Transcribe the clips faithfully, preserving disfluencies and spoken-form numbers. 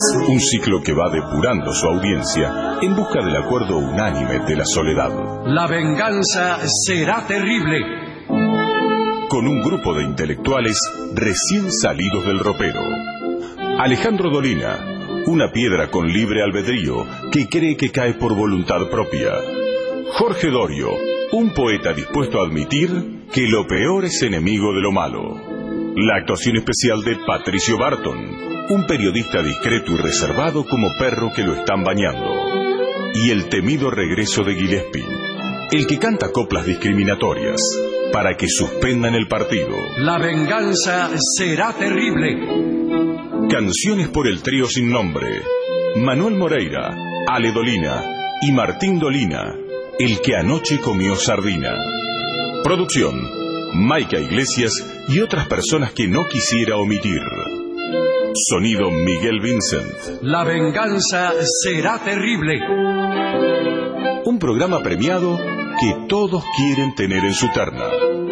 Un ciclo que va depurando su audiencia en busca del acuerdo unánime de la soledad. La venganza será terrible. Con un grupo de intelectuales recién salidos del ropero. Alejandro Dolina, una piedra con libre albedrío que cree que cae por voluntad propia. Jorge Dorio, un poeta dispuesto a admitir que lo peor es enemigo de lo malo. La actuación especial de Patricio Barton, un periodista discreto y reservado como perro que lo están bañando. Y el temido regreso de Gillespie, el que canta coplas discriminatorias para que suspendan el partido. La venganza será terrible. Canciones por el trío sin nombre. Manuel Moreira, Ale Dolina y Martín Dolina, el que anoche comió sardina. Producción, Maica Iglesias y otras personas que no quisiera omitir. Sonido Miguel Vincent. La venganza será terrible. Un programa premiado que todos quieren tener en su terna.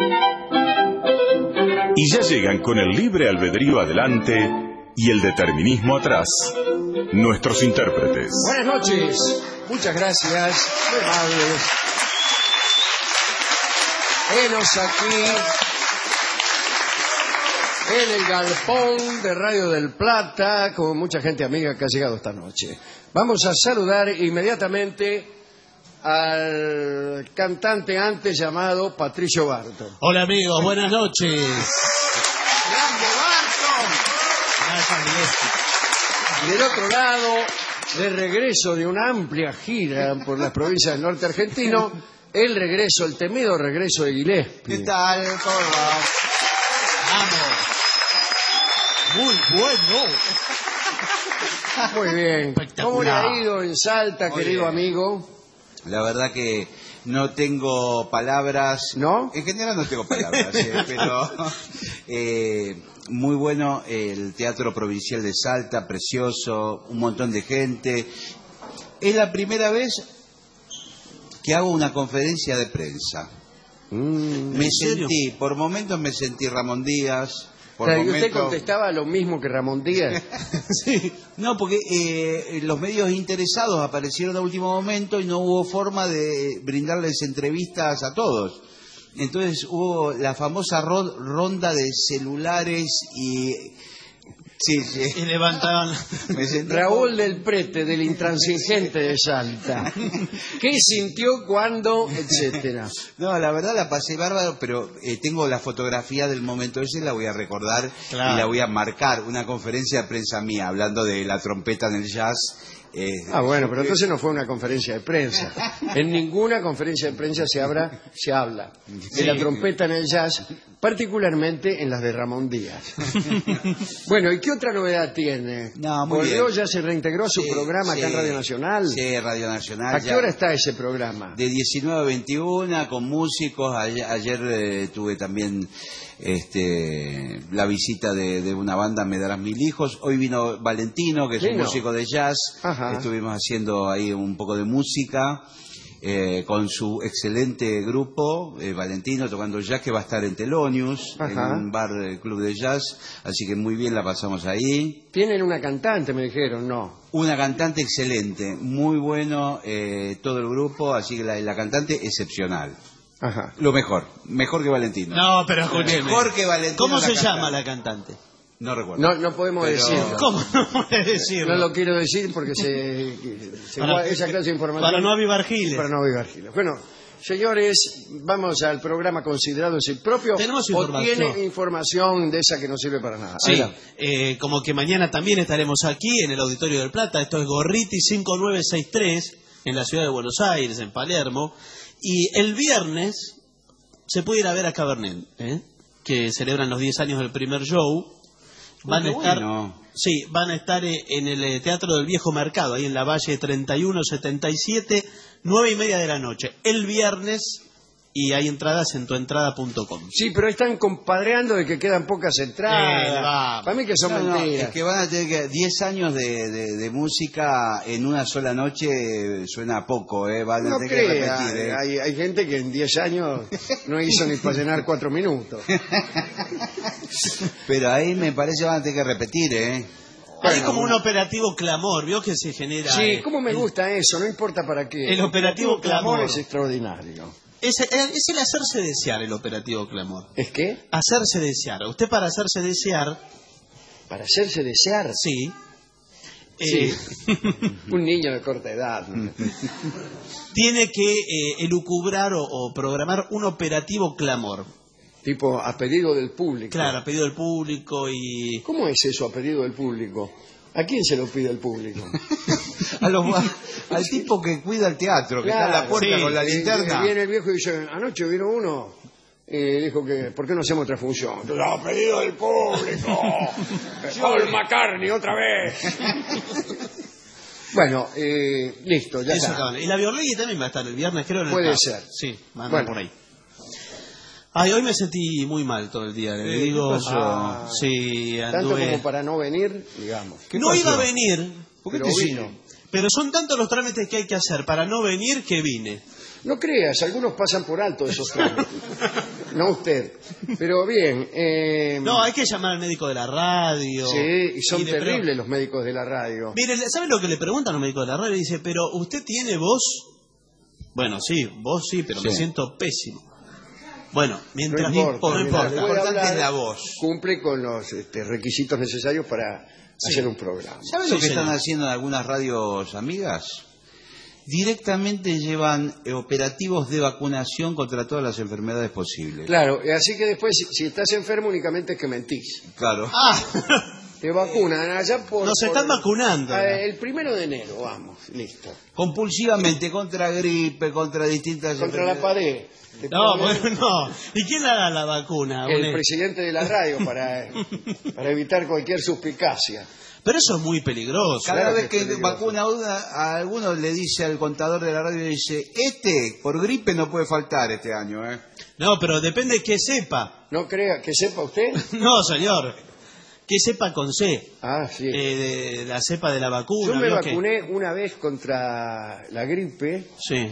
Y ya llegan con el libre albedrío adelante y el determinismo atrás, nuestros intérpretes. Buenas noches, muchas gracias, muy amables. Venos aquí en el galpón de Radio del Plata, con mucha gente amiga que ha llegado esta noche. Vamos a saludar inmediatamente al cantante antes llamado Patricio Barton. Hola amigos, buenas noches. ¡Grande Barton! Y del otro lado, de regreso de una amplia gira por las provincias del norte argentino, el regreso, el temido regreso de Gillespie. ¿Qué tal? ¿Cómo va? Vamos. Muy bueno. Muy bien. ¿Cómo le ha ido en Salta, Muy querido bien. amigo? La verdad que no tengo palabras. ¿No? En general no tengo palabras, eh, pero eh, muy bueno el Teatro Provincial de Salta, precioso, un montón de gente. Es la primera vez que hago una conferencia de prensa. Mm, Me ¿en serio? sentí, por momentos me sentí Ramón Díaz. o Por sea, ¿y usted momentos... contestaba lo mismo que Ramón Díaz? Sí, no, porque eh, los medios interesados aparecieron a último momento y no hubo forma de brindarles entrevistas a todos. Entonces hubo la famosa ro- ronda de celulares y... Sí, sí. Y levantaban. Me sentí Raúl del Prete, del intransigente de Salta. ¿Qué sintió cuando, etcétera? No, la verdad la pasé bárbaro, pero eh, tengo la fotografía del momento ese, la voy a recordar Claro. y la voy a marcar. Una conferencia de prensa mía, hablando de la trompeta en el jazz. Eh, Ah, bueno, pero entonces no fue una conferencia de prensa. En ninguna conferencia de prensa se habla, se habla de la trompeta en el jazz, particularmente en las de Ramón Díaz. Bueno, ¿y qué otra novedad tiene? No, muy Volvió, bien. ya se reintegró a su Sí, programa acá en sí. Radio Nacional. Sí, Radio Nacional. ¿A qué ya. hora está ese programa? De diecinueve a veintiuno con músicos. Ayer, ayer eh, tuve también este, la visita de, de una banda, Me Darás Mil Hijos. Hoy vino Valentino, que es un Vino. músico de jazz. Ajá. Estuvimos haciendo ahí un poco de música eh, con su excelente grupo, eh, Valentino, tocando jazz, que va a estar en Telonius, Ajá. en un bar, eh, club de jazz. Así que muy bien la pasamos ahí. Tienen una cantante, me dijeron, no. Una cantante excelente, muy bueno eh, todo el grupo, así que la, la cantante excepcional. Ajá. Lo mejor, mejor que Valentino. No, pero escúcheme. Mejor que Valentino. ¿Cómo la se cantante. llama la cantante? No recuerdo. No, no podemos Pero- decirlo. ¿Cómo no puede decirlo? No lo quiero decir porque se, se Para- esa clase de información. Para no avivar giles. Para no avivar giles. Bueno, señores, vamos al programa considerado en sí propio. Tenemos ¿O información. tiene información de esa que no sirve para nada? Sí, Adelante. eh, como que mañana también estaremos aquí en el Auditorio del Plata. Esto es Gorriti cinco nueve seis tres en la ciudad de Buenos Aires, en Palermo. Y el viernes se puede ir a ver a Cabernet, ¿eh? Que celebran los diez años del primer show. Van Uy, a qué estar, bueno. sí, van a estar eh, en el eh, Teatro del Viejo Mercado, ahí en la Valle treinta y uno setenta y siete, nueve y media de la noche, el viernes, y hay entradas en tuentrada punto com. Sí, pero están compadreando de que quedan pocas Eh, entradas. vamos. Para mí que son No, no, mentiras. es que van a tener que... diez años de, de, de música en una sola noche eh, suena poco, ¿eh? Van a No tener que crea, repetir, ¿eh? hay, hay gente que en diez años no hizo ni para llenar cuatro minutos. Pero ahí me parece van a tener que repetir, ¿eh? Hay Bueno, como un una- operativo clamor, ¿vio? Que se genera. Sí, eh, cómo me el- gusta eso, no importa para qué. El operativo clamor. es extraordinario. Es, es el hacerse desear, el operativo clamor. ¿Es qué? Hacerse desear. Usted para hacerse desear, Para hacerse desear. sí. Sí. eh, Un niño de corta edad. ¿no? tiene que eh, elucubrar o, o programar un operativo clamor. Tipo, a pedido del público. Claro, a pedido del público y... ¿Cómo es eso, a pedido del público? ¿A quién se lo pide el público? A los- al tipo que cuida el teatro, que está en la puerta sí. con la Y- y linterna. Viene el viejo y dice, anoche vino uno y dijo que, ¿por qué no hacemos otra función? Entonces, a pedido del público. Paul McCartney, otra vez. Bueno, eh, listo, ya Eso está. acaban. Y la Biorlegui también va a estar el viernes, creo. En el Puede Pub. ser. Sí, va a andar Bueno. por ahí. Ay, hoy me sentí muy mal todo el día. Le ¿qué digo, pasó? Ah. sí, Tanto anduve... como para no venir, digamos. ¿Qué No pasó? iba a venir, ¿Por qué Pero te vino. sigue? pero son tantos los trámites que hay que hacer para no venir que vine. No creas, algunos pasan por alto esos trámites. No usted. Pero bien. Eh, No, hay que llamar al médico de la radio. sí, y son le pre- terribles los médicos de la radio. Mire, ¿sabe lo que le preguntan los médicos de la radio? Dice, pero ¿usted tiene voz? Bueno, sí, vos sí, pero me Sí. siento pésimo. Bueno, mientras... No importa, no mira, importa. puede importante hablar, es la voz. Cumple con los este, requisitos necesarios para hacer un programa. ¿Sabes Sí, lo que señor. están haciendo en algunas radios amigas? Directamente llevan eh, operativos de vacunación contra todas las enfermedades posibles. Claro, y así que después, si, si estás enfermo, únicamente es que mentís. Claro. Ah, Te vacunan allá por... nos están por- vacunando. eh, el primero de enero, vamos, listo. Compulsivamente contra gripe, contra distintas Contra la enfermedades. pared. Te No, ponen bueno, no. ¿Y quién le da la vacuna? el Un- presidente de la radio para, para evitar cualquier suspicacia. Pero eso es muy peligroso. Cada Claro vez que es que peligroso. vacuna a, una, a alguno le dice al contador de la radio, dice, este por gripe no puede faltar este año, ¿eh? No, pero depende que sepa. No crea, que sepa usted. No, señor. Que sepa con C. Ah, sí. Eh, de la cepa de la vacuna. Yo me ¿vio que- vacuné una vez contra la gripe Sí.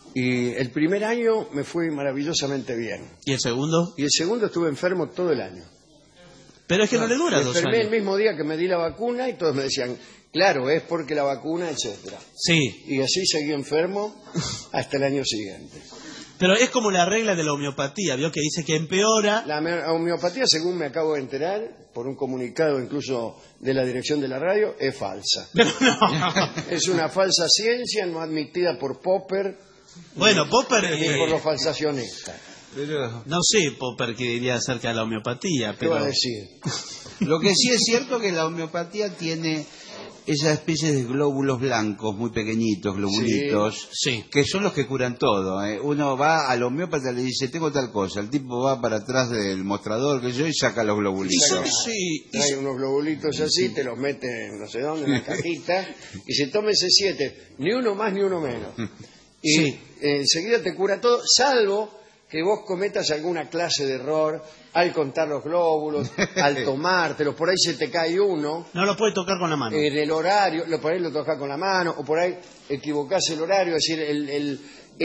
y el primer año me fue maravillosamente bien. ¿Y el segundo? Y el segundo estuve enfermo todo el año. Pero es que no, le dura Me dos enfermé años. el mismo día que me di la vacuna y todos me decían, claro, es porque la vacuna, etcétera. Sí. Y así seguí enfermo hasta el año siguiente. Pero es como la regla de la homeopatía, ¿vio? Que dice que empeora. La me- homeopatía, según me acabo de enterar, por un comunicado incluso de la dirección de la radio, es falsa. Pero no. Es una falsa ciencia no admitida por Popper Bueno, Popper. ni eh, por los falsacionistas. Pero no sé, Popper, qué diría acerca de la homeopatía, ¿Qué pero. va a decir? lo que sí es cierto que la homeopatía tiene esas especies de glóbulos blancos, muy pequeñitos, globulitos, Sí. que son los que curan todo. ¿eh? Uno va al homeópata y le dice, tengo tal cosa. El tipo va para atrás del mostrador que yo y saca los Y globulitos. son, sí, y Trae son- unos globulitos así, te los mete en no sé dónde, en la cajita, y se tómese siete, ni uno más ni uno menos. Y Sí. eh, enseguida te cura todo, salvo que vos cometas alguna clase de error al contar los glóbulos, al tomártelos, por ahí se te cae uno, no lo puede tocar con la mano. en el horario, lo, por ahí lo tocas con la mano, o por ahí equivocás el horario, es decir, el, el-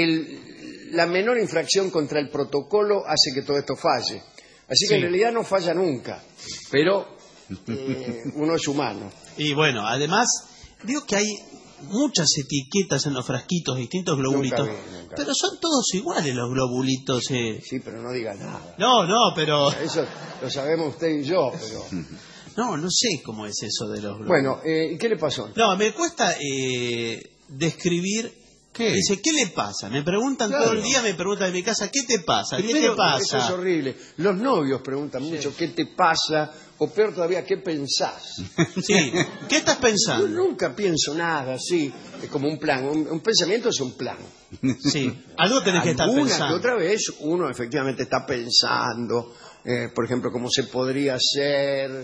el- la menor infracción contra el protocolo hace que todo esto falle. Así que Sí. en realidad no falla nunca, pero eh, uno es humano. Y bueno, además, digo que hay muchas etiquetas en los frasquitos, distintos globulitos. vi, nunca vi. Pero son todos iguales los globulitos. eh. Sí, pero no diga nada. No, no, pero. Eso lo sabemos usted y yo, pero... No, no sé cómo es eso de los glóbulos. Bueno, eh, ¿y qué le pasó? No, me cuesta eh, describir. ¿Qué? Dice, ¿qué le pasa? Me preguntan Claro. todo el día, me preguntan en mi casa, ¿qué te pasa? ¿Qué Primero, te pasa? Eso es horrible. Los novios preguntan mucho, ¿qué te pasa? O peor todavía, ¿qué pensás? Sí, ¿qué estás Yo pensando? nunca pienso nada así. Es como un plan. Un, un pensamiento es un plan. Sí, algo tenés que estar Alguna que pensando. otra vez uno efectivamente está pensando, eh, por ejemplo, cómo se podría hacer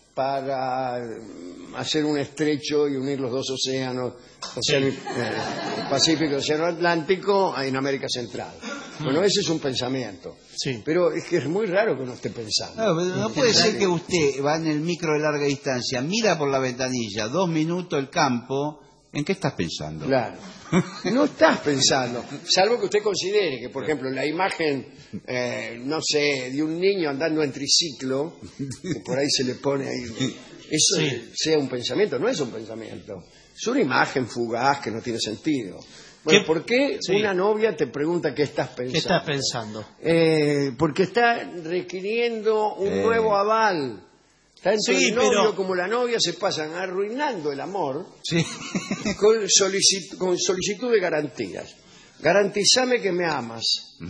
para mm, hacer un estrecho y unir los dos océanos, Océano eh, Pacífico y Océano Atlántico, en América Central. Bueno, ese es un pensamiento. Sí. Pero es que es muy raro que uno esté pensando. No, pero no puede ser que usted va en el micro de larga distancia, mira por la ventanilla, dos minutos el campo, ¿en qué estás pensando? Claro. No estás pensando, salvo que usted considere que, por ejemplo, la imagen, eh, no sé, de un niño andando en triciclo, que por ahí se le pone ahí eso Sí. sea un pensamiento. No es un pensamiento. Es una imagen fugaz que no tiene sentido. Bueno, ¿Qué? ¿por qué Sí. una novia te pregunta qué estás pensando? ¿Qué estás pensando? Eh, porque está requiriendo un Eh. nuevo aval. Tanto Sí, el novio pero- como la novia se pasan arruinando el amor Sí. con, solicit- con solicitud de garantías. Garantizame que me amas.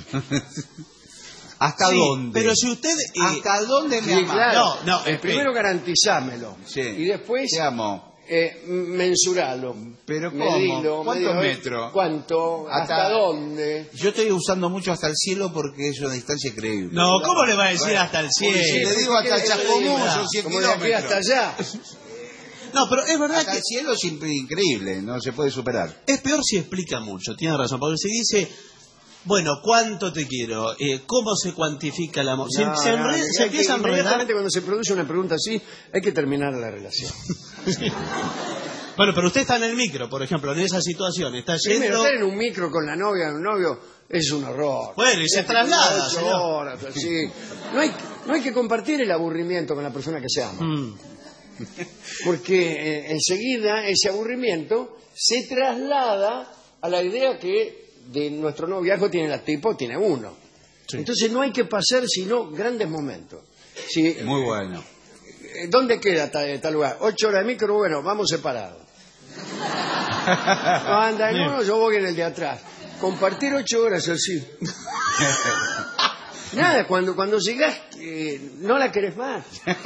¿Hasta Sí, dónde? pero si usted... eh, ¿Hasta dónde me Sí, amas? claro. No, no, Eh, eh, primero garantizámelo. Sí. Y después Te amo. eh, mensuralo. ¿Pero cómo? Medilo, ¿Cuántos medilo, eh, metros? ¿Cuánto? ¿Hasta, Hasta- dónde? Yo estoy usando mucho hasta el cielo porque es una distancia increíble. No, ¿cómo le va a decir Bueno, hasta el porque si cielo? le digo hasta el Eso Chascomús digo, son cien como de aquí kilómetros. hasta allá. No, pero es verdad Hasta que el cielo es imp- increíble, no se puede superar. es peor si explica mucho, tiene razón, porque si dice, bueno, ¿cuánto te quiero? Eh, ¿Cómo se cuantifica el amor? Se, No, se no, enreda- hay se que- empieza a enredar. Inmediatamente cuando se produce una pregunta así, hay que terminar la relación. Bueno, pero usted está en el micro, por ejemplo, en esa situación, está Primero, yendo... estar en un micro con la novia o un novio es un horror. Bueno, y se Este, traslada, ocho señor. horas, así. No hay, no hay que compartir el aburrimiento con la persona que se ama. Mm. Porque eh, enseguida ese aburrimiento se traslada a la idea que de nuestro noviazgo tiene la tipo, tiene uno. Sí. Entonces no hay que pasar sino grandes momentos. Si, Muy bueno. eh, ¿Dónde queda tal, tal lugar? Ocho horas de micro, bueno, vamos separados. No, anda en uno, yo voy en el de atrás. Compartir ocho horas así. Nada, cuando, cuando llegás eh, no la querés más.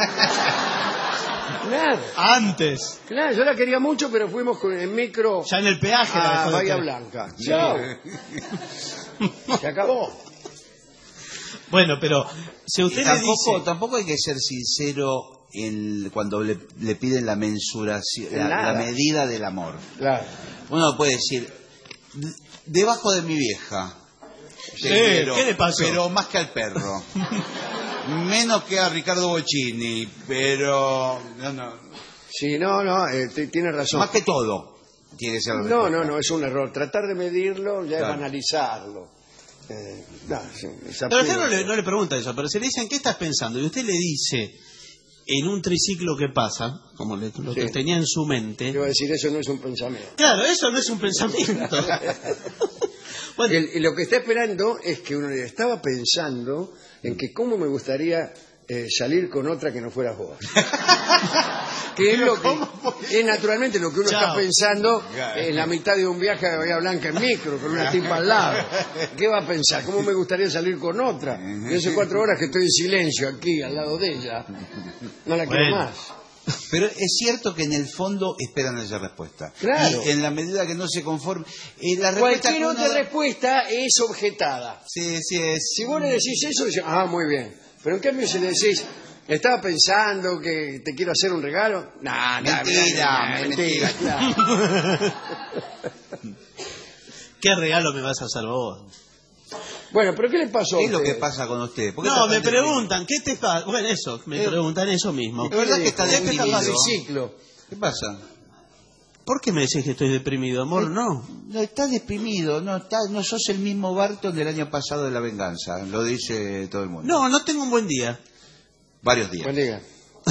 Nada. Antes, Claro, yo la quería mucho, pero fuimos con el micro ya en el peaje. la a dejó de Bahía querer. Blanca. Chao. Se acabó. Bueno, pero si usted Y le tampoco, dice... tampoco hay que ser sincero en, cuando le, le piden la mensuración, En la, nada. la medida del amor. Claro. Uno puede decir, "D- debajo de mi vieja. Sí, te quiero, ¿qué le pasó? Pero más que al perro. Menos que a Ricardo Bocchini, pero... No, no. Sí, no, no, eh, t- tiene razón. Más que todo. Tiene que ser la No, respuesta. no, no, es un error. Tratar de medirlo ya Claro. es banalizarlo. Eh, no, sí, esa Pero usted pena. no le, no le pregunta eso, pero si le dicen, ¿qué estás pensando? Y usted le dice, en un triciclo que pasa, como le- lo que Sí. tenía en su mente... Yo iba a decir, eso no es un pensamiento. Claro, eso no es un pensamiento. Bueno, Y, el- y lo que está esperando es que uno le estaba pensando en que cómo me gustaría eh, salir con otra que no fueras vos. Que es, lo que, es naturalmente lo que uno Chao. está pensando en la mitad de un viaje a Bahía Blanca en micro, con una tipa al lado. ¿Qué va a pensar? ¿Cómo me gustaría salir con otra? Y hace cuatro horas que estoy en silencio aquí, al lado de ella. No la quiero Bueno. más. Pero es cierto que en el fondo esperan esa respuesta. Claro. Y en la medida que no se conforme... eh, la respuesta Cualquier que uno otra da- respuesta es objetada. Sí, sí, es... Si vos le decís eso, dice, ah, muy bien. Pero en cambio si le decís, estaba pensando que te quiero hacer un regalo, no, no, Mentira, mentira. claro. ¿qué regalo me vas a hacer vos? Bueno, pero ¿qué le pasó? a ¿Qué es lo usted? que pasa con usted? ¿Por qué No, está me tan preguntan, ¿qué te pasa? Bueno, eso, me Eh, preguntan eso mismo. Es verdad que está ¿Qué te deprimido. pasa? Ciclo. deprimido? ¿Qué pasa? ¿Por qué me decís que estoy deprimido, amor? No. No, estás deprimido, no, está, no sos el mismo Barton del año pasado de La Venganza, lo dice todo el mundo. No, no tengo un buen día. Varios días. Buen día.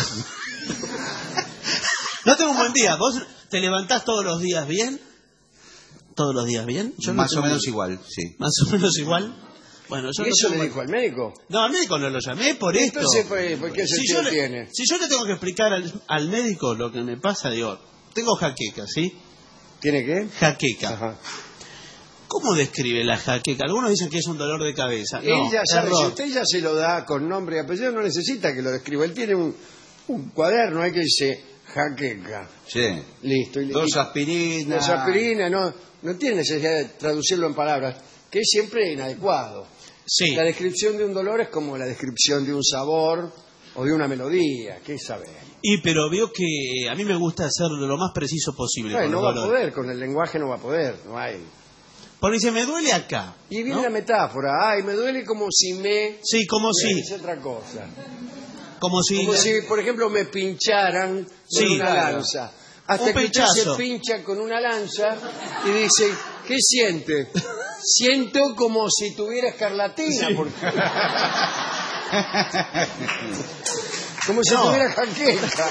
No tengo un buen día. ¿Vos te levantás todos los días bien? ¿Todos los días bien? Yo no Más tengo o menos un- igual, sí. Más o menos igual. Bueno, yo ¿Y no eso tengo le un dijo al médico? No, al médico no lo llamé por esto. Entonces, pues, ¿por qué si sentido yo, le, tiene? si yo le tengo que explicar al, al médico lo que me pasa, digo, tengo jaqueca, ¿sí? ¿Tiene qué? Jaqueca. Ajá. ¿Cómo describe la jaqueca? Algunos dicen que es un dolor de cabeza. No, Él ya sabe, error. si usted ya se lo da con nombre y apellido, no necesita que lo describa. Él tiene un, un cuaderno ahí que dice jaqueca. Sí. Listo. Y, Dos y- aspirinas. Dos aspirinas, no, no tiene necesidad de traducirlo en palabras, que es siempre inadecuado. Sí. La descripción de un dolor es como la descripción de un sabor o de una melodía, ¿qué sabe? Y pero veo que a mí me gusta hacerlo lo más preciso posible. No, con no los va a dolores. poder, con el lenguaje no va a poder, no hay. Porque dice, me duele acá. Y viene ¿no? la metáfora, ay, me duele como si me... Sí, como si, Es otra cosa. como si, Como si, por ejemplo, me pincharan con Sí, una claro. lanza. Hasta Un que usted se pinchazo. pincha con una lanza y dice, ¿qué siente? Siento como si tuviera escarlatina. Porque... Como si No. tuviera jaqueca.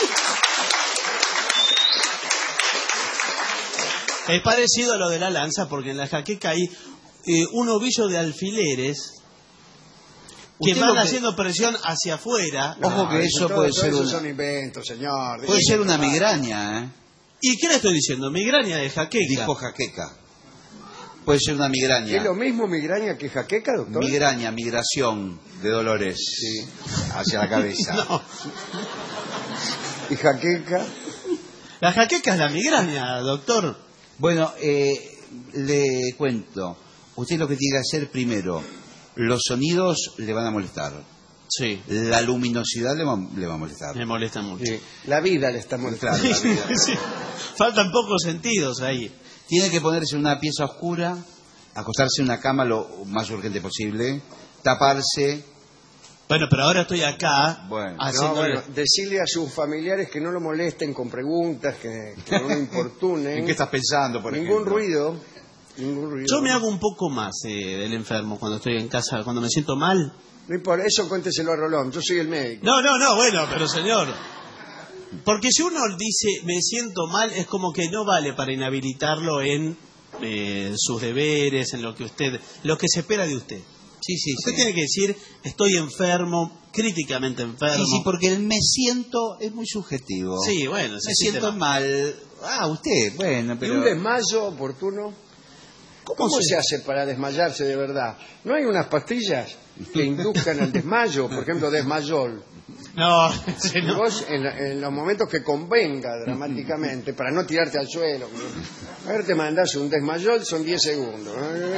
Es parecido a lo de la lanza, porque en la jaqueca hay eh, un ovillo de alfileres que Usted van lo que- haciendo presión hacia afuera. Ojo que eso todo- puede todo ser eso una- son inventos, señor. Puede ser una migraña, ¿eh? ¿Y qué le estoy diciendo? Migraña de jaqueca. Dijo jaqueca. Puede ser una migraña. ¿Es lo mismo migraña que jaqueca, doctor? Migraña, migración de dolores hacia la cabeza. No, ¿Y jaqueca? la jaqueca es la migraña, doctor. Bueno, eh, le cuento. Usted lo que tiene que hacer primero, los sonidos le van a molestar. Sí, La luminosidad le va, le va a molestar. me molesta mucho. Sí. La vida le está molestando. Claro, la vida. Sí. Faltan pocos sentidos ahí. Tiene que ponerse en una pieza oscura, acostarse en una cama lo más urgente posible, taparse. Bueno, pero ahora estoy acá Bueno. No, haciéndole... bueno, decirle a sus familiares que no lo molesten con preguntas, que, que no lo importunen. ¿En qué estás pensando, por Ningún ejemplo? ruido. Ningún ruido. Yo me hago un poco más eh, del enfermo cuando estoy en casa, cuando me siento mal. No importa, eso cuénteselo a Rolón, yo soy el médico. No, no, no, bueno, pero señor. Porque si uno dice me siento mal, es como que no vale para inhabilitarlo en eh, sus deberes, en lo que usted, lo que se espera de usted. Sí, sí, Usted sí. tiene que decir estoy enfermo, críticamente enfermo. Sí, sí, porque el me siento es muy subjetivo. Sí, bueno, ese me sí te siento va. mal. Ah, usted, bueno, ¿Y pero... un desmayo oportuno? ¿Cómo, se- se hace para desmayarse de verdad? ¿No hay unas pastillas que induzcan al desmayo? Por ejemplo, desmayol. No, sí, Y no. vos, en, en los momentos que convenga dramáticamente, para no tirarte al suelo, a ver, te mandás un desmayol, son diez segundos.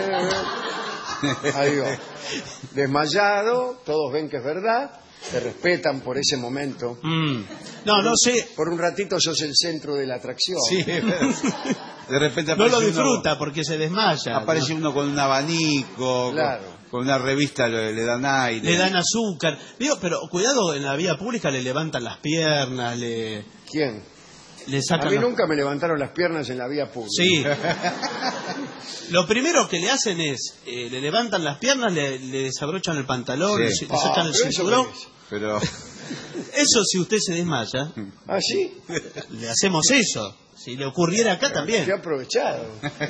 Ahí va. Desmayado, todos ven que es verdad, te respetan por ese momento. Mm. No, no sé. Por un ratito sos el centro de la atracción. Sí, de repente No aparece lo uno- disfruta porque se desmaya. Aparece ¿no? uno con un abanico, Claro. con, con una revista, le, le dan aire. Le dan azúcar. Digo, pero cuidado, en la vía pública le levantan las piernas, le, ¿Quién? le A sacan mí las- nunca me levantaron las piernas en la vía pública. Sí. Lo primero que le hacen es, eh, le levantan las piernas, le, le desabrochan el pantalón, Sí. le, le sacan Ah, el pero eso cinturón. qué es. Pero Eso si usted se desmaya, ¿Ah, sí? le hacemos eso. Si le ocurriera acá también. Qué aprovechado.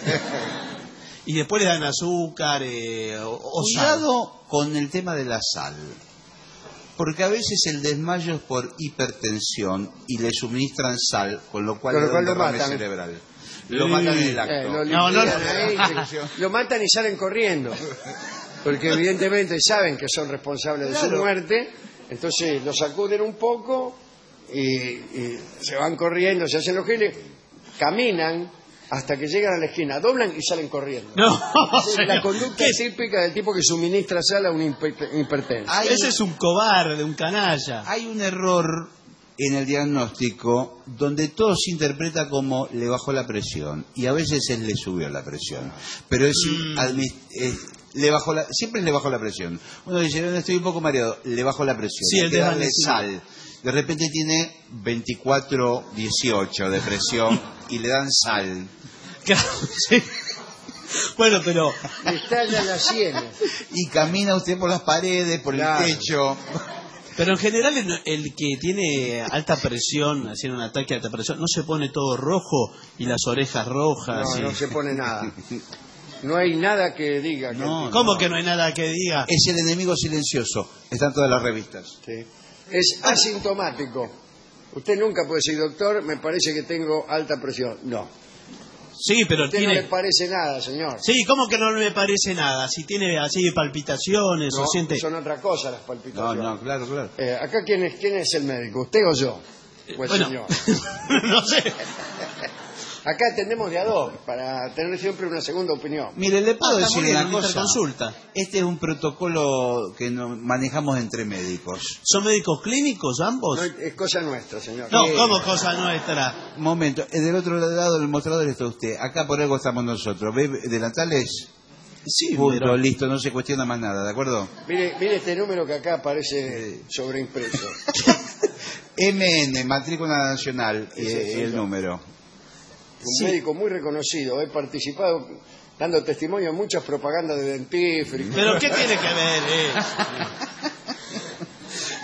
Y después le dan azúcar eh, o, o sal. cuidado con el tema de la sal. Porque a veces el desmayo es por hipertensión y le suministran sal, con lo cual Con lo le da un cual lo derrame matan. cerebral. Lo matan en el acto. Eh, lo No, no, limpian no. ahí, se- lo matan y salen corriendo. Porque evidentemente saben que son responsables de su Claro. muerte, entonces lo sacuden un poco y, y se van corriendo, se hacen los giles, caminan hasta que llegan a la esquina, doblan y salen corriendo. No, Es la señor. conducta ¿Qué? típica del tipo que suministra sal a un hiper- hipertenso. Hay, Ese es un cobarde, un canalla. hay un error en el diagnóstico donde todo se interpreta como le bajó la presión y a veces es le subió la presión. Pero es, Mm. admi- es- le bajó la, siempre le bajó la presión. Uno dice, "Bueno, estoy un poco mareado", le bajó la presión. Sí, Hay el que darle desvanecimiento. sal. De repente tiene veinticuatro dieciocho de presión y le dan sal. Claro, sí. Bueno, pero Le estallan las sienes. Y camina usted por las paredes, por Claro. el techo. pero en general el, el que tiene alta presión, haciendo un ataque de alta presión, no se pone todo rojo y las orejas rojas. No, y- no se pone nada. No hay nada que diga. que- No, ¿Cómo que no hay nada que diga? Es el enemigo silencioso. Están todas las revistas. Sí. Es asintomático. Usted nunca puede decir, doctor, me parece que tengo alta presión. No. Sí, pero A usted no tiene... le parece nada, señor. Sí, ¿cómo que no me parece nada? Si tiene así palpitaciones No, o siente... son otra cosa las No, palpitaciones. no, claro, claro. Eh, acá, ¿quién es, ¿quién es el médico? ¿Usted o yo? Pues, bueno, señor. no sé. Acá atendemos de a dos, para tener siempre una segunda opinión. Mire, le puedo Ah, está decir muy bien, una una cosa. interconsulta. Este es un protocolo que no- manejamos entre médicos. ¿Son médicos clínicos ambos? No, es cosa nuestra, señor. No, Eh, ¿cómo cosa nuestra? Un momento, eh, del otro lado del mostrador está usted. Acá por algo estamos nosotros. ¿Ve delantales? Sí, Punto, pero... listo, no se cuestiona más nada, ¿de acuerdo? Mire, mire este número que acá aparece sobreimpreso. M N, matrícula nacional, Ese eh, soy el yo. número. Un Sí. médico muy reconocido. He participado dando testimonio en muchas propagandas de dentífrico. ¿Pero qué tiene que ver? eh?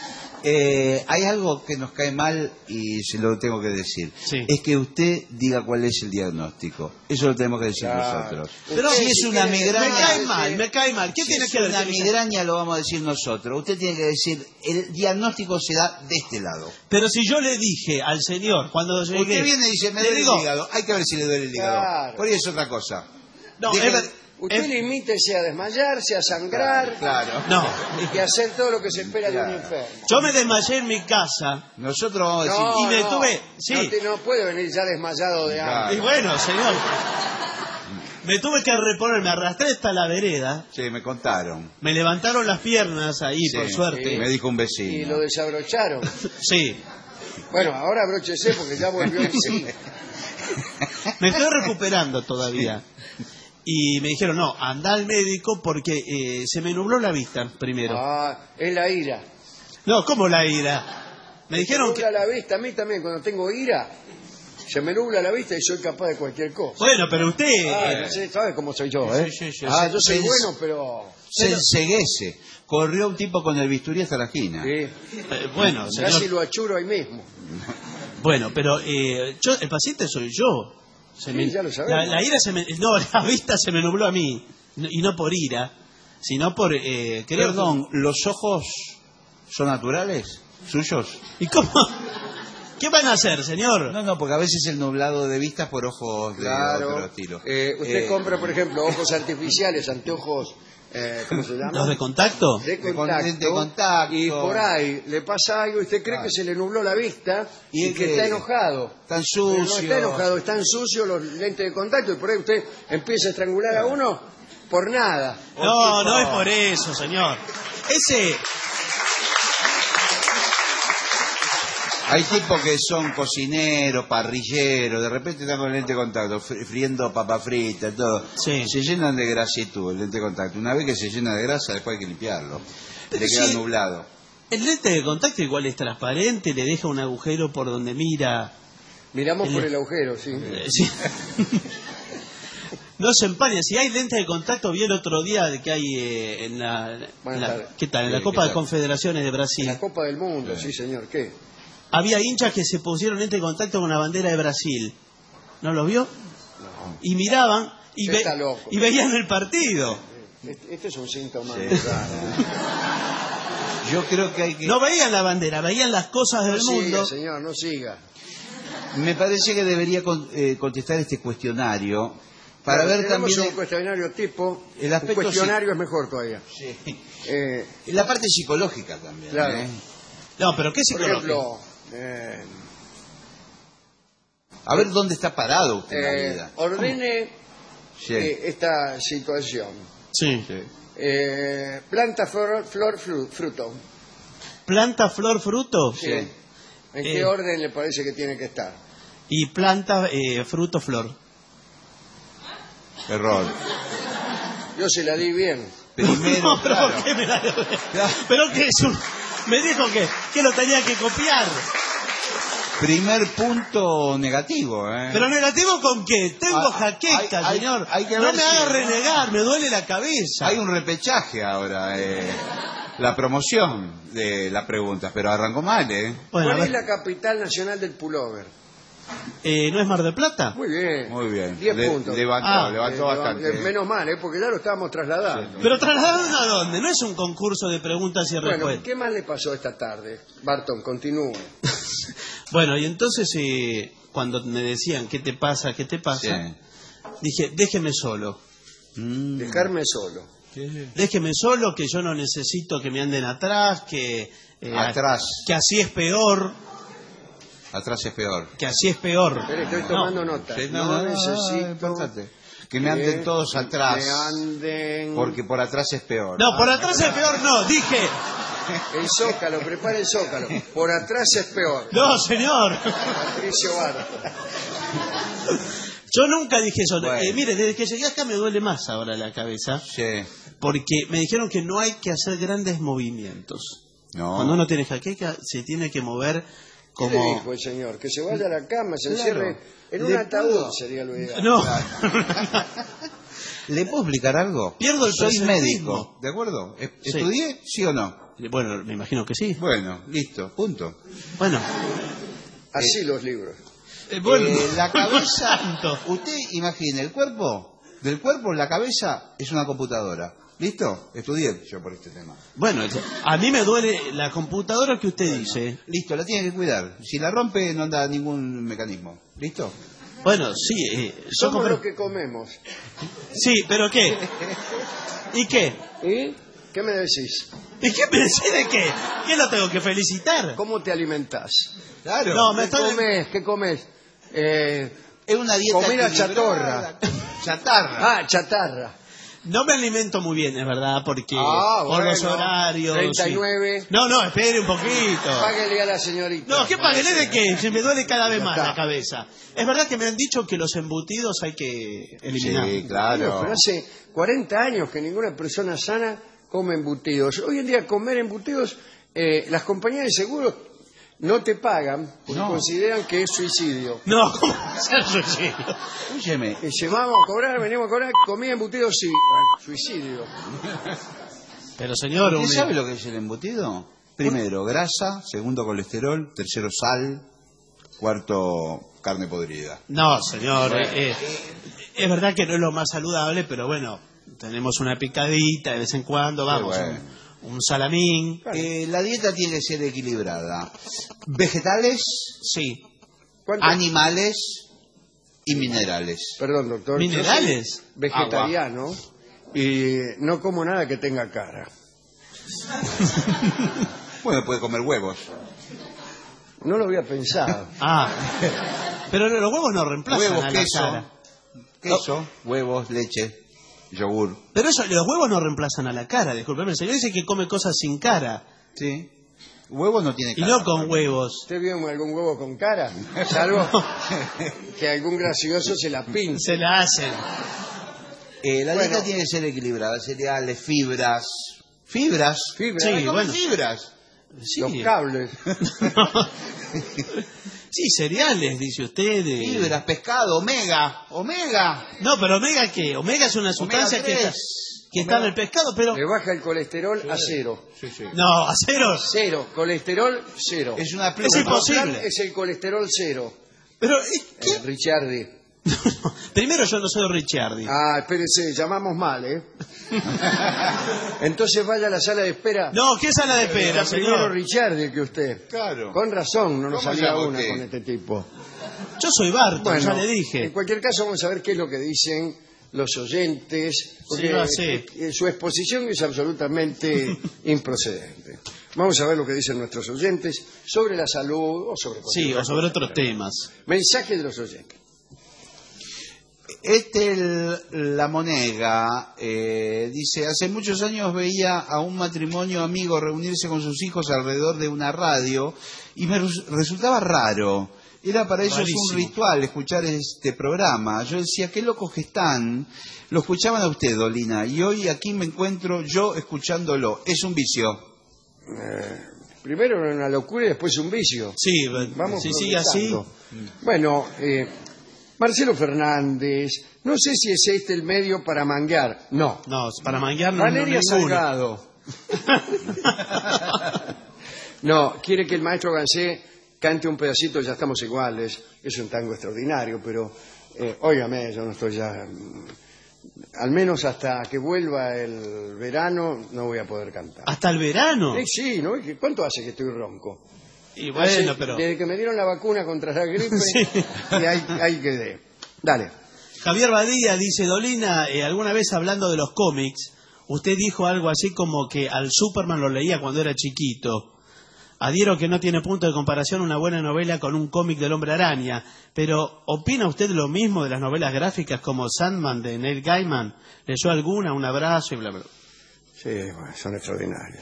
Eh, hay algo que nos cae mal y se lo tengo que decir. Sí. Es que usted diga cuál es el diagnóstico. Eso lo tenemos que decir Claro. nosotros. Pero si si es una quiere- migraña... Me cae mal, me cae mal. ¿Qué Si tiene es que ver una con esa- migraña lo vamos a decir nosotros. Usted tiene que decir, el diagnóstico se da de este lado. Pero si yo le dije al señor cuando llegué... Usted viene y dice, me le duele digo, el hígado. Hay que ver si le duele el hígado. Claro. Por ahí es otra cosa. No, Deje- es ver- Usted es- limítese a desmayarse, a sangrar Claro. no, y a hacer todo lo que se espera de un Claro. enfermo. yo me desmayé en mi casa. Nosotros vamos a decir... No, y me no, tuve- sí. no, te- no puede venir ya desmayado de Claro. hambre. Y bueno, señor, me tuve que reponer, me arrastré hasta la vereda, Sí, me contaron. me levantaron las piernas ahí, Sí, por suerte. Me dijo un Y vecino. lo desabrocharon. Sí, Bueno, ahora abróchese porque ya volvió en sí. me estoy recuperando todavía. Y me dijeron, no, anda al médico porque eh, se me nubló la vista primero. Ah, es la ira. No, ¿cómo la ira? Me dijeron nubla que... la vista, a mí también cuando tengo ira, se me nubla la vista y soy capaz de cualquier cosa. Bueno, pero usted... Ah, eh, no sé, ¿sabe cómo soy yo, eh? sí, sí, sí, ah, sí. yo soy Pens- bueno, pero... Se enceguece. Corrió un tipo con el bisturí hasta la esquina. Sí, eh, bueno, casi señor, lo achuro ahí mismo. bueno, pero eh, yo, el paciente soy yo. Se Sí, me- ya lo sabemos. La, la ira se me... No, la vista se me nubló a mí. No- y no por ira, sino por... Eh, creo- Perdón, ¿los ojos son naturales? ¿Suyos? ¿Y cómo? ¿Qué van a hacer, señor? No, no, porque a veces el nublado de vista es por ojos de Claro. otro estilo. Eh, usted Eh, compra, por ejemplo, ojos artificiales, anteojos, eh, ¿cómo se llama? ¿Los de contacto? de De con- contacto, de contacto. y por ahí le pasa algo y usted cree Ah. que se le nubló la vista y, Y es que, que está enojado. Tan Pero no sucio. está enojado, están sucios los lentes de contacto y por ahí usted empieza a estrangular a uno por nada. No, no es por eso, señor. Ese... Hay tipos que son cocineros, parrilleros, de repente están con el lente de contacto, fri- friendo papa frita, todo. Sí. Se llenan de grasitud el lente de contacto. Una vez que se llena de grasa, después hay que limpiarlo. Pero Le queda sí. nublado. El lente de contacto igual es transparente, le deja un agujero por donde mira. Miramos El- por el agujero, sí. Eh, sí. No se empaña. Si hay lentes de contacto, vi el otro día de que hay eh, en la, en Buenas la- tardes. ¿qué tal? En la Sí, Copa ¿qué de tal? Confederaciones de Brasil. La Copa del Mundo, sí, Sí. señor. ¿Qué? Había hinchas que se pusieron lente de contacto con la bandera de Brasil. ¿No lo vio? No. Y miraban y, ve- Está loco. y veían el partido. Este, este es un síntoma. Sí. muy raro. Yo creo que hay que... No veían la bandera, veían las cosas del No siga, mundo. señor, no siga. Me parece que debería con- eh, contestar este cuestionario para Claro, ver tenemos también un cuestionario tipo. el aspecto un cuestionario es mejor todavía. Sí. Eh, la parte psicológica también. Claro. ¿eh? No, pero ¿qué por psicológico? ejemplo, eh, A ver dónde está parado usted en la eh, vida. ordene Sí. eh, esta situación. Sí. Sí. Eh, planta, flor, flor, fru- fruto. Planta, flor, fruto. Sí. ¿En qué Eh. orden le parece que tiene que estar? Y planta, eh, fruto, flor. Error. Yo se la di bien. Primero, No, pero claro. ¿por qué me la- Claro. Pero que es un... Me dijo que, que lo tenía que copiar. Primer punto negativo, ¿eh? ¿Pero negativo con qué? Tengo Ah, jaqueca, hay- hay- señor. hay que no ver me si- haga renegar, me duele la cabeza. Hay un repechaje ahora, eh, la promoción de las preguntas, pero arrancó mal, ¿eh? Bueno, a ¿Cuál es ver, la capital nacional del pullover? eh, ¿no es Mar del Plata? Muy bien. Muy bien. Diez Le- puntos. Levantó, Ah, levantó Eh, bastante. eh, Menos mal, ¿eh? Porque ya lo estábamos trasladando. Pero trasladado a dónde? No es un concurso de preguntas y Bueno, respuestas. ¿qué más le pasó esta tarde? Barton, continúe. Bueno, y entonces eh, cuando me decían, ¿qué te pasa? ¿Qué te pasa? Sí. Dije, déjeme solo. Mm. Dejarme solo. Déjeme solo, que yo no necesito que me anden atrás, que... eh, Atrás. Que así es peor, Atrás es peor. que así es peor. Espere, estoy No. tomando nota. Sí, no, no, no, necesito importante. Que me anden todos atrás, Me anden... porque por atrás es peor. No, por atrás es peor, no, dije... El zócalo, prepare el zócalo. Por atrás es peor. No, señor. Patricio Barton. Yo nunca dije eso. Bueno. Eh, mire, desde que llegué acá me duele más ahora la cabeza, Sí. porque me dijeron que no hay que hacer grandes movimientos. No. Cuando uno tiene jaqueca, se tiene que mover ¿Qué le como... dijo el señor? Que se vaya a la cama, se Claro. encierre en un Le ataúd, pudo- sería lo ideal. No. ¿Le puedo explicar algo? Pierdo el Soy presentismo. médico, ¿de acuerdo? ¿E- Sí. ¿Estudié? ¿Sí o no? Bueno, me imagino que sí. Bueno, listo, punto. Bueno, Así los libros. eh, bueno. Eh, la cabeza, Santo. usted imagine, el cuerpo, del cuerpo la cabeza es una computadora. ¿Listo? Estudié yo por este tema. Bueno, a mí me duele la computadora que usted dice. Listo, la tiene que cuidar. Si la rompe no anda ningún mecanismo. ¿Listo? Bueno, sí. Eh, yo Somos compré- lo que comemos. Sí, pero ¿qué? ¿Y qué? ¿Y qué me decís? ¿Y qué me decís de qué? ¿Qué lo tengo que felicitar? ¿Cómo te alimentás? Claro. No, me ¿Qué está... comes? ¿Qué comes? Eh, Es una dieta Comida equilibrada. Chatarra. ah, chatarra. No me alimento muy bien, es verdad, porque Ah, por los bueno. horarios... treinta y nueve. sí. No, no, espere un poquito. Páguele a la señorita. No, ¿qué paguelé de qué? Se me duele cada vez Ya más está. la cabeza. Es verdad que me han dicho que los embutidos hay que eliminar. Sí, Bueno, claro. pero hace cuarenta años que ninguna persona sana come embutidos. Hoy en día comer embutidos, eh, las compañías de seguros no te pagan porque No. consideran que es suicidio. No, ¿cómo va a ser suicidio? Escúcheme. Y dice, vamos a cobrar, venimos a cobrar, comida embutidos, sí. Suicidio. Pero señor... ¿Usted un- sabe lo que es el embutido? Primero, grasa. Segundo, colesterol. Tercero, sal. Cuarto, carne podrida. No, señor, eh, eh, es verdad que no es lo más saludable, pero bueno, tenemos una picadita de vez en cuando, vamos, bueno. un, un salamín, Eh, la dieta tiene que ser equilibrada. Vegetales, sí. ¿Cuánto? animales y minerales. Perdón, doctor. ¿Minerales? Yo soy vegetariano y no como nada que tenga cara. Bueno, puede comer huevos. No lo había pensado. Ah, pero los huevos no reemplazan Huevos, a la queso. cara. Queso, huevos, leche, yogur. Pero eso, los huevos no reemplazan a la cara, discúlpeme, el señor dice que come cosas sin cara, Sí. Huevo no tiene y cara. no con huevos. ¿Usted vio algún huevo con cara? Salvo que algún gracioso se la pince. Se la hacen. Eh, la Bueno. dieta tiene que ser equilibrada. Cereales, fibras. ¿Fibras? Fibras. Sí, Hay que comer bueno. fibras. Sí. Los cables. Sí, cereales, dice usted. eh. Fibras, pescado, omega. Omega. No, pero omega qué? Omega es una sustancia que está, tres. que está en el pescado, pero... Le baja el colesterol a cero. Sí, sí. No, aceros. Cero. Colesterol cero. Es una Es pluma. imposible. Plan es el colesterol cero. Pero, ¿eh, ¿qué? Eh, Ricciardi. Primero, yo no soy Ricciardi. Ah, espérese, llamamos mal, ¿eh? Entonces vaya a la sala de espera. No, ¿qué sala de espera, Está primero señor? Ricciardi que usted. Claro. Con razón, no nos ¿Cómo salía llama una usted? con este tipo. Yo soy Barton, Bueno, ya le en dije. cualquier caso vamos a ver qué es lo que dicen los oyentes, porque Sí, lo sé. eh, su exposición es absolutamente improcedente. Vamos a ver lo que dicen nuestros oyentes sobre la salud o sobre Sí, cualquier o otra sobre cosa. otros temas. Mensaje de los oyentes. Este, el- la Monega, eh, dice, hace muchos años veía a un matrimonio amigo reunirse con sus hijos alrededor de una radio y me res- resultaba raro. Era para ellos Rarísimo. un ritual escuchar este programa. Yo decía, qué locos que están. Lo escuchaban a usted, Dolina, y hoy aquí me encuentro yo escuchándolo. Es un vicio. Eh, primero era una locura y después un vicio. Sí, Vamos si sigue así. progresando. Bueno, eh, Marcelo Fernández, no sé si es este el medio para manguear. No. No, para manguear no, Valeria no ninguno. Salgado. No, quiere que el maestro Gansé cante un pedacito, ya estamos iguales. Es un tango extraordinario, pero eh, óigame, yo no estoy ya. mm, Al menos hasta que vuelva el verano no voy a poder cantar. Hasta el verano. Eh, sí, ¿no? ¿Cuánto hace que estoy ronco? Y bueno, Hace- pero... Desde que me dieron la vacuna contra la gripe, Sí. y ahí, ahí quedé. Dale. Javier Badía dice, Dolina, eh, alguna vez hablando de los cómics, usted dijo algo así como que al Superman lo leía cuando era chiquito. Adhiero que no tiene punto de comparación una buena novela con un cómic del Hombre Araña, pero ¿opina usted lo mismo de las novelas gráficas como Sandman de Neil Gaiman? ¿Leyó alguna? Un abrazo y bla, bla. Sí, bueno, son extraordinarios.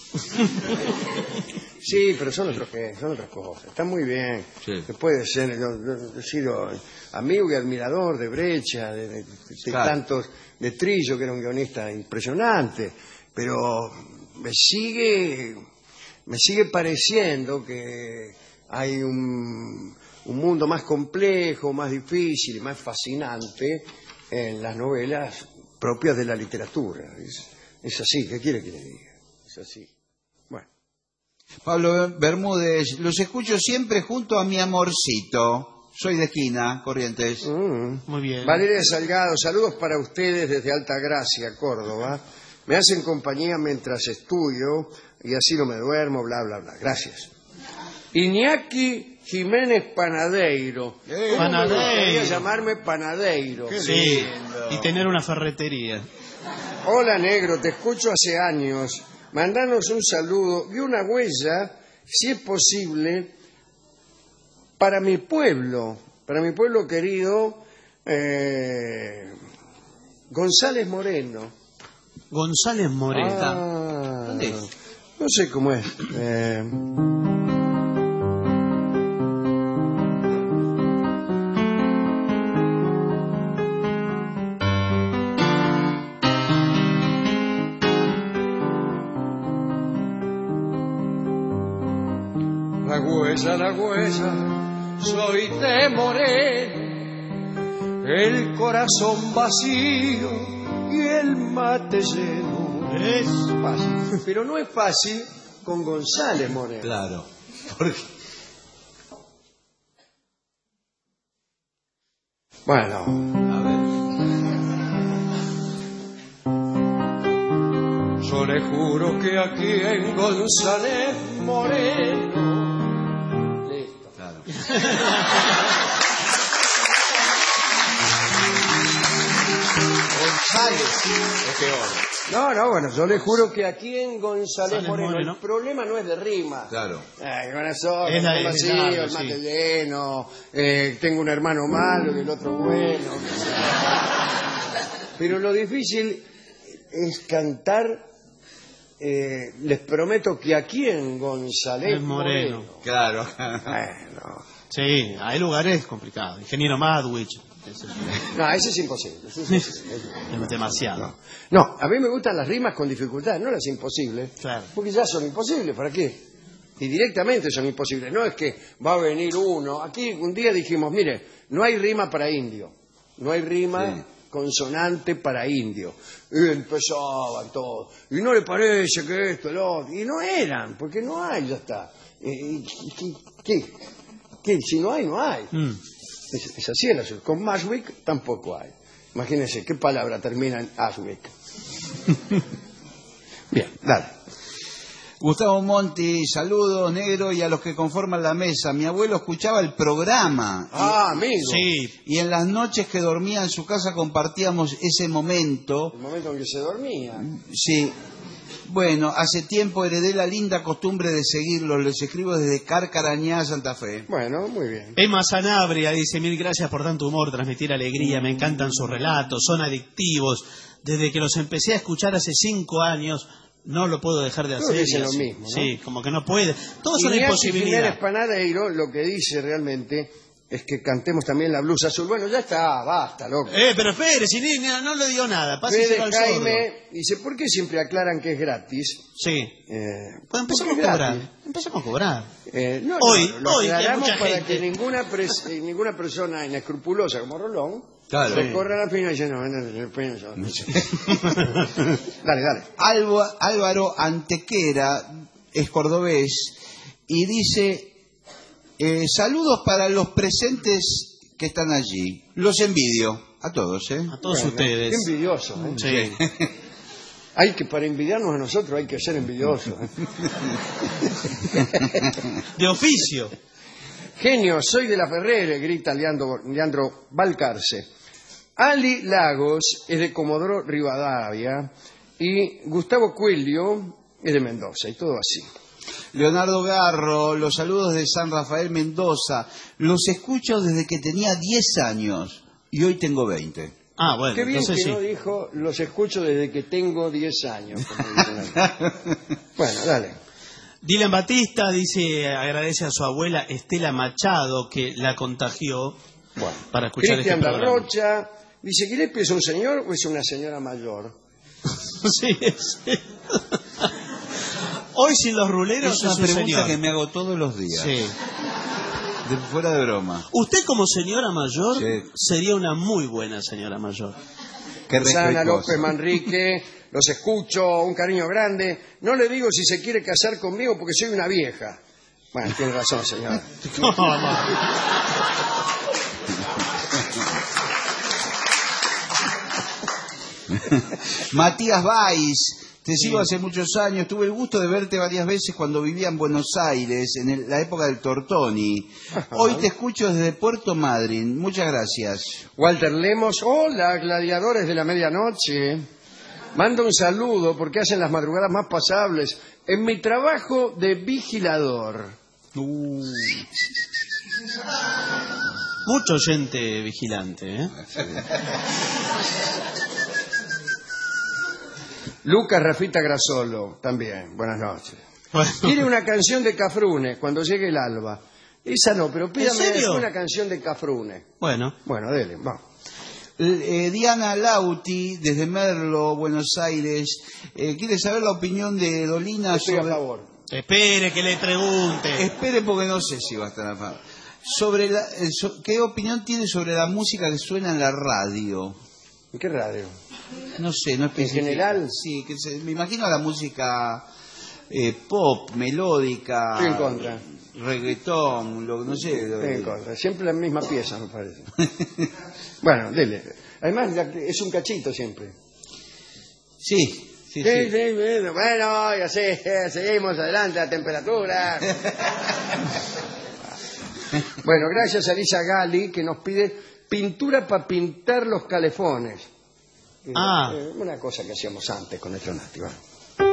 Sí, pero son otros que son otras cosas. Están muy bien. Sí. Que puede ser, yo, yo he sido amigo y admirador de Brecha, de, de- de Claro. tantos, de Trillo, que era un guionista impresionante, pero me sigue, me sigue pareciendo que hay un, un mundo más complejo, más difícil y más fascinante en las novelas propias de la literatura. Es, es así, ¿qué quiere que le diga? Es así. Bueno. Pablo Bermúdez, los escucho siempre junto a mi amorcito. Soy de esquina, Corrientes. Mm. Muy bien. Valeria Salgado, saludos para ustedes desde Altagracia, Córdoba. Me hacen compañía mientras estudio y así no me duermo, bla, bla, bla. Gracias. Iñaki Jiménez Panadeiro. Eh, ¿Cómo Panadeiro. me gustaría llamarme Panadeiro? Sí, y tener una ferretería. Hola, negro, te escucho hace años. Mandanos un saludo y una huella, si es posible, para mi pueblo, para mi pueblo querido, eh, González Moreno. González Moreno. Ah, ¿Dónde es? no sé cómo es. Eh, La huella, la huella, soy de Moreno, el corazón vacío y el mate lleno. Es Fácil. Pero no es fácil con González Moreno. Claro. Porque... Bueno, A ver. yo le juro que aquí en González Moreno. Listo. Claro. González es peor. No, no, bueno, yo le juro que aquí en González González Moreno, Moreno. el problema no es de rima. Claro. Ay, corazón, Es la- el es vacío, largo, el mate sí. lleno, eh, tengo un hermano malo y el otro bueno. Pero lo difícil es cantar, eh, les prometo que aquí en González Es Moreno. Moreno. Claro. Bueno, Sí, hay lugares complicados. Ingeniero Madwich. Es, no, ese es imposible. Eso es imposible. es demasiado. No, a mí me gustan las rimas con dificultad, no las imposibles. Claro. Porque ya son imposibles, ¿para qué? Y directamente son imposibles. No es que va a venir uno. Aquí un día dijimos, mire, no hay rima para indio. No hay rima Sí. consonante para indio. Y empezaban todos. Y no le parece que esto, lo otro. Y no eran, porque no hay, ya está. ¿Y, y- y- qué? ¿Qué? Si no hay, no hay. Mm. Es, es así el asunto. Con Mashwick tampoco hay. Imagínense, ¿qué palabra termina en Ashwick? Bien, dale. Gustavo Monti, saludos, negro, y a los que conforman la mesa. Mi abuelo escuchaba el programa. y- Ah, amigo. Sí, Y en las noches que dormía en su casa compartíamos ese momento. El momento en que se dormía. Sí. Bueno, hace tiempo heredé la linda costumbre de seguirlos. Les escribo desde Carcarañá, Santa Fe. Bueno, muy bien. Emma Sanabria dice, mil gracias por tanto humor, transmitir alegría, me encantan sus relatos, son adictivos. Desde que los empecé a escuchar hace cinco años, no lo puedo dejar de Todos hacer. dicen y lo así. mismo, ¿no? Sí, como que no puede. Todo es una Iñaki imposibilidad. Jiménez Panadeiro lo que dice realmente es que cantemos también la blusa azul. Bueno, ya está, basta, loco. Eh, pero espere, si ni- no, no le dio nada, Fede páseselo al sordo. Jaime dice, ¿por qué siempre aclaran que es gratis? Sí. Eh, Pues empecemos porque a es cobrar. gratis. Empecemos a cobrar. Eh, no, Hoy, no, lo hoy, que hay aclaramos mucha para gente. que ninguna, pres- eh, ninguna persona inescrupulosa como Rolón Claro. se corra la fina y dice, no, no, no, no, no. Dale, dale. Alba- Álvaro Antequera es cordobés y dice, eh, saludos para los presentes que están allí. Los envidio a todos, ¿eh? A todos Bueno, ustedes. qué envidioso, ¿eh? Sí. Hay que, para envidiarnos a nosotros hay que ser envidiosos. ¿eh? De oficio. Genio, soy de la Ferrere, grita Leandro, Leandro Balcarce. Ali Lagos es de Comodoro Rivadavia y Gustavo Cuello es de Mendoza y todo así. Leonardo Garro, los saludos de San Rafael Mendoza. Los escucho desde que tenía diez años y hoy tengo veinte. Ah, bueno, Qué bien entonces que sí. no dijo, los escucho desde que tengo diez años. como dicen ahí. Bueno, dale. Dylan Batista dice, agradece a su abuela Estela Machado que la contagió Bueno. para escuchar este Cristian programa. Darrocha dice, ¿Gillespie es un señor o es una señora mayor? Sí, sí. Hoy sin los ruleros Es una es un pregunta señor. que me hago todos los días. Sí. De, fuera de broma. Usted como señora mayor Sí. sería una muy buena señora mayor. Qué Susana respetuoso. López Manrique, los escucho, un cariño grande. No le digo si se quiere casar conmigo porque soy una vieja. Bueno, tiene razón, señora. Matías Valls, te sigo hace muchos años. Tuve el gusto de verte varias veces cuando vivía en Buenos Aires, en el- la época del Tortoni. Hoy te escucho desde Puerto Madryn. Muchas gracias. Walter Lemos, hola, gladiadores de la medianoche. Mando un saludo porque hacen las madrugadas más pasables en mi trabajo de vigilador. Mucho oyente vigilante, ¿eh? Lucas Rafita Grasolo, también, buenas noches. Bueno. Quiere una canción de Cafrune cuando llegue el alba. Esa no, pero pídame serio? una canción de Cafrune. Bueno, Bueno, dele, vamos. L- eh, Diana Lauti, desde Merlo, Buenos Aires, eh, quiere saber la opinión de Dolina Estoy a sobre... favor. espere que le pregunte. Espere porque no sé si va a estar a favor. Sobre la, eh, so- ¿Qué opinión tiene sobre la música que suena en la radio? ¿En qué radio? No sé, no especifica. general? Sí, que se- me imagino la música eh, pop, melódica. Estoy en contra. Reggaetón, lo, no sé. lo- Estoy en contra. Siempre la misma pieza, me parece. Bueno, dele. Además, la- es un cachito siempre. Sí, sí, Sí, sí. sí, bueno, bueno, ya sé, seguimos adelante, la temperatura. Bueno, gracias a Lisa Gali, que nos pide pintura para pintar los calefones. Ah. Eh, Una cosa que hacíamos antes con nuestro Nati. va.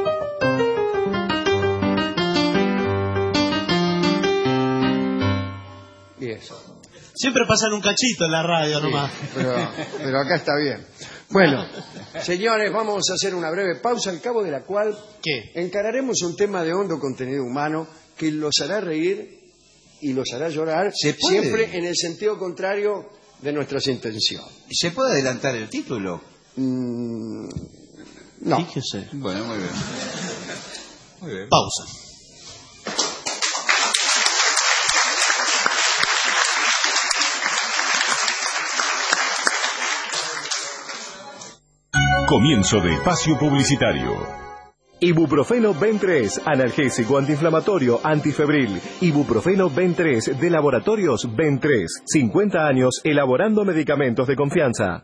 Y eso. Siempre pasan un cachito en la radio nomás. Pero, pero acá está bien. Bueno, señores, vamos a hacer una breve pausa, al cabo de la cual ¿Qué? encararemos un tema de hondo contenido humano que los hará reír y los hará llorar, ¿Se puede? siempre en el sentido contrario de nuestras intenciones. ¿Se puede adelantar el título? Mm, no. Fíjese. Bueno, muy bien. Muy bien. Pausa. Comienzo de espacio publicitario. Ibuprofeno Ben tres, analgésico antiinflamatorio, antifebril. Ibuprofeno Ben tres de Laboratorios Ben tres. cincuenta años elaborando medicamentos de confianza.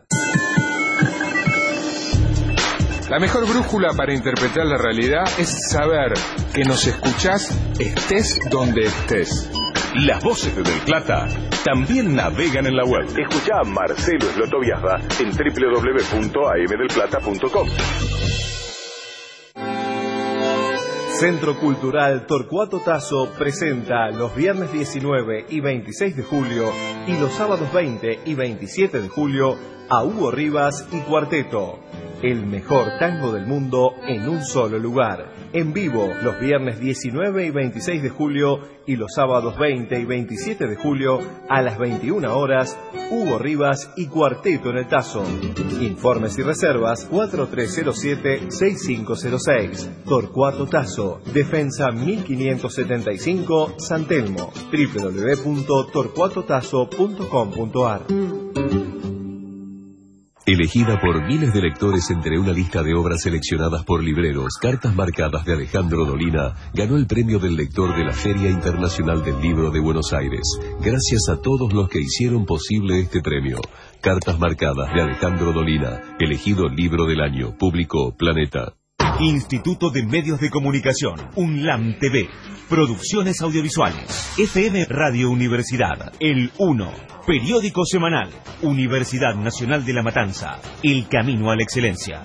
La mejor brújula para interpretar la realidad es saber que nos escuchás estés donde estés. Las voces de Del Plata también navegan en la web. Escuchá a Marcelo Slotoviazda en doble u doble u doble u punto a m del plata punto com. Centro Cultural Torcuato Tasso presenta los viernes diecinueve y veintiséis de julio y los sábados veinte y veintisiete de julio a Hugo Rivas y Cuarteto. El mejor tango del mundo en un solo lugar. En vivo los viernes diecinueve y veintiséis de julio y los sábados veinte y veintisiete de julio a las veintiuna horas, Hugo Rivas y Cuarteto en el Tazo. Informes y reservas cuatro tres cero siete, seis cinco cero seis. Torcuato Tazo, Defensa mil quinientos setenta y cinco, San Telmo. doble u doble u doble u punto torcuato tazo punto com punto a r. Elegida por miles de lectores entre una lista de obras seleccionadas por libreros, Cartas Marcadas de Alejandro Dolina ganó el premio del lector de la Feria Internacional del Libro de Buenos Aires. Gracias a todos los que hicieron posible este premio. Cartas Marcadas de Alejandro Dolina, elegido Libro del Año, publicó Planeta. Instituto de Medios de Comunicación, UNLAM T V, Producciones Audiovisuales, F M Radio Universidad, El uno, Periódico Semanal, Universidad Nacional de La Matanza, El Camino a la Excelencia.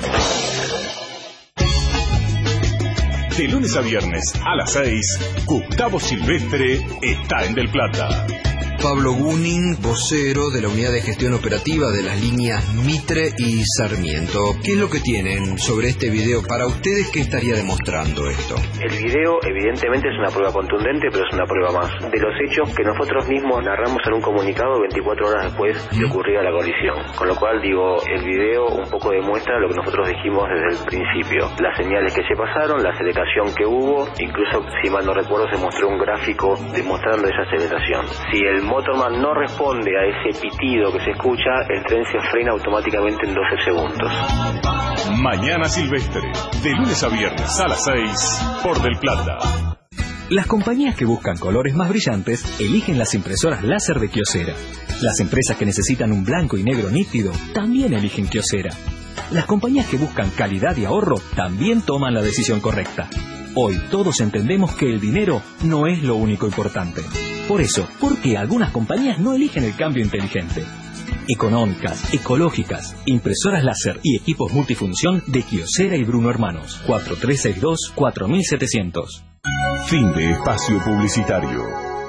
De lunes a viernes a las seis, Gustavo Silvestre está en Del Plata. Pablo Gunin, vocero de la Unidad de Gestión Operativa de las líneas Mitre y Sarmiento. ¿Qué es lo que tienen sobre este video? Para ustedes, ¿qué estaría demostrando esto? El video evidentemente es una prueba contundente, pero es una prueba más de los hechos que nosotros mismos narramos en un comunicado veinticuatro horas después de ocurrida la colisión. Con lo cual, digo, el video un poco demuestra lo que nosotros dijimos desde el principio. Las señales que se pasaron, la aceleración que hubo, incluso, si mal no recuerdo, se mostró un gráfico demostrando esa aceleración. Si el Motorman no responde a ese pitido que se escucha, el tren se frena automáticamente en doce segundos. Mañana Silvestre, de lunes a viernes a las seis, por Del Plata. Las compañías que buscan colores más brillantes eligen las impresoras láser de Kyocera. Las empresas que necesitan un blanco y negro nítido también eligen Kyocera. Las compañías que buscan calidad y ahorro también toman la decisión correcta. Hoy todos entendemos que el dinero no es lo único importante. Por eso, ¿por qué algunas compañías no eligen el cambio inteligente? Económicas, ecológicas, impresoras láser y equipos multifunción de Kyocera y Bruno Hermanos. cuatro tres seis dos, cuatro siete cero cero. Fin de espacio publicitario.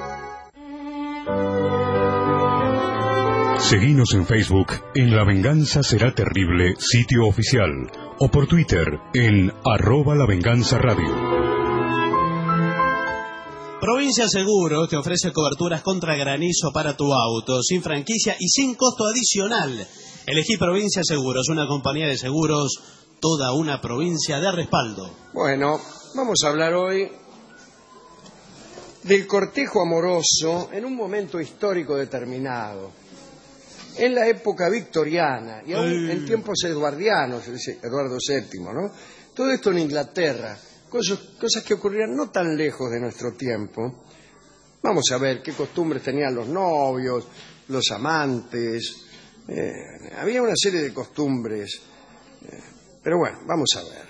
Seguinos en Facebook en La Venganza Será Terrible, sitio oficial, o por Twitter en arroba La Venganza Radio. Provincia Seguros te ofrece coberturas contra granizo para tu auto, sin franquicia y sin costo adicional. Elegí Provincia Seguros, una compañía de seguros, toda una provincia de respaldo. Bueno, vamos a hablar hoy del cortejo amoroso en un momento histórico determinado. En la época victoriana y aún en tiempos eduardianos, Eduardo séptimo, ¿no? Todo esto en Inglaterra, cosas, cosas que ocurrían no tan lejos de nuestro tiempo. Vamos a ver qué costumbres tenían los novios, los amantes. Eh, había una serie de costumbres, eh, pero bueno, vamos a ver.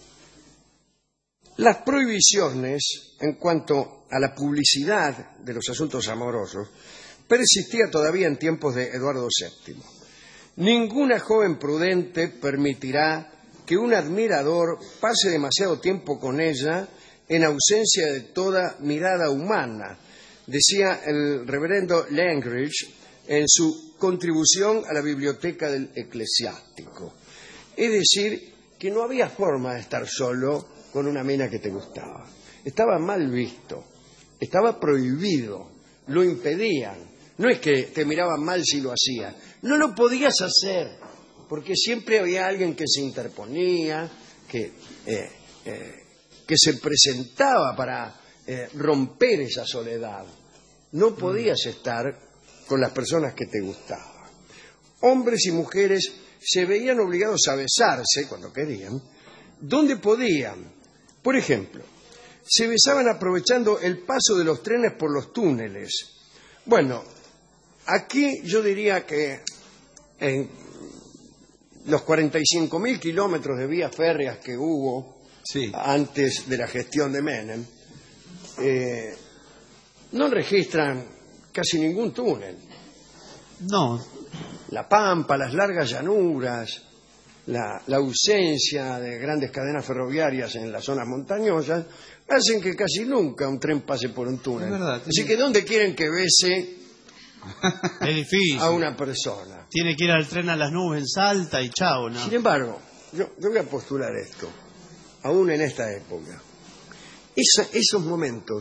Las prohibiciones en cuanto a la publicidad de los asuntos amorosos persistía todavía en tiempos de Eduardo séptimo. Ninguna joven prudente permitirá que un admirador pase demasiado tiempo con ella en ausencia de toda mirada humana, decía el reverendo Langridge en su contribución a la biblioteca del eclesiástico. Es decir, que no había forma de estar solo con una mina que te gustaba. Estaba mal visto, estaba prohibido, lo impedían. No es que te miraban mal si lo hacías, no lo podías hacer, porque siempre había alguien que se interponía, que, eh, eh, que se presentaba para eh, romper esa soledad. No podías estar con las personas que te gustaban. Hombres y mujeres se veían obligados a besarse cuando querían, donde podían. Por ejemplo, se besaban aprovechando el paso de los trenes por los túneles. Bueno, aquí yo diría que en los cuarenta y cinco mil kilómetros de vías férreas que hubo sí. antes de la gestión de Menem, eh, no registran casi ningún túnel. No. La pampa, las largas llanuras, la, la ausencia de grandes cadenas ferroviarias en las zonas montañosas, hacen que casi nunca un tren pase por un túnel. Es verdad, Así que ¿dónde quieren que bese es difícil. a una persona? Tiene que ir al tren a las nubes en Salta y chao, ¿no? Sin embargo, yo, yo voy a postular esto, aún en esta época. Esa, esos momentos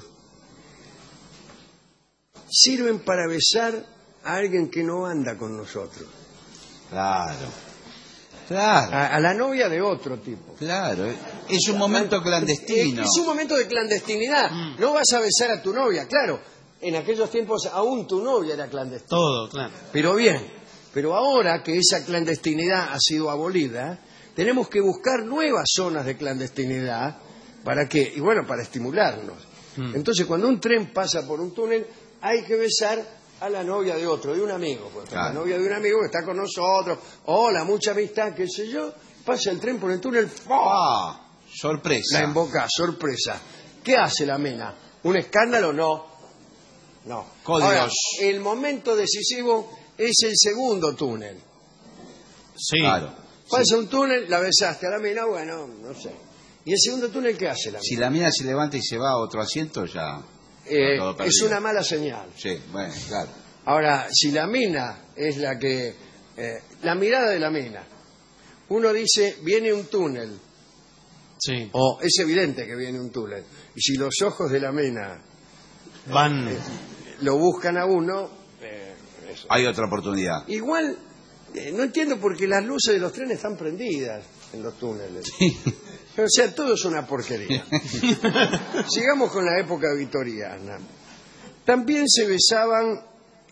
sirven para besar a alguien que no anda con nosotros. Claro. Claro. A, a la novia de otro tipo. Claro. Es un momento clandestino. Es, es un momento de clandestinidad. Mm. No vas a besar a tu novia, claro. En aquellos tiempos aún tu novia era clandestina. Todo, claro. Pero bien, pero ahora que esa clandestinidad ha sido abolida, tenemos que buscar nuevas zonas de clandestinidad para que, y bueno, para estimularnos. Mm. Entonces, cuando un tren pasa por un túnel, hay que besar a la novia de otro, de un amigo. Pues, claro. La novia de un amigo que está con nosotros. Hola, mucha amistad, qué sé yo. Pasa el tren por el túnel. ¡Ah! Sorpresa. La invoca, sorpresa. ¿Qué hace la mina? ¿Un escándalo? No. No. Códigos. Ahora, el momento decisivo es el segundo túnel. Sí. Claro. Pasa sí. un túnel, la besaste a la mina, bueno, no sé. ¿Y el segundo túnel qué hace la mina? Si la mina se levanta y se va a otro asiento, ya... Eh, es una mala señal. Sí, bueno, claro. Ahora, si la mina es la que... Eh, la mirada de la mina. Uno dice, viene un túnel. Sí. O es evidente que viene un túnel. Y si los ojos de la mina... Van... Eh, lo buscan a uno... Eh, eso. Hay otra oportunidad. Igual, eh, no entiendo por qué las luces de los trenes están prendidas en los túneles. Sí. O sea, todo es una porquería. Sigamos con la época victoriana. También se besaban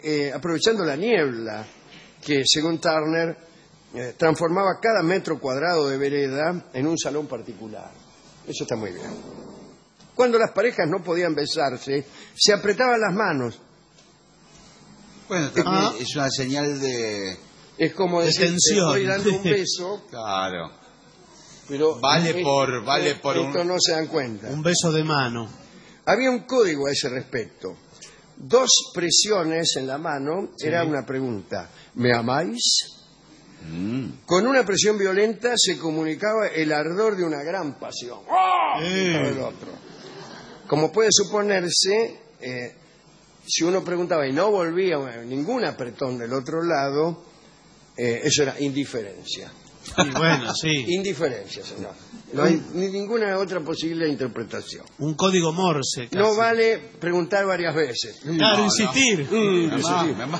eh, aprovechando la niebla, que según Turner eh, transformaba cada metro cuadrado de vereda en un salón particular. Eso está muy bien. Cuando las parejas no podían besarse, se apretaban las manos. Bueno, también ah. es una señal de... Es como decir, te estoy dando un beso. Claro. Pero vale esto, por vale por esto un... no se dan cuenta. Un beso de mano. Había un código a ese respecto. Dos presiones en la mano sí. Era una pregunta. ¿Me amáis? Mm. Con una presión violenta se comunicaba el ardor de una gran pasión. ¡Oh! Eh. El otro. Como puede suponerse, eh, si uno preguntaba y no volvía ningún apretón del otro lado, eh, eso era indiferencia. Y bueno, sí. Indiferencia, señor. No hay ni ninguna otra posible interpretación. Un código Morse. Casi. No vale preguntar varias veces. Claro, no, insistir. No. Mm, insistir. Mamá,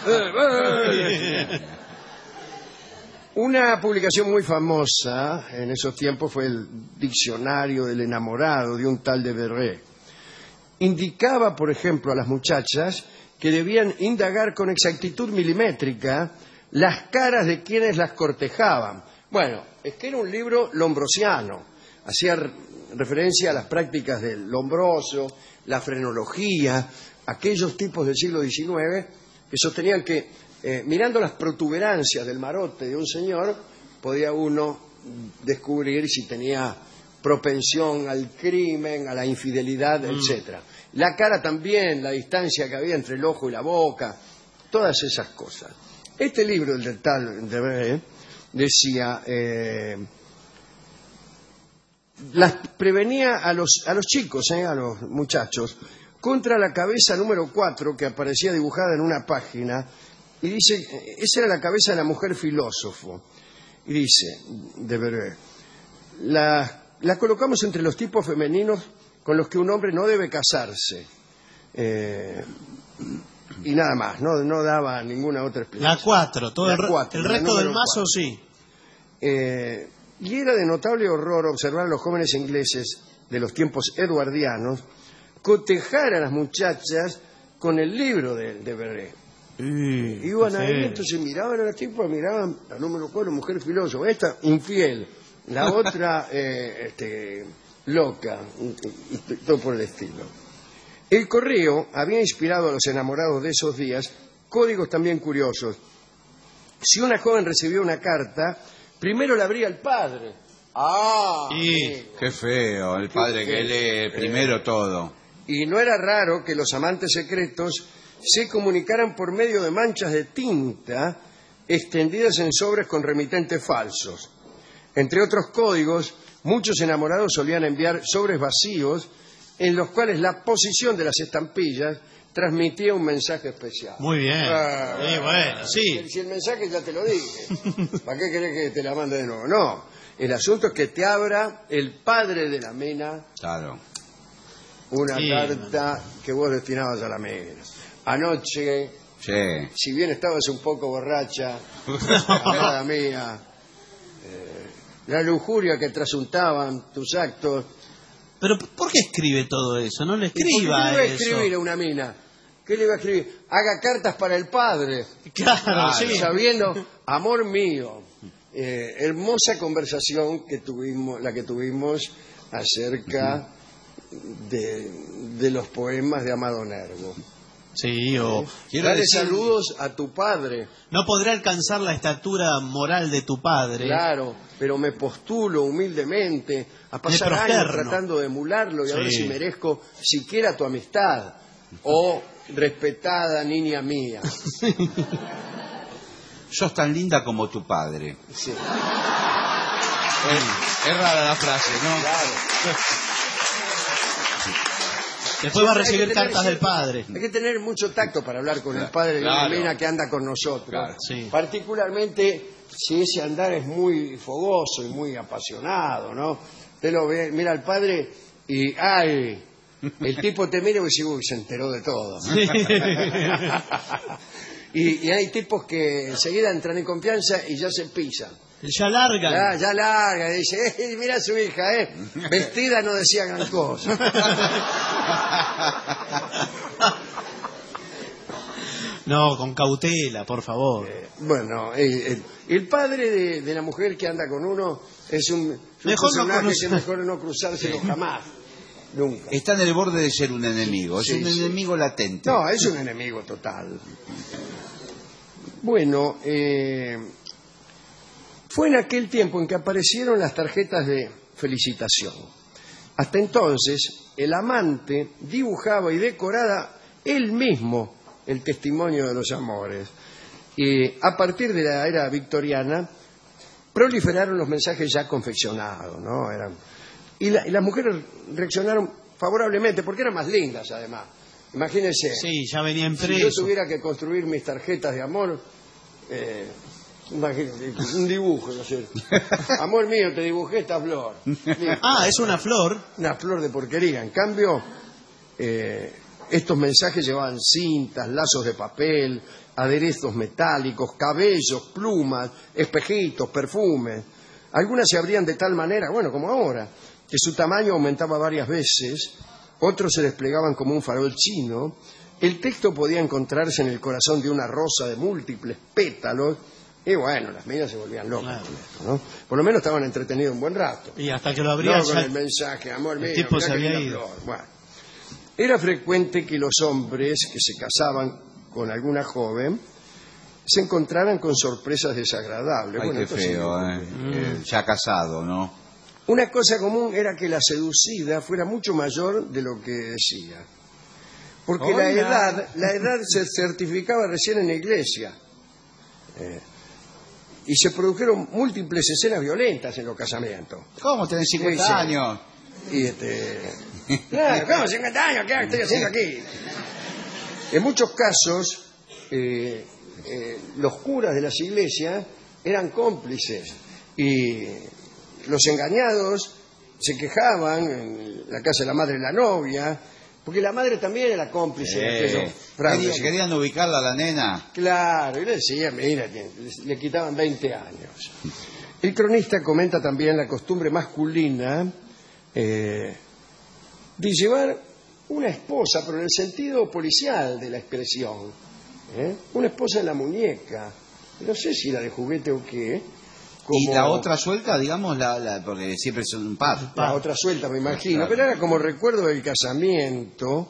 Una publicación muy famosa en esos tiempos fue el Diccionario del Enamorado de un tal de Berré. Indicaba, por ejemplo, a las muchachas que debían indagar con exactitud milimétrica las caras de quienes las cortejaban. Bueno, es que era un libro lombrosiano. Hacía referencia a las prácticas del Lombroso, la frenología, aquellos tipos del siglo diecinueve que sostenían que, eh, mirando las protuberancias del marote de un señor, podía uno descubrir si tenía propensión al crimen, a la infidelidad, mm. etcétera. La cara también, la distancia que había entre el ojo y la boca, todas esas cosas. Este libro, el de tal de Berré, decía, eh, las prevenía a los, a los chicos, eh, a los muchachos, contra la cabeza número cuatro que aparecía dibujada en una página, y dice, esa era la cabeza de la mujer filósofo, y dice, de Berré, la, la colocamos entre los tipos femeninos con los que un hombre no debe casarse, eh, y nada más, no, no daba ninguna otra explicación. La cuatro, todo la el, cuatro, el resto del mazo cuatro. Sí. Eh, y era de notable horror observar a los jóvenes ingleses de los tiempos eduardianos cotejar a las muchachas con el libro de, de Berré. Mm, Iban ahí, entonces miraban a las tipas, miraban al número cuatro, mujer filósofa, esta infiel, la otra eh, este, loca, y, y todo por el estilo. El correo había inspirado a los enamorados de esos días códigos también curiosos. Si una joven recibía una carta, primero la abría el padre. ¡Ah! Y, qué feo, el padre que lee primero eh, todo. Y no era raro que los amantes secretos se comunicaran por medio de manchas de tinta extendidas en sobres con remitentes falsos. Entre otros códigos, muchos enamorados solían enviar sobres vacíos en los cuales la posición de las estampillas transmitía un mensaje especial. Muy bien. Ah, sí, bueno, sí. Si el mensaje ya te lo dije, ¿para qué querés que te la mande de nuevo? No, el asunto es que te abra el padre de la mina claro. una sí, carta man. que vos destinabas a la mina. Anoche, sí. si bien estabas un poco borracha, amada mía, eh, la lujuria que trasuntaban tus actos. Pero ¿por qué escribe todo eso? No le escriba ¿Y por qué le va a eso. escribir a una mina? ¿Qué le va a escribir? Haga cartas para el padre. Claro, claro. sí. Sabiendo, amor mío, eh, hermosa conversación que tuvimos, la que tuvimos acerca uh-huh. de, de los poemas de Amado Nervo. Sí, o... ¿Eh? Dale decir... saludos a tu padre. No podré alcanzar la estatura moral de tu padre. Claro, pero me postulo humildemente a pasar años tratando de emularlo y sí. a ver si merezco siquiera tu amistad. O respetada niña mía. Sos tan linda como tu padre. Sí. Es, es rara la frase, ¿no? Claro. Después va a recibir cartas del padre. Hay que tener mucho tacto para hablar con el padre de claro. una nena que anda con nosotros. Claro. Sí. Particularmente si ese andar es muy fogoso y muy apasionado, ¿no? Usted lo ve, mira al padre y ¡ay! El tipo te mira y dice, uy, se enteró de todo. Sí. y, y hay tipos que enseguida entran en confianza y ya se pisan. Ya larga. Ya, ya larga. Dice, eh, mira a su hija, ¿eh? Vestida no decía gran cosa. No, con cautela, por favor. Eh, bueno, eh, el, el padre de, de la mujer que anda con uno es un, es un Mejor no personaje conocer. que mejor no cruzárselo jamás. Nunca. Está en el borde de ser un enemigo, es Sí, un sí. enemigo latente. No, es un enemigo total. Bueno, eh, fue en aquel tiempo en que aparecieron las tarjetas de felicitación. Hasta entonces, el amante dibujaba y decoraba él mismo el testimonio de los amores. Y a partir de la era victoriana, proliferaron los mensajes ya confeccionados, ¿no? Eran, y, la- y las mujeres reaccionaron favorablemente, porque eran más lindas, además. Imagínense. Sí, ya venía Si impreso. yo tuviera que construir mis tarjetas de amor, eh, imagínate, un dibujo, no sé. Amor mío, te dibujé esta flor. Ah, es una flor. Una flor de porquería. En cambio, eh, estos mensajes llevaban cintas, lazos de papel, aderezos metálicos, cabellos, plumas, espejitos, perfumes. Algunas se abrían de tal manera, bueno, como ahora, que su tamaño aumentaba varias veces, otros se desplegaban como un farol chino. El texto podía encontrarse en el corazón de una rosa de múltiples pétalos, y bueno, las minas se volvían locas con esto, ¿no? Por lo menos estaban entretenidos un buen rato. Y hasta que lo abría No con ya el mensaje, amor el mío, tipo mirá se qué había linda ido. flor. Bueno, era frecuente que los hombres que se casaban con alguna joven se encontraran con sorpresas desagradables. Ay, Bueno, qué esto sí feo, ocurre. ¿eh? Eh, Ya casado, ¿no? Una cosa común era que la seducida fuera mucho mayor de lo que decía. Porque la Hola. edad, la edad se certificaba recién en la iglesia. Eh, y se produjeron múltiples escenas violentas en los casamientos. ¿Cómo tenés cincuenta Sí, sí. años? Y este. Claro, ¿cómo cincuenta años? ¿Qué estoy haciendo aquí? En muchos casos, eh, eh, los curas de las iglesias eran cómplices y los engañados se quejaban en la casa de la madre de la novia, porque la madre también era cómplice de aquellos Eh, fraudes. quería- querían ubicarla a la nena. Claro, y le decía, mira, le, le quitaban veinte años. El cronista comenta también la costumbre masculina eh, de llevar una esposa, pero en el sentido policial de la expresión, ¿eh? Una esposa en la muñeca, no sé si la de juguete o qué. Y como- la otra suelta, digamos, la, la- porque siempre son un par. La otra suelta, me imagino, Claro. pero era como recuerdo del casamiento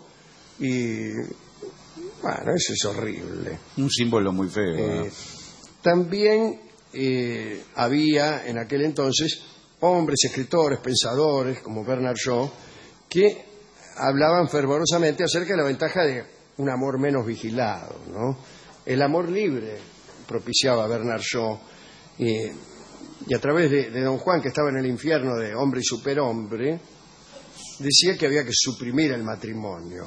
y bueno, eso es horrible. Un símbolo muy feo. ¿no? Eh, también eh, había en aquel entonces hombres, escritores, pensadores como Bernard Shaw que hablaban fervorosamente acerca de la ventaja de un amor menos vigilado, ¿no? El amor libre propiciaba Bernard Shaw eh, y a través de, de Don Juan, que estaba en el infierno de hombre y superhombre, decía que había que suprimir el matrimonio.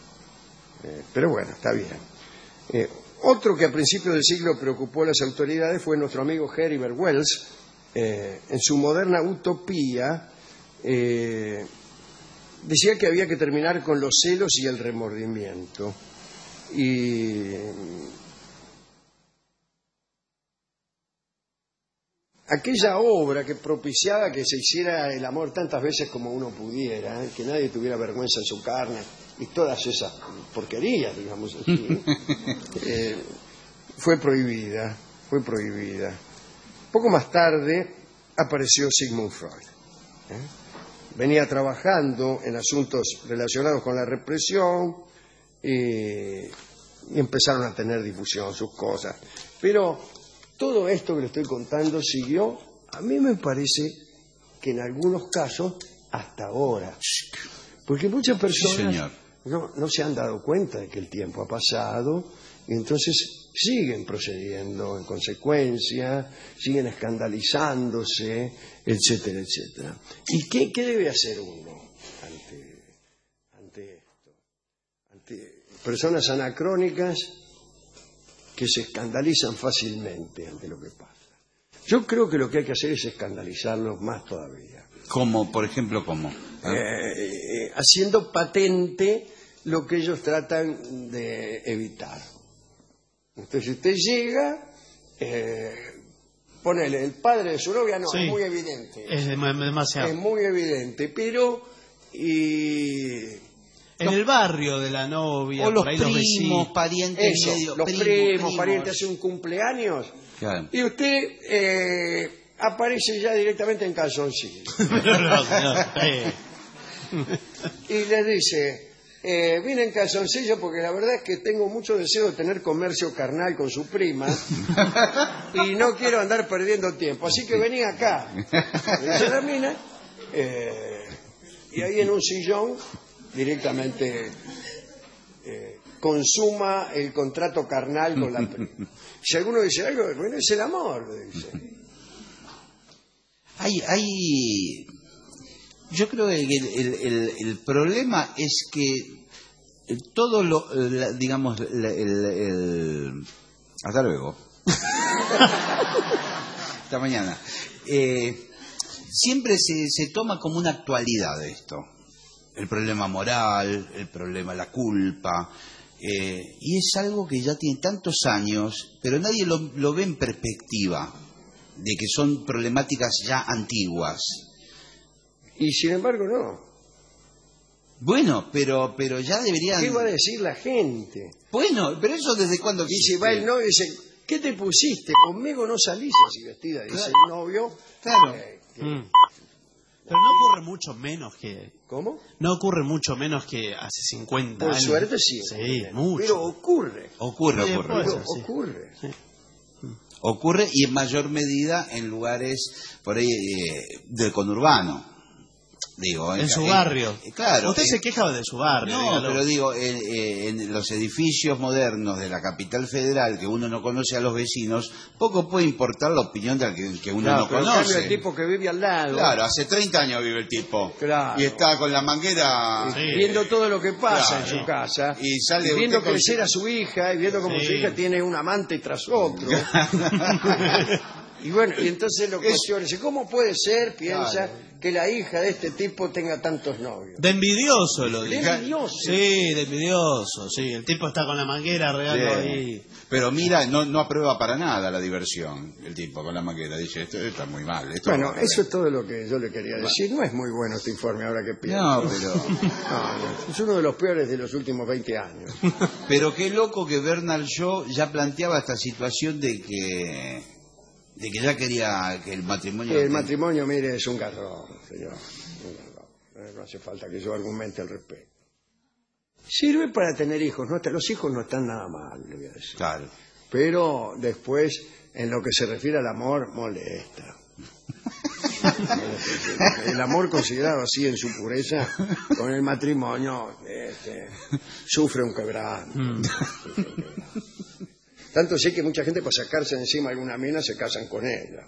Eh, pero bueno, está bien. Eh, otro que a principios del siglo preocupó a las autoridades fue nuestro amigo Heribert Wells. Eh, en su moderna Utopía eh, decía que había que terminar con los celos y el remordimiento. Y aquella obra que propiciaba que se hiciera el amor tantas veces como uno pudiera, ¿eh? Que nadie tuviera vergüenza en su carne y todas esas porquerías, digamos así, eh, fue prohibida, fue prohibida. Poco más tarde apareció Sigmund Freud. ¿eh? Venía trabajando en asuntos relacionados con la represión eh, y empezaron a tener difusión sus cosas. Pero todo esto que le estoy contando siguió, a mí me parece que en algunos casos, hasta ahora. Porque muchas personas Sí, señor. no, no se han dado cuenta de que el tiempo ha pasado y entonces siguen procediendo en consecuencia, siguen escandalizándose, etcétera, etcétera. ¿Y qué, qué debe hacer uno ante, ante esto? Ante personas anacrónicas que se escandalizan fácilmente ante lo que pasa. Yo creo que lo que hay que hacer es escandalizarlos más todavía. Como, por ejemplo, ¿cómo? ¿Ah? Eh, eh, haciendo patente lo que ellos tratan de evitar. Entonces, si usted llega, eh, ponele, el padre de su novia, no, Sí. es muy evidente. Es dem- demasiado. Es muy evidente, pero y En el barrio de la novia, O los por ahí primos, vecinos. parientes Eso, medio. los primos, primos, primos. parientes, hace un cumpleaños. Claro. Y usted eh, aparece ya directamente en calzoncillo. Pero no, señor. Eh. Y les dice, eh, vine en calzoncillo porque la verdad es que tengo mucho deseo de tener comercio carnal con su prima y no quiero andar perdiendo tiempo, así que vení acá. Dice la mina, eh, y ahí en un sillón directamente eh, consuma el contrato carnal con la prima. Si alguno dice algo, bueno, es el amor, dice. Hay, hay, yo creo que el, el, el, el problema es que todo lo, la, digamos, el, el, el- hasta luego. Hasta mañana. Eh, siempre se, se toma como una actualidad esto. El problema moral, el problema, la culpa. eh, y es algo que ya tiene tantos años, pero nadie lo, lo ve en perspectiva, de que son problemáticas ya antiguas. Y sin embargo no. Bueno, pero pero ya deberían... ¿Qué va a decir la gente? Bueno, pero eso desde cuándo Y existe. si va el novio y dice, ¿qué te pusiste? Conmigo no salís así vestida, dice Claro. el novio. Claro. Eh, que- Mm. Pero no ocurre mucho menos que... ¿Cómo? No ocurre mucho menos que hace cincuenta Por años. suerte sí. Sí, mucho. Pero ocurre. Ocurre, Sí, ocurre. puede Pero ser, sí. ocurre. Ocurre y en mayor medida en lugares por ahí eh, del conurbano. Digo, En su barrio. eh, claro. Usted eh, se queja de su barrio. No, dígalo. pero digo, en, eh, en los edificios modernos de la capital federal, que uno no conoce a los vecinos, poco puede importar la opinión del que, que uno Claro, no pero en cambio conoce. el tipo que vive al lado, Claro, hace treinta años vive el tipo. Claro. Y está con la manguera... Sí. viendo todo lo que pasa Claro. en su casa, Y sale viendo usted con crecer su- a su hija y viendo cómo Sí. su hija tiene un amante tras otro. Y bueno, y entonces lo cuestiona, dice, ¿cómo puede ser, piensa, Claro. que la hija de este tipo tenga tantos novios? De envidioso lo De digo. envidioso. Sí, de envidioso, sí. El tipo está con la manguera regando Bien. ahí. Pero mira, no, no aprueba para nada la diversión, el tipo con la manguera. Dice, esto está muy mal. Esto Bueno, no- eso es todo lo que yo le quería decir. No es muy bueno este informe ahora que pienso. No, pero... No, no, es uno de los peores de los últimos veinte años. Pero qué loco que Bernard Shaw ya planteaba esta situación de que de que ya quería que el matrimonio... El matrimonio, mire, es un garrón, señor. Un garrón. Eh, No hace falta que yo argumente al respecto. Sirve para tener hijos. No, los hijos no están nada mal, le voy a decir. Claro. Pero después, en lo que se refiere al amor, molesta. El amor considerado así en su pureza, con el matrimonio, este, sufre un quebranto. Sufre un quebranto. Tanto sé que mucha gente, para sacarse de encima alguna mina, se casan con ella.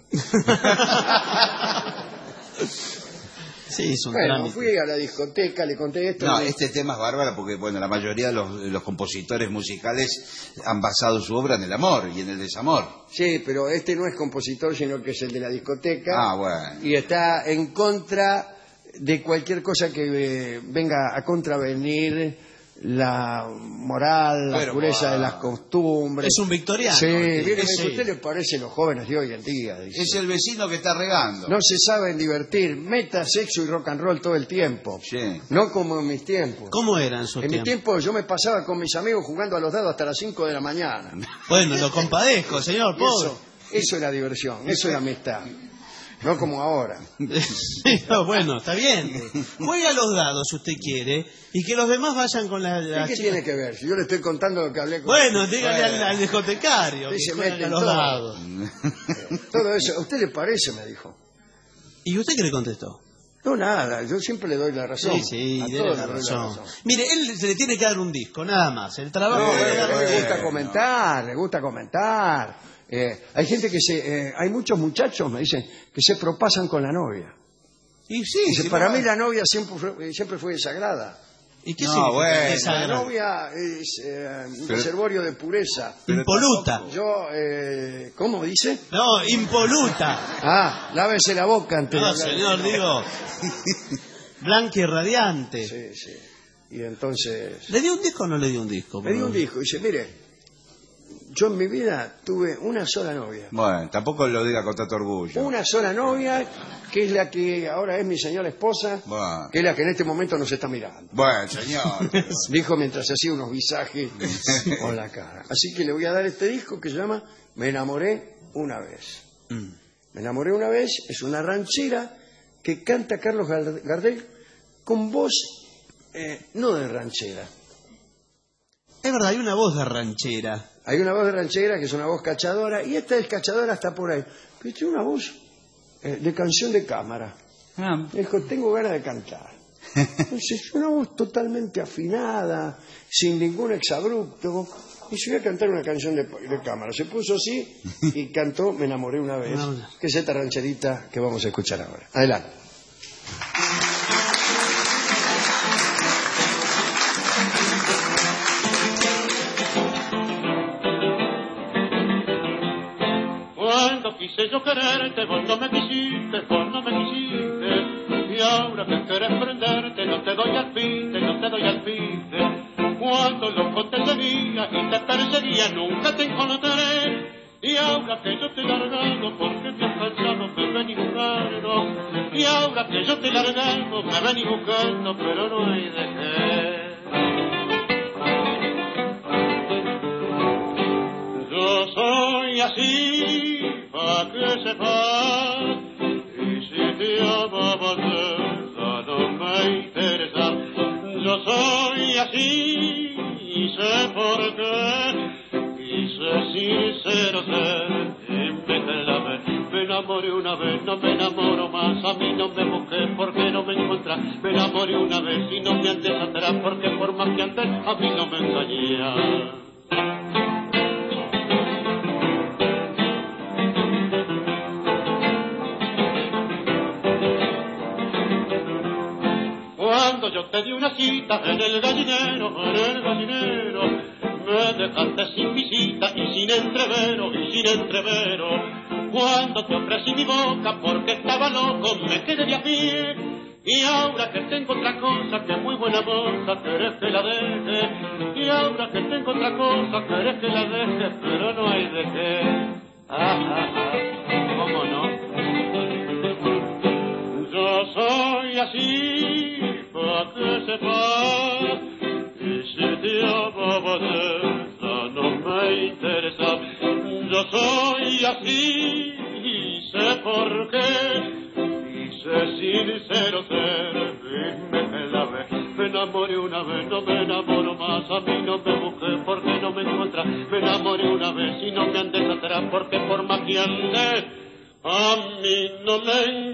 Sí, es un Bueno, trámite. fui a la discoteca, le conté esto. No, y- este tema es bárbaro porque, bueno, la mayoría de los, de los compositores musicales han basado su obra en el amor y en el desamor. Sí, pero este no es compositor, sino que es el de la discoteca. Ah, bueno. Y está en contra de cualquier cosa que eh, venga a contravenir la moral, la Pero, pureza de ah, las costumbres. Es un victoriano. Sí, este, mire, sí. ¿a usted le parece los jóvenes de hoy en día? Dice. Es el vecino que está regando. No se saben divertir, meta, sexo y rock and roll todo el tiempo. Sí. No como en mis tiempos. ¿Cómo era en su En mi tiempo? tiempo yo me pasaba con mis amigos jugando a los dados hasta las cinco de la mañana. Bueno, lo compadezco, señor, Y pobre. Eso, eso era diversión, eso era amistad. No como ahora. Sí, no, bueno, está bien. Juega los dados si usted quiere y que los demás vayan con la, ¿Y la qué chica. tiene que ver? Si yo le estoy contando lo que hablé con... Bueno, dígale Bueno, al, al discotecario Sí, que se juegue mete a en los todo. dados. Todo eso, ¿a usted le parece? Me dijo. ¿Y usted qué le contestó? No, nada, yo siempre le doy la razón. Sí, sí, A dele todos la le doy razón. Mire, él se le tiene que dar un disco, nada más. El trabajo No, es bueno, darle- le gusta comentar, le gusta comentar. Eh, hay gente que se... eh, hay muchos muchachos, me dicen, que se propasan con la novia. Y sí, Dice, sí, para no- mí la novia siempre fue, siempre fue sagrada. ¿Y qué No, significa bueno, esa La gran- novia es eh, un Pero- reservorio de pureza. Impoluta. Yo, eh, ¿cómo dice? No, impoluta. Ah, lávese la boca antes de No, hablar. señor, digo. Blanca y radiante. Sí, sí. Y entonces... ¿Le dio un disco o no le dio un disco? Me dio un disco y dice, mire, yo en mi vida tuve una sola novia. Bueno, tampoco lo diga con tanto orgullo. Una sola novia, que es la que ahora es mi señora esposa, bueno. que es la que en este momento nos está mirando. Bueno, señor. Dijo mientras hacía unos visajes con la cara. Así que le voy a dar este disco que se llama Me enamoré una vez. Mm. Me enamoré una vez es una ranchera que canta Carlos Gardel con voz eh, no de ranchera. Es verdad, hay una voz de ranchera. Hay una voz de ranchera que es una voz cachadora, y esta es cachadora hasta por ahí. Pero tiene una voz eh, de canción de cámara. Ah. Dijo, tengo ganas de cantar. Entonces, es una voz totalmente afinada, sin ningún exabrupto. Y se iba a cantar una canción de, de cámara. Se puso así y cantó Me enamoré una vez, que es esta rancherita que vamos a escuchar ahora. Adelante. Quise yo quererte, vos no me quisiste, vos no me quisiste. Y ahora que querés prenderte, no te doy al piste, no te doy al piste. Cuando loco te seguía y te perseguía, nunca te encontré. Y ahora que yo te he largado, porque te has cansado, me vení buscando. Y ahora que yo te he largado, me vení buscando, pero no hay de qué. Yo soy así, pa' que sepas, y si te amaba ya no me interesa. Yo soy así, y sé por qué, y sé sincero ser, y me clavé. Me enamoré una vez, no me enamoro más, a mí no me busqué porque no me encontrás. Me enamoré una vez y no me andes atrás, porque por más que antes a mí no me engañas. Cuando yo te di una cita en el gallinero, en el gallinero, me dejaste sin visita y sin entrevero, y sin entrevero. Cuando te ofrecí mi boca porque estaba loco, me quedé de a pie. Y ahora que tengo otra cosa, que muy buena moza, querés que la deje. Y ahora que tengo otra cosa, querés que la deje, pero no hay de qué. Ah, ah, ah, ¿cómo no? Yo soy así, pa' que sepas, y si te amaba ya no me interesa. Yo soy así, y sé por qué, y sé sincero ser, y me clavé. Me enamoré una vez, no me enamoro más, a mí no me busqué porque no me encontrás. Me enamoré una vez y no me andes atrás, porque por más que andes, a mí no me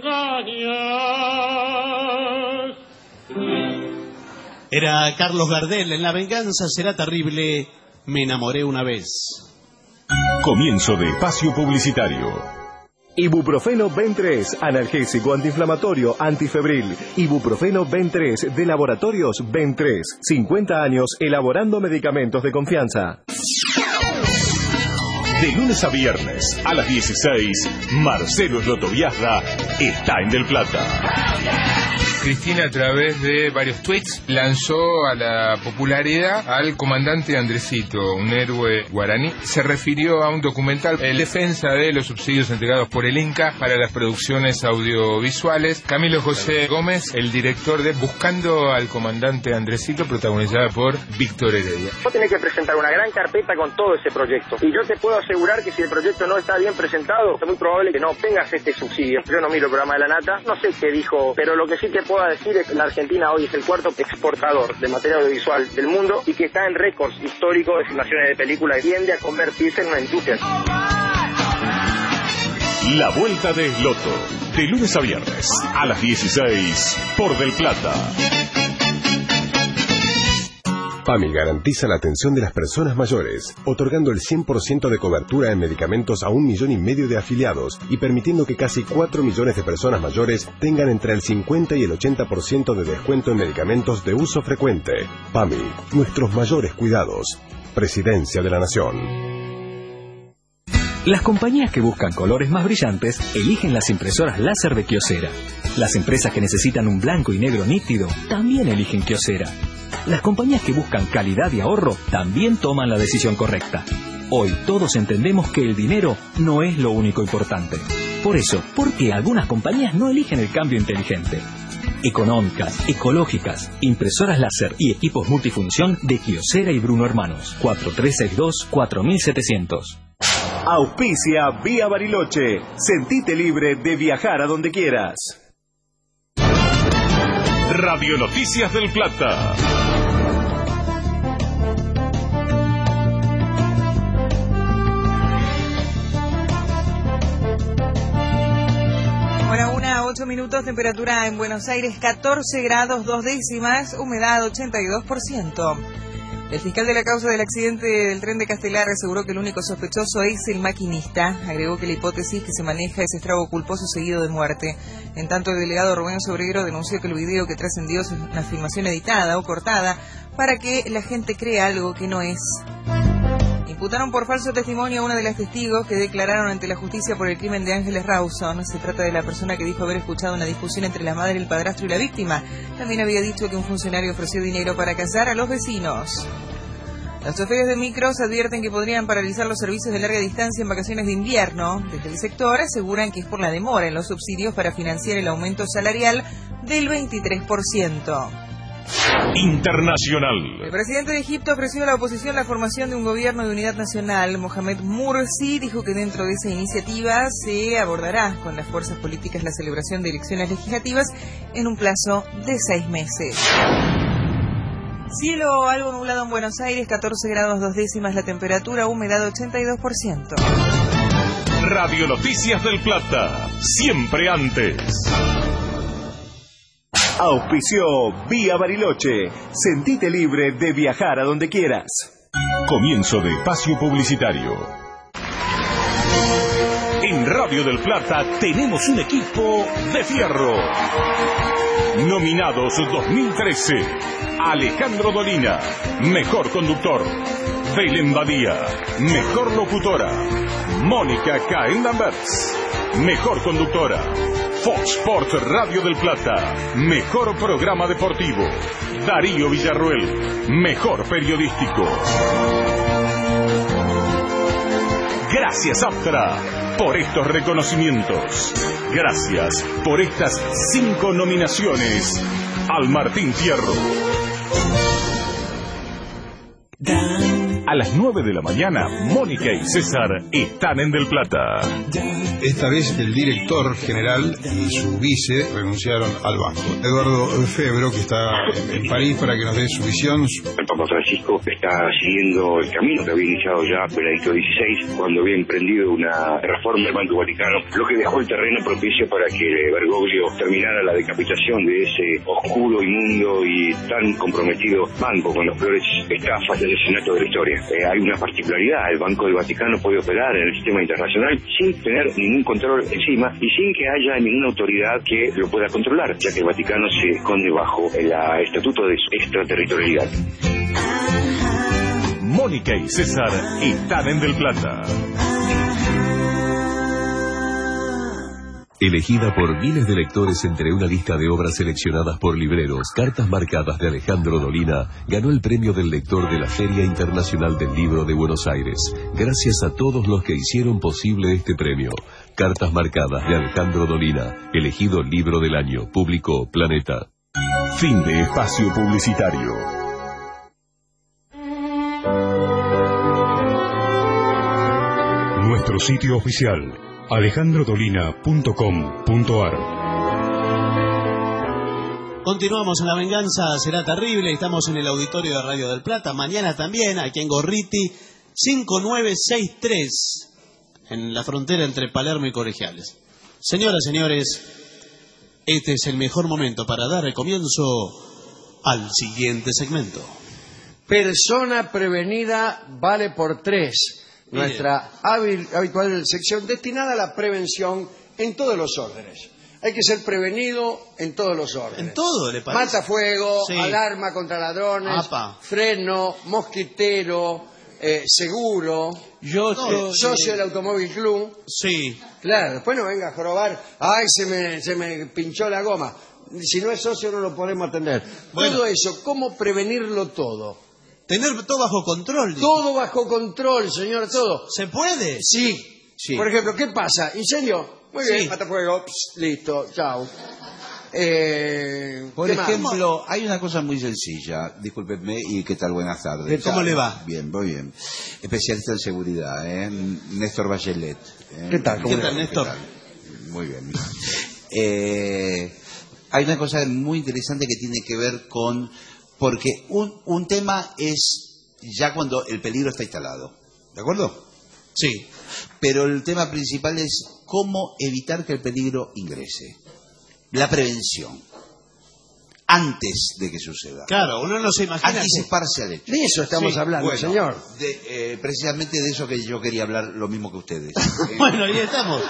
engañas. Era Carlos Gardel en La venganza será terrible, me enamoré una vez. Comienzo de espacio publicitario. Ibuprofeno Ben tres, analgésico, antiinflamatorio, antifebril. Ibuprofeno Ben tres, de Laboratorios Ben tres. cincuenta años elaborando medicamentos de confianza. De lunes a viernes a las dieciséis, Marcelo Slotoviazda está en Del Plata. Cristina, a través de varios tweets, lanzó a la popularidad al comandante Andresito, un héroe guaraní. Se refirió a un documental en defensa de los subsidios entregados por el Inca para las producciones audiovisuales. Camilo José Gómez, el director de Buscando al comandante Andresito, protagonizada por Víctor Heredia. Vos tenés que presentar una gran carpeta con todo ese proyecto. Y yo te puedo asegurar que si el proyecto no está bien presentado, es muy probable que no obtengas este subsidio. Yo no miro el programa de La Nata, no sé qué dijo, pero lo que sí te puedo decir es que la Argentina hoy es el cuarto exportador de material audiovisual del mundo y que está en récords históricos de filmaciones de películas y tiende a convertirse en una industria. La Vuelta de Esloto, de lunes a viernes a las dieciséis por Del Plata. PAMI garantiza la atención de las personas mayores, otorgando el cien por ciento de cobertura en medicamentos a un millón y medio de afiliados y permitiendo que casi cuatro millones de personas mayores tengan entre el cincuenta y el ochenta por ciento de descuento en medicamentos de uso frecuente. PAMI, nuestros mayores cuidados. Presidencia de la Nación. Las compañías que buscan colores más brillantes eligen las impresoras láser de Kyocera. Las empresas que necesitan un blanco y negro nítido también eligen Kyocera. Las compañías que buscan calidad y ahorro también toman la decisión correcta. Hoy todos entendemos que el dinero no es lo único importante. Por eso, ¿por qué algunas compañías no eligen el cambio inteligente? Económicas, ecológicas, impresoras láser y equipos multifunción de Kyocera y Bruno Hermanos. cuatro tres seis dos, cuatro siete cero cero. Auspicia Vía Bariloche. Sentite libre de viajar a donde quieras. Radio Noticias del Plata. Hora una, ocho minutos, temperatura en Buenos Aires catorce grados dos décimas, humedad ochenta y dos por ciento. El fiscal de la causa del accidente del tren de Castelar aseguró que el único sospechoso es el maquinista. Agregó que la hipótesis que se maneja es estrago culposo seguido de muerte. En tanto, el delegado Rubén Sobrero denunció que el video que trascendió es una filmación editada o cortada para que la gente crea algo que no es. Imputaron por falso testimonio a una de las testigos que declararon ante la justicia por el crimen de Ángeles Rawson. Se trata de la persona que dijo haber escuchado una discusión entre la madre, el padrastro y la víctima. También había dicho que un funcionario ofreció dinero para callar a los vecinos. Los choferes de micros advierten que podrían paralizar los servicios de larga distancia en vacaciones de invierno. Desde el sector aseguran que es por la demora en los subsidios para financiar el aumento salarial del veintitrés por ciento. Internacional. El presidente de Egipto ofreció a la oposición la formación de un gobierno de unidad nacional. Mohamed Morsi dijo que dentro de esa iniciativa se abordará con las fuerzas políticas la celebración de elecciones legislativas en un plazo de seis meses. Cielo algo nublado en Buenos Aires, catorce grados dos décimas la temperatura, humedad ochenta y dos por ciento. Radio Noticias del Plata, siempre antes. Auspició Vía Bariloche. Sentite libre de viajar a donde quieras. Comienzo de espacio publicitario. En Radio del Plata tenemos un equipo de fierro. Nominados dos mil trece. Alejandro Dolina, mejor conductor. Belén Badía, mejor locutora. Mónica Caen Lamberts, mejor conductora. Fox Sports Radio del Plata, mejor programa deportivo. Darío Villarruel, mejor periodístico. Gracias, Aptra, por estos reconocimientos. Gracias por estas cinco nominaciones al Martín Fierro. A las nueve de la mañana, Mónica y César están en Del Plata. Esta vez el director general y su vice renunciaron al banco. Eduardo Febro, que está en París para que nos dé su visión. El Papa Francisco está siguiendo el camino que había iniciado ya Benedicto dieciséis cuando había emprendido una reforma del Banco Vaticano, lo que dejó el terreno propicio para que Bergoglio terminara la decapitación de ese oscuro, inmundo y tan comprometido banco con las peores estafas del asesinato de la historia. Eh, hay una particularidad: el Banco del Vaticano puede operar en el sistema internacional sin tener ningún control encima y sin que haya ninguna autoridad que lo pueda controlar, ya que el Vaticano se esconde bajo el estatuto de extraterritorialidad. Mónica y César están en Del Plata. Elegida por miles de lectores entre una lista de obras seleccionadas por libreros, Cartas Marcadas de Alejandro Dolina ganó el premio del lector de la Feria Internacional del Libro de Buenos Aires. Gracias a todos los que hicieron posible este premio. Cartas Marcadas de Alejandro Dolina, elegido Libro del Año, publicó Planeta. Fin de espacio publicitario. Nuestro sitio oficial alejandro dolina punto com punto ar. Continuamos en La Venganza Será Terrible. Estamos en el auditorio de Radio del Plata. Mañana también, aquí en Gorriti, cinco nueve seis tres, en la frontera entre Palermo y Colegiales. Señoras, señores, este es el mejor momento para dar el comienzo al siguiente segmento. Persona prevenida vale por tres. Nuestra hábil, habitual sección destinada a la prevención en todos los órdenes. Hay que ser prevenido en todos los órdenes. En todo, ¿le parece? Matafuego, sí. Alarma contra ladrones, Apa. freno, mosquitero, eh, seguro, yo, no, yo socio sí. del Automóvil Club. Sí. Claro, después no venga a jorobar. Ay, se me, se me pinchó la goma. Si no es socio no lo podemos atender. Bueno. Todo eso, ¿cómo prevenirlo todo? Tener todo bajo control. Dice. Todo bajo control, señor, todo. ¿Se puede? Sí. Sí. Por ejemplo, ¿qué pasa? ¿Incendio? Muy bien, Sí. matafuego. Pss, listo, chao. Eh, Por ¿qué más? ejemplo, hay una cosa muy sencilla, discúlpenme y qué tal, buenas tardes. ¿Qué tal? ¿Cómo le va? Bien, muy bien. Especialista en seguridad, ¿eh? Néstor Bachelet. ¿eh? ¿Qué tal? ¿Cómo ¿Qué tal, le va? Néstor? ¿Qué tal? Muy bien. Eh, hay una cosa muy interesante que tiene que ver con... Porque un, un tema es ya cuando el peligro está instalado, ¿de acuerdo? Sí. Pero el tema principal es cómo evitar que el peligro ingrese. La prevención. Antes de que suceda. Claro, uno no se imagina. Anticiparse al hecho. De eso estamos Sí, hablando, Bueno, señor. de, eh, precisamente de eso que yo quería hablar lo mismo que ustedes. Eh, Bueno, ahí estamos.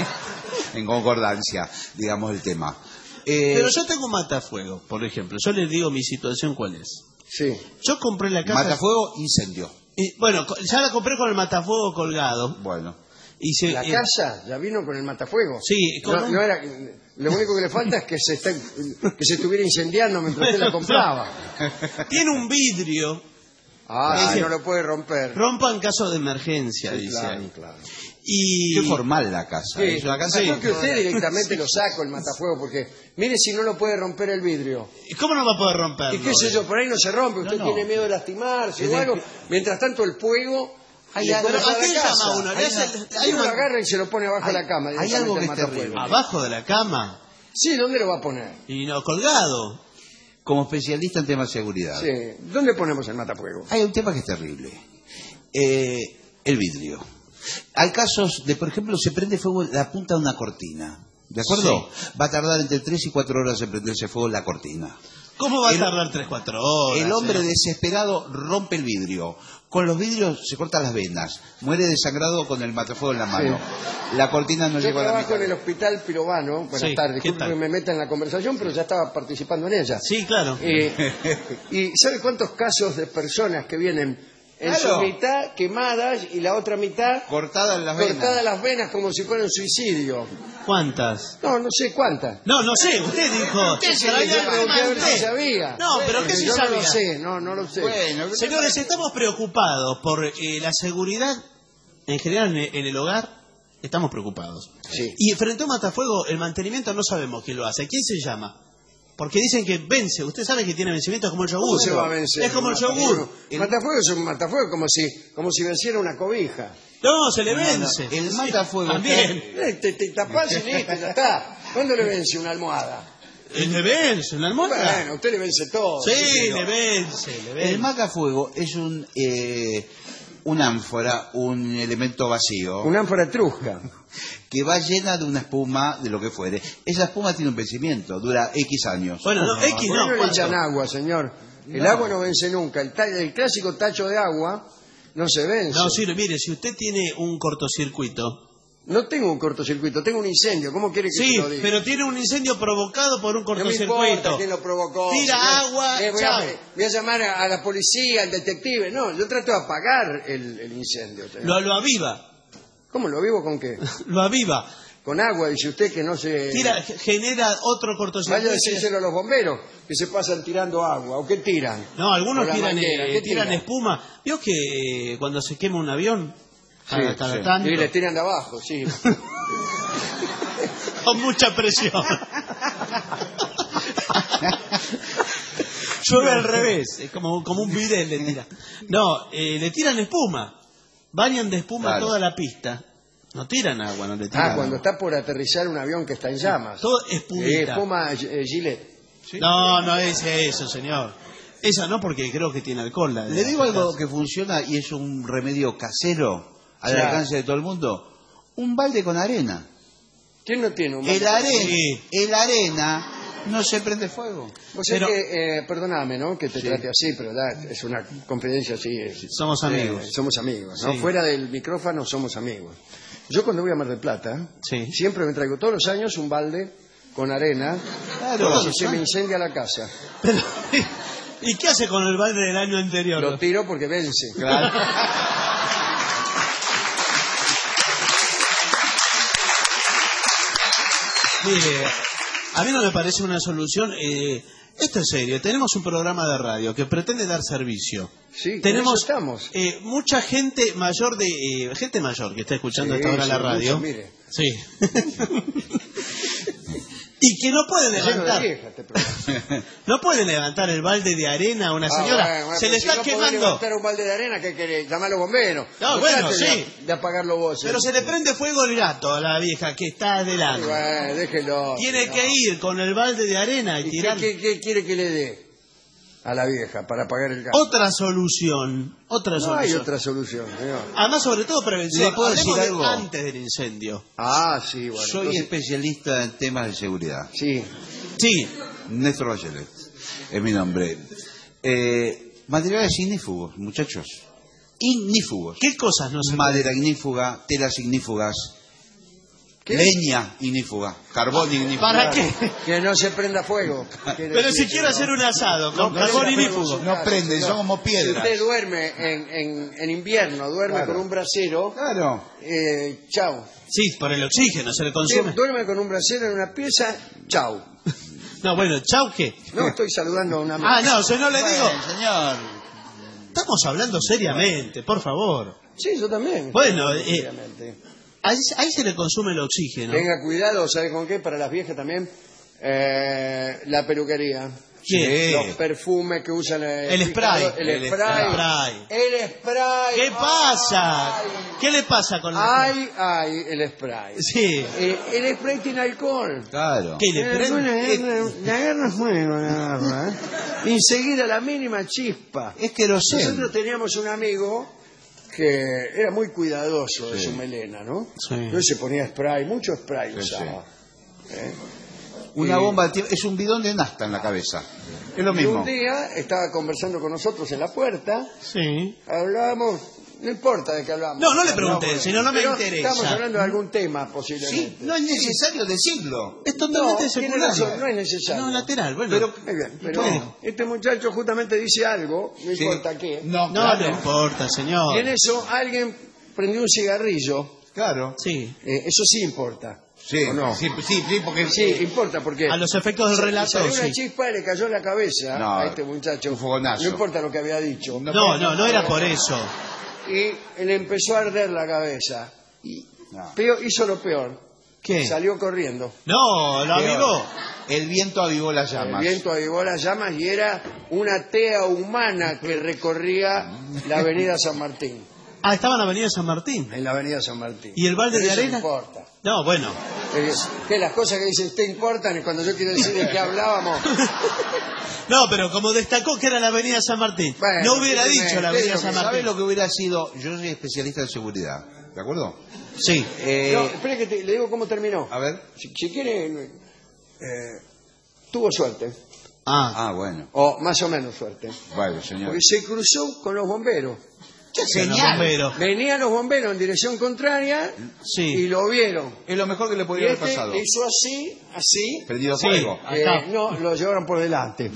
en concordancia, digamos, el tema. Eh, Pero yo tengo un matafuego, por ejemplo. Yo les digo mi situación cuál es. Sí. Yo compré la casa... Matafuego, incendio. y, bueno, co- ya la compré con el matafuego colgado. Bueno. Y se, La eh, casa ya vino con el matafuego. Sí, con No, un- no era, lo único que le falta es que se, esté- que se estuviera incendiando mientras usted la compraba. tiene un vidrio. Ah, Dice, no lo puede romper. Rompa en caso de emergencia, Sí, dice claro, ahí. claro. Y... Qué formal la casa. Sí, ¿eh? Es una casa yo con creo que toda usted la- directamente lo saca el matafuego, porque mire si no lo puede romper el vidrio. ¿Y cómo no va a poder romperlo? Y qué sé yo, por ahí no se rompe, usted No, no. tiene miedo de lastimarse o Tiene algo. que- Mientras tanto el fuego Hay le algo- come Pero toda ¿a qué la casa. llama uno? Le Hay hace- una- hay uno una- lo agarra y se lo pone abajo de la cama. hay directamente algo que el es matafuego. terrible. Abajo de la cama. Sí, ¿dónde lo va a poner? Y no, colgado. Como especialista en temas de seguridad. Sí. ¿Dónde ponemos el matafuego? Hay un tema que es terrible. Eh, el vidrio. Hay casos de, por ejemplo, se prende fuego la punta de una cortina. ¿De acuerdo? Va a tardar entre tres y cuatro horas en prenderse fuego la cortina. ¿Cómo va El- a tardar tres, cuatro horas? El hombre señor? desesperado rompe el vidrio. Con los vidrios se cortan las venas. Muere desangrado con el matafuego en la mano. La cortina no Yo llegó a la trabajo mitad. en el hospital Pirovano. Buenas Sí, tardes. ¿qué Disculpe tal? que me meta en la conversación, pero ya estaba participando en ella. Sí, claro. Eh, ¿Y sabe cuántos casos de personas que vienen en Claro. su mitad quemadas y la otra mitad Cortadas las venas. cortadas las venas como si fuera un suicidio? ¿Cuántas? No, no sé cuántas. No, no sé, usted dijo. ¿Qué se Traía le el pregunté a ver remate. si sabía? No, pero ¿qué si Yo no sabía? lo sé, no, no lo sé. Bueno, Señores, estamos preocupados por eh, la seguridad en general en, en el hogar. Estamos preocupados. Sí. Y frente a un matafuego, el mantenimiento no sabemos quién lo hace. ¿Quién se llama? Porque dicen que vence. Usted sabe que tiene vencimiento, es como el yogur. ¿Cómo se va a vencer? Es como el yogur. El matafuego es un matafuego como si, como si venciera una cobija. No, se le No, no, vence. el Sí, matafuego También. Eh, Te, te tapás y listo, ya está. ¿Cuándo le vence una almohada? Eh, ¿Le vence una almohada? Bueno, a usted le vence todo. Sí, señor. le vence, le vence. El matafuego es un, eh, un ánfora, un elemento vacío. Una ánfora trusca. Que va llena de una espuma, de lo que fuere. Esa espuma tiene un vencimiento, dura X años. Bueno, no, X ¿Por qué no. no le ¿cuánto? echan agua, señor? El No. agua no vence nunca. El, ta- el clásico tacho de agua no se vence. No, sí, mire, si usted tiene un cortocircuito. No tengo un cortocircuito, tengo un incendio. ¿Cómo quiere que Sí, se lo diga? pero tiene un incendio provocado por un No me cortocircuito. importa quién lo provocó. Tira señor. agua, Eh, voy, chao. a, voy a llamar a, a la policía, al detective. No, yo trato de apagar el, el incendio. señor. Lo, lo aviva, ¿Cómo lo vivo con qué? lo aviva. Con agua, dice usted que no se... Tira, genera otro cortocircuito. Vaya a decírselo a los bomberos, que se pasan tirando agua. ¿O qué tiran? No, algunos Por la tiran, manguera, eh, ¿qué tiran tiran? espuma. ¿Vio que eh, cuando se quema un avión? Sí, cada, cada sí. tanto, Y le tiran de abajo, sí. con mucha presión. Llueve al revés, es como, como un bidet le tira. No, eh, le tiran espuma. Bañan de espuma Claro. toda la pista. No tiran agua, no le tiran Ah, cuando agua. está por aterrizar un avión que está en llamas. Todo espumita. Eh, espuma eh, Gillette. No, no es eso, señor. Esa no, porque creo que tiene alcohol. La de Le la digo algo taza. que funciona y es un remedio casero al Claro. alcance de todo el mundo. Un balde con arena. ¿Quién no tiene un El balde? arena, Sí. el arena no se prende fuego. Vos Pero- sabés que, eh, perdóname, ¿no? Que te Sí. trate así, pero da- es una confidencia así. es- Somos eh, amigos. somos amigos, ¿no? Sí. Fuera del micrófono somos amigos. Yo cuando voy a Mar del Plata, Sí. siempre me traigo todos los años un balde con arena, Claro. por si se me incendia la casa. Pero, ¿y qué hace con el balde del año anterior? Lo tiro porque vence. Mire, A mí no me parece una solución. Eh, esto es serio. Tenemos un programa de radio que pretende dar servicio. Sí, tenemos estamos. Eh, mucha gente mayor de eh, gente mayor que está escuchando Sí, hasta ahora sí, la radio. mucho, mire. Sí. Y que no puede levantar. Vieja, este no puede levantar el balde de arena a una señora. Ah, bueno, bueno, se le si está no podés quemando. levantar un balde de arena, ¿qué querés? Llamar a los bomberos. No, bueno, trate sí. De, de apagarlo vos. Pero ¿eh? se le prende fuego el gato a la vieja que está adelante. Bueno, déjelo. Tiene no. que ir con el balde de arena y, ¿Y tirar. qué, qué, qué quiere que le dé a la vieja para apagar el gas? Otra solución. Otra no solución. hay otra solución, señor. Además, sobre todo prevención. ¿Le puedo decir Hablemos de algo? antes del incendio. Ah, sí, bueno. Soy entonces- especialista en temas de seguridad. Sí. Sí. Néstor Bachelet es mi nombre. Eh, materiales ignífugos, muchachos. Ignífugos. ¿Qué cosas no se Madera ignífuga, telas ignífugas, ¿Qué? leña ignífuga, carbón ignífugo. ¿Para qué? Que no se prenda fuego. Pero si quiere hacer un asado con No, carbón no, ignífugo. No prende, son como Si piedras. usted duerme en, en, en invierno, duerme Claro. con un brasero, Claro. eh, chau. Sí, por el oxígeno se le Usted consume. duerme con un brasero en una pieza, chau. No, bueno, chau, ¿qué? No estoy saludando a una Ah, no, si no le Bueno, digo. señor. Estamos hablando seriamente, por favor. Sí, yo también. Bueno, eh, Obviamente. ahí, ahí se le consume el oxígeno. Tenga cuidado, ¿sabe con qué? Para las viejas también. Eh, la peluquería. ¿Qué? Los perfumes que usan. eh, El spray. El, El spray. spray. El spray. ¿Qué pasa? Ay, ¿Qué le pasa con el ay, ay, el spray. Sí. Eh, el spray tiene alcohol. Claro. ¿Qué le Eh, prende? bueno, agarra- le agarra fuego, le agarra, ¿eh? Enseguida la mínima chispa. Es que lo sé. Nosotros teníamos un amigo que era muy cuidadoso de su melena, ¿no? Sí. Entonces se ponía spray, mucho spray Sí, usaba. ¿eh? Una Y- bomba de tiempo, es un bidón de nafta en la cabeza. Es lo Y mismo. un día estaba conversando con nosotros en la puerta, Sí. hablábamos, no importa de qué hablamos. No, no le pregunté, Hablamos, si no, no me pero interesa. Estamos hablando de algún tema, posiblemente. Sí, no es necesario decirlo. Es totalmente No, tiene secular. razón, no es necesario. No, lateral, bueno. Pero- Muy bien, pero Bueno. este muchacho justamente dice algo, no Sí. importa qué. No, no, claro. no importa, señor. Y en eso alguien prendió un cigarrillo. Claro. Sí. Eh, eso sí importa. Sí, ¿O no? sí, sí, sí, porque Sí, importa porque A los efectos del sa- relato, salió una sí. chispa y le cayó en la cabeza No, a este muchacho. un fogonazo. No importa lo que había dicho. No, no, no era por eso. Y le empezó a arder la cabeza. Y No. peor, hizo lo peor. ¿Qué? Salió corriendo. No, lo avivó. El viento avivó las llamas. El viento avivó las llamas y era una tea humana que recorría la avenida San Martín. Ah, estaba en la avenida San Martín. En la avenida San Martín. ¿Y el balde Pero de eso arena? No importa. No, bueno. Es que las cosas que dice usted importan y cuando yo quiero decir de qué hablábamos. No, pero como destacó que era la avenida San Martín, Bueno, no hubiera usted me- dicho la usted avenida lo San que Martín. ¿Sabe lo que hubiera sido? Yo soy especialista en seguridad, ¿de acuerdo? Sí. Eh, No, espere que te- le digo cómo terminó. a ver. Si, si quiere, eh, tuvo suerte. Ah, Ah, bueno. O más o menos suerte. Bueno, señor. Porque se cruzó con los bomberos. Genial. bombero. Venían los bomberos en dirección contraria Sí. y lo vieron. Es lo mejor que le Y podría haber este pasado. hizo así, así. Prendido Sí. fuego. eh, Acá. no, lo llevaron por delante.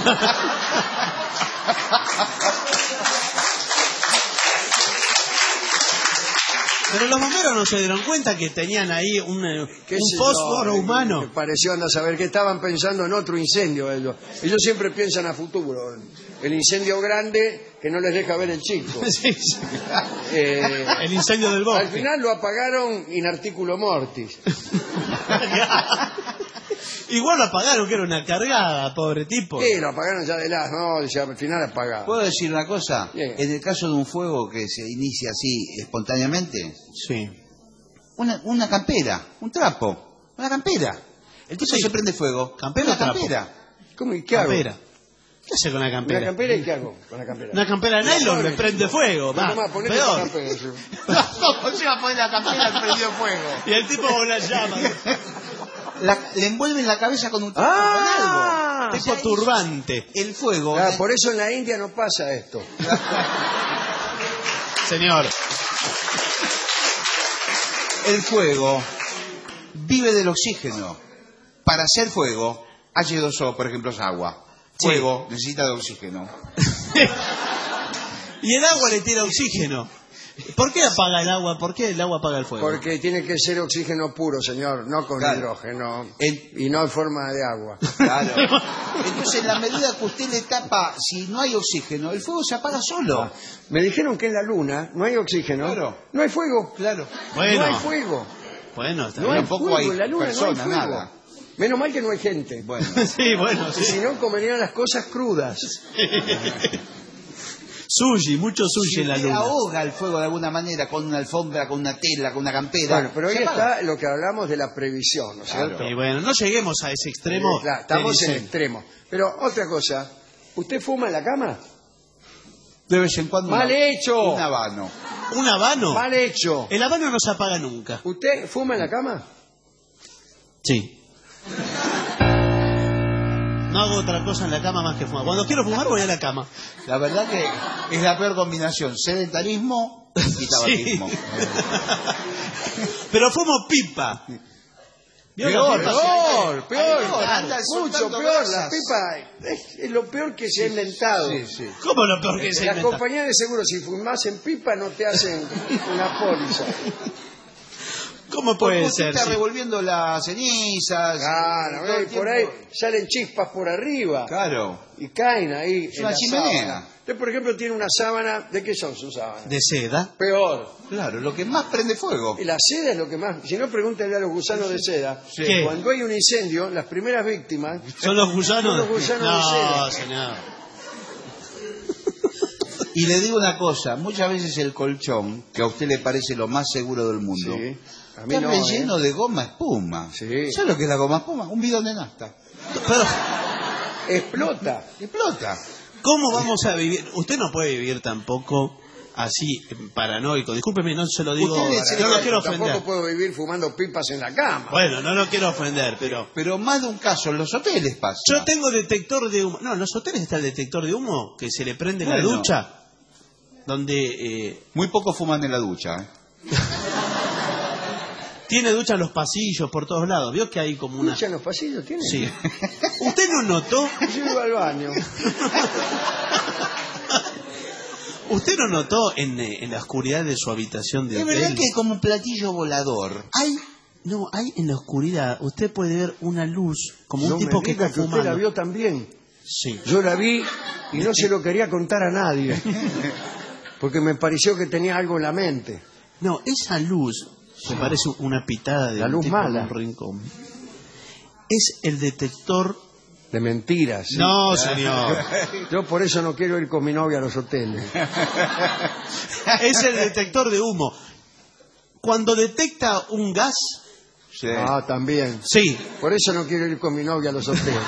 Pero los bomberos no se dieron cuenta que tenían ahí un, eh, ¿Qué un sé yo? fósforo Me humano. pareció andar a saber que estaban pensando en otro incendio. Ellos, ellos siempre piensan a futuro. El incendio grande que no les deja ver el chico. Sí, sí. Eh, El incendio del bosque. al final lo apagaron in articulo mortis. Igual lo apagaron, que era una cargada, pobre tipo. Sí, lo apagaron ya de las, no, ya al final apagado. ¿Puedo decir una cosa? Bien. En el caso de un fuego que se inicia así espontáneamente, Sí. una, una campera, un trapo, una campera. El tipo Sí. se prende fuego. ¿Campera una o trapo? campera. ¿Cómo y qué hago? Campera. ¿Qué hace con la ¿Una campera? campera y qué hago con la campera? Una campera de nylon me prende fuego. Va, Toma, ponete peor. la campera. sí. ¿Cómo se va a poner la campera y prendió fuego? Y el tipo con la llama. La- le envuelven la cabeza con un trapo, Ah. con algo. Tipo turbante. El fuego. Ah, la- por eso en la India no pasa esto. Señor. El fuego vive del oxígeno. Para hacer fuego, H dos O, por ejemplo, es agua. Fuego necesita de oxígeno. Y el agua le tira oxígeno. ¿Por qué apaga el agua? ¿Por qué el agua apaga el fuego? Porque tiene que ser oxígeno puro, señor, no con Claro. hidrógeno. El- Y no en forma de agua. Claro. Entonces, en la medida que usted le tapa, si no hay oxígeno, el fuego se apaga solo. Me dijeron que en la luna no hay oxígeno. Claro. No hay fuego. Claro. Bueno. No hay fuego. Bueno, está No hay bien. Tampoco fuego. hay En la luna persona, no hay fuego. nada. Menos mal que no hay gente. Bueno. Sí, bueno, sí. Si no, comerían las cosas crudas. Sushi, mucho sushi Si en la usted luna. ahoga el fuego de alguna manera, con una alfombra, con una tela, con una campera. Bueno, pero ahí se apaga. está lo que hablamos de la previsión, ¿no es Claro. cierto? Y bueno, no lleguemos a ese extremo. Eh, claro, estamos que en dicen- extremo. Pero otra cosa, ¿usted fuma en la cama? De vez en cuando. ¡Mal una- hecho! Un habano. ¿Un habano? Mal hecho. El habano no se apaga nunca. ¿Usted fuma en la cama? Sí. No hago otra cosa en la cama más que fumar. Cuando quiero fumar voy a la cama. La verdad que es la peor combinación. Sedentarismo y tabaquismo. Pero fumo pipa. ¿Vio la Peor, pipa? Peor, peor, Peor, anda mucho soltando peor. La grasas. pipa es, es lo peor que se ha inventado. Sí, sí. ¿Cómo lo peor que se Las inventa? compañías de seguros, si fumas en pipa, no te hacen una póliza. ¿Cómo Porque puede usted ser? está Sí. revolviendo las cenizas. Claro, todo el eh, por tiempo. ahí salen chispas por arriba Claro. y caen ahí. Es en una la chimenea. sábana. Usted, por ejemplo, tiene una sábana. ¿De qué son sus sábanas? De seda. Peor. Claro, lo que más prende fuego. Y la seda es lo que más. Si no, pregúntenle a los gusanos de seda. Sí. ¿Qué? Cuando hay un incendio, las primeras víctimas ¿Son los gusanos? son los gusanos no, de seda. señor. Y le digo una cosa, muchas veces el colchón, que a usted le parece lo más seguro del mundo, Sí. A mí está no, relleno ¿eh? de goma espuma. Sí. ¿Sabe lo que es la goma espuma? Un bidón de nafta. Pero, Explota. Explota. ¿cómo vamos a vivir? Usted no puede vivir tampoco así, paranoico. Discúlpeme, no se lo digo. Usted le- No lo quiero Tampoco ofender. puedo vivir fumando pipas en la cama. Bueno, no lo quiero ofender, pero... Pero más de un caso en los hoteles pasa. Yo tengo detector de humo. No, en los hoteles está el detector de humo que se le prende en la Bueno. ducha. Donde eh, Muy pocos fuman en la ducha. ¿eh? tiene ducha en los pasillos por todos lados. ¿Vio que hay como una... ¿Ducha en los pasillos tiene? Sí. ¿Usted no notó? Yo iba al baño. ¿Usted no notó en, eh, en la oscuridad de su habitación de Es verdad hotel? que es como un platillo volador. Hay, no, hay en la oscuridad, usted puede ver una luz, como No un tipo me que diga está que usted la fumando. vio también. Sí. Yo la vi y no se lo quería contar a nadie. Porque me pareció que tenía algo en la mente. No, esa luz, me parece una pitada de La un luz tipo mala. en un rincón. Es el detector... De mentiras. ¿sí? No, señor. Yo por eso no quiero ir con mi novia a los hoteles. Es el detector de humo. Cuando detecta un gas... Sí. Ah, también. Sí. Por eso no quiero ir con mi novia a los hoteles.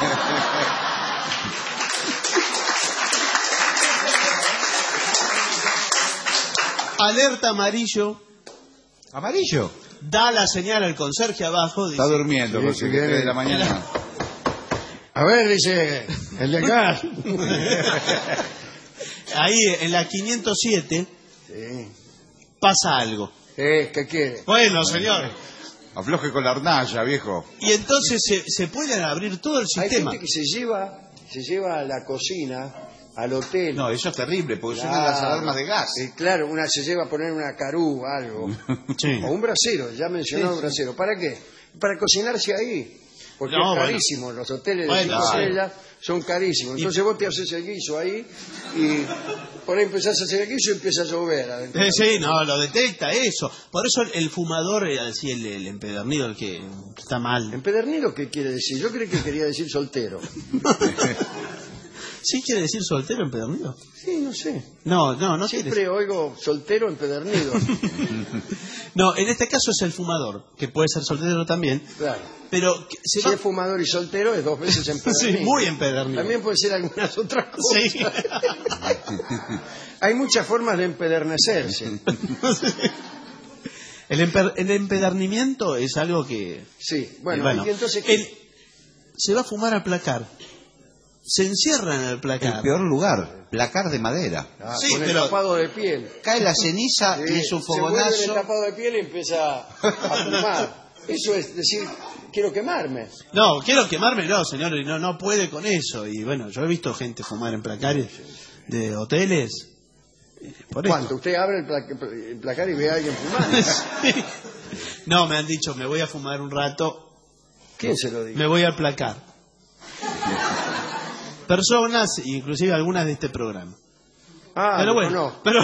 Alerta amarillo. ¿Amarillo? Da la señal al conserje abajo. Dice, Está durmiendo, Sí, José, sí, que viene. tres de la mañana. A ver, dice, el de gas. ahí en la quinientos siete Sí. pasa algo. Eh, ¿Qué quiere? Bueno, señor. Afloje con la hornalla, viejo. Y entonces se, se pueden abrir todo el Hay sistema. gente que se lleva, se lleva a la cocina, al hotel. No, eso es terrible, porque Claro. suenan las alarmas de gas. Eh, claro, una se lleva a poner una carú, algo. Sí. O un brasero, ya mencionó un brasero. ¿Para qué? Para cocinarse ahí. Porque No, es bueno. carísimo. Los hoteles de Bueno, cinco sí. estrellas son carísimos. Entonces vos te haces el guiso ahí y por ahí empezás a hacer el guiso y empieza a llover adentro. Eh, sí, no, lo detecta eso. Por eso el, el fumador, eh, así el, el empedernido, el que está mal. ¿Empedernido qué quiere decir? Yo creí que quería decir soltero. ¿Sí quiere decir soltero empedernido? Sí, no sé. No, no, no quiere Siempre oigo soltero empedernido. No, en este caso es el fumador, que puede ser soltero también, Claro. pero que se Si va... es fumador y soltero es dos veces empedernido. Sí, muy empedernido. También puede ser algunas otras cosas. Sí. Hay muchas formas de empedernecerse. El, emper- el empedernimiento es algo que... Sí, bueno, bueno, y entonces ¿qué? el- se va a fumar al placar. Se encierra en el placar. El peor lugar, placar de madera. Ah, sí, con el pero- tapado de piel. Cae la ceniza Sí, y es un se vuelve el fogonazo. tapado de piel y empieza a fumar. Eso es decir, quiero quemarme. No, quiero quemarme, no, señor, y no, no puede con eso. Y bueno, yo he visto gente fumar en placares de hoteles Por eso. ¿Cuánto? Usted abre el, pla- el placar y ve a alguien fumando. Sí. No, me han dicho, me voy a fumar un rato. ¿Quién se lo dijo? Me voy a placar. Personas, inclusive algunas de este programa. Ah, pero no, bueno, no. pero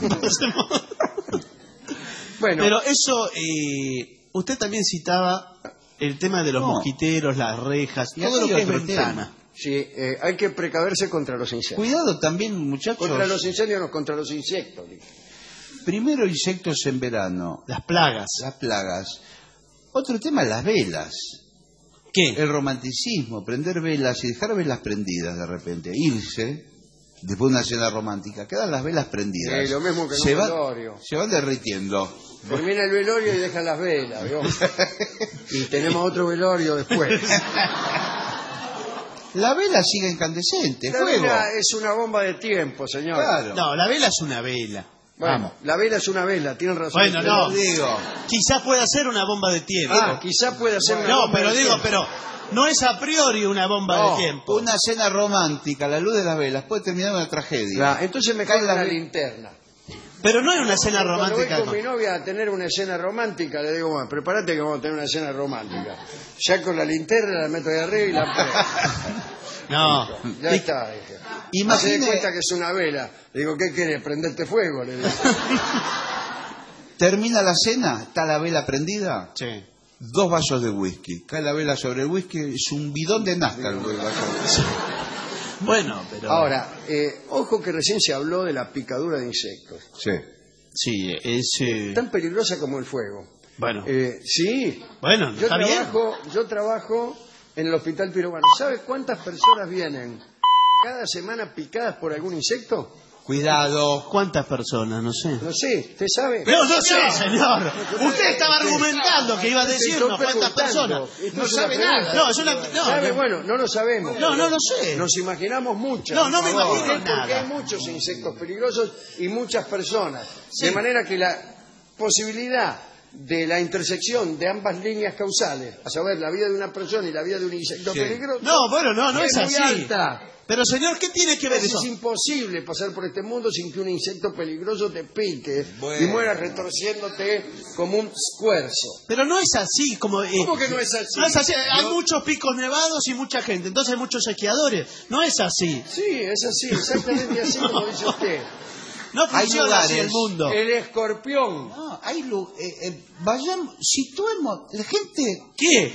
Bueno, pero eso, eh, usted también citaba el tema de los No. mosquiteros, las rejas, Y todo lo aquí que es otro ventana. tema. sí, eh, hay que precaverse contra los incendios. Cuidado también, muchachos. Contra los incendios, no, contra los insectos. digo. Primero insectos en verano, Las plagas. las plagas. Otro tema, las velas. ¿Qué? El romanticismo, prender velas y dejar velas prendidas de repente. Irse, después de una cena romántica, quedan las velas prendidas. Sí, lo mismo que en se un van, velorio. se van derritiendo. Termina el velorio y dejan las velas, ¿vio? Y tenemos otro velorio después. La vela sigue incandescente, La fuego. vela es una bomba de tiempo, señor. Claro. No, la vela es una vela. Bueno, Vamos. la vela es una vela, tienen razón. Bueno, Pero no. digo. Quizá pueda ser una bomba de tiempo. Ah, quizá pueda ser una No, bomba pero de digo, tiempo. pero no es a priori una bomba No, de tiempo. Una cena romántica, la luz de las velas, puede terminar en una tragedia. La- entonces me Cae cae la la ve- linterna. Pero no es una escena Cuando voy romántica. con con- mi novia a tener una escena romántica, le digo, bueno, prepárate que vamos a tener una escena romántica. Ya con la linterna la meto ahí arriba y la prendo. No. Ya está, dije. Imagine- Se da cuenta que es una vela. Le digo, ¿qué querés? ¿Prenderte fuego? Le digo. Termina la cena, está la vela prendida, Sí. dos vasos de whisky. Cae la vela sobre el whisky, es un bidón de nafta el vaso. Bueno, pero. Ahora, eh, ojo que recién se habló de la picadura de insectos. Sí. Sí, es. eh, Tan peligrosa como el fuego. Bueno. Eh, sí. Bueno, Yo está bien. trabajo, yo trabajo en el Hospital Pirovano. ¿Sabe cuántas personas vienen cada semana picadas por algún insecto? Cuidado. ¿Cuántas personas? No sé. No sé, ¿usted sabe? No, no sé, señor. No, Usted estaba no, argumentando que iba a decirnos estoy cuántas preguntando. personas. Esto No es una sabe pregunta. nada. No, es una. No, ¿Sabe? no. Bueno, no lo sabemos. No, no lo sé. Nos imaginamos muchas. No, no me por favor. imagino Porque nada. hay muchos insectos peligrosos y muchas personas. Sí. De manera que la posibilidad de la intersección de ambas líneas causales, a saber, la vida de una persona y la vida de un insecto Sí. peligroso, No, bueno, no, no es, muy así. alta. Pero, señor, ¿qué tiene que ver Es eso? imposible pasar por este mundo sin que un insecto peligroso te pique Bueno. y mueras retorciéndote como un esfuerzo. Pero no es así, como... eh, ¿Cómo que no es así? No es así. Hay No. muchos picos nevados y mucha gente, entonces hay muchos esquiadores. No es así. Sí, es así, exactamente así como dice usted. No Hay funciona así lugares. el mundo. El escorpión. No, hay lu- eh, eh, vayamos, situemos, la gente, ¿Qué?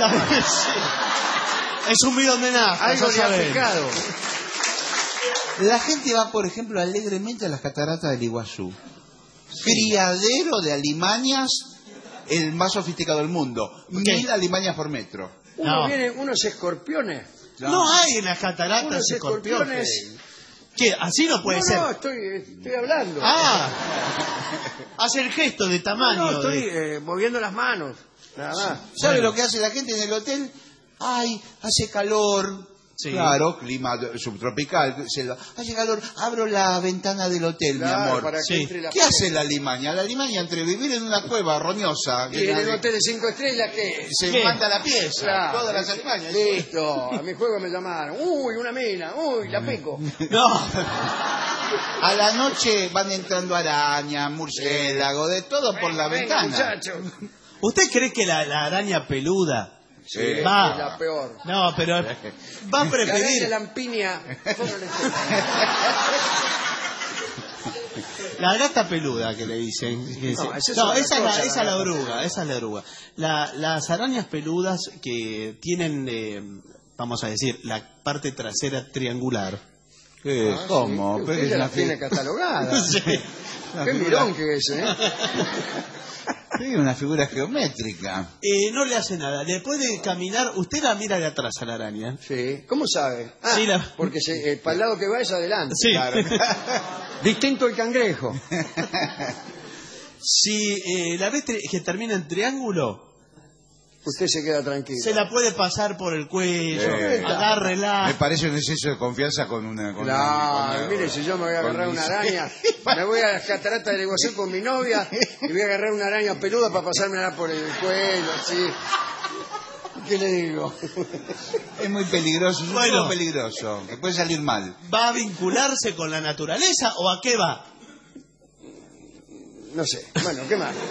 Es un bidón de nafta, Algo ya le ha sabemos. picado. la gente va, por ejemplo, alegremente a las cataratas del Iguazú. Criadero de alimañas, el más sofisticado del mundo. Mil alimañas por metro. Uno No. viene, unos escorpiones. No hay en las cataratas Unos escorpiones. escorpiones. ¿Qué? Así no puede no, ser. no, estoy, estoy hablando. Ah, hace el gesto de no, tamaño. no, estoy de- eh, moviendo las manos. Nada más. ¿Sabe Bueno. lo que hace la gente en el hotel? Ay, hace calor. Sí. Claro, clima subtropical, selva. Hace calor, abro la ventana del hotel, Claro, mi amor. para que Sí. entre la ¿Qué hace la limaña? La limaña, entre vivir en una cueva roñosa, Y en el que hotel de cinco estrellas, ¿qué? se ¿Qué? manda la pieza, Claro. todas las alimañas. Listo, a mi juego me llamaron. Uy, una mina, uy, la pico. No. A la noche van entrando arañas, murciélagos, de todo por la Venga, ventana. muchachos. ¿Usted cree que la, la araña peluda Sí, va? es la peor. No, pero va a La araña preferir. lampiña. La gata peluda que le dicen. que No, se- esa es no, otra esa, es la, cosa, esa la es la gata oruga, esa es la oruga. La- las arañas peludas que tienen, eh, vamos a decir, la parte trasera triangular. ¿Qué? Ah, ¿Cómo? sí, Pero usted es ya una la tiene fi- catalogada. Sí. una Qué figura- mirón que es, ¿eh? Sí, una figura geométrica. Eh, no le hace nada. Le puede caminar. Usted la mira de atrás a la araña. Sí. ¿Cómo sabe? Ah, Sí, la- porque se, eh, para el lado que va es adelante. Sí. Claro. Distinto el cangrejo. Si eh, la ve tri- que termina en triángulo, Usted se queda tranquilo. se la puede pasar por el cuello, Eh, agárrela. Me parece un exceso de confianza con una... Con No, una- con- mire, si yo me voy a con agarrar mis- una araña, me voy a las cataratas del Iguazú con mi novia y voy a agarrar una araña peluda para pasármela por el cuello, así. ¿Qué le digo? Es muy peligroso, es un Bueno. juego peligroso, que puede salir mal. ¿Va a vincularse con la naturaleza o a qué va? no sé. Bueno, ¿qué más?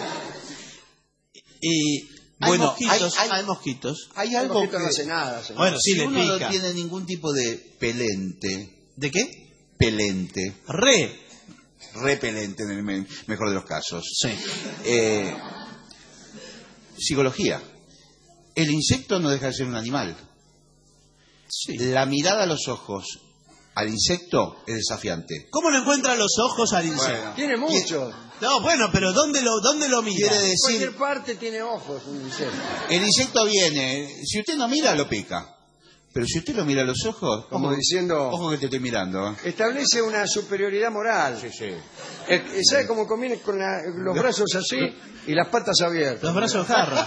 Y hay Bueno, mosquitos, hay- hay, hay- mosquitos. Hay El algo mosquito que... no hace nada, señor. Bueno, sí, si le uno pica. no tiene ningún tipo de pelente, ¿De qué? pelente, Re. repelente en el me- mejor de los casos. Sí. Eh, psicología. El insecto no deja de ser un animal. Sí. La mirada a los ojos al insecto es desafiante. ¿Cómo le encuentra los ojos al insecto? Bueno. Tiene mucho. No, bueno, pero ¿dónde lo, dónde lo mira? Quiere En decir, cualquier parte tiene ojos un insecto. el insecto viene, si usted no mira, lo pica. Pero si usted lo mira a los ojos, Como ojo- diciendo- ojo que te estoy mirando. ¿eh? Establece una superioridad moral. Sí, sí. Eh, ¿Sabe cómo conviene con la- los brazos así y las patas abiertas? Los brazos jarra.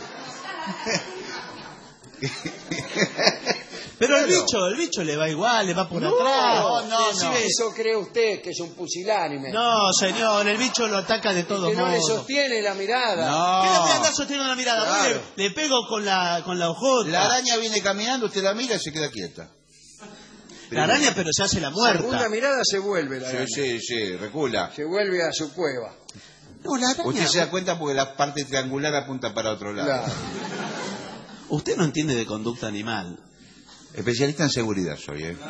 Pero el Claro. bicho, el bicho le va igual, le va por No, atrás. no, no, Sí, no. sí. Eso cree usted que es un pusilánime. No, señor, el bicho lo ataca de todos que no modos. le sostiene la mirada. No. ¿Qué le voy a andar sosteniendo la mirada? Vos Claro. Le, le pego con la, con la ojota. La araña viene caminando, usted la mira y se queda quieta. La araña, pero se hace la muerta. Segunda mirada se vuelve la Sí, araña. sí, sí, recula. Se vuelve a su cueva. No, la araña. Usted se da cuenta porque la parte triangular apunta para otro lado. Claro. Usted no entiende de conducta animal. Especialista en seguridad soy, ¿eh?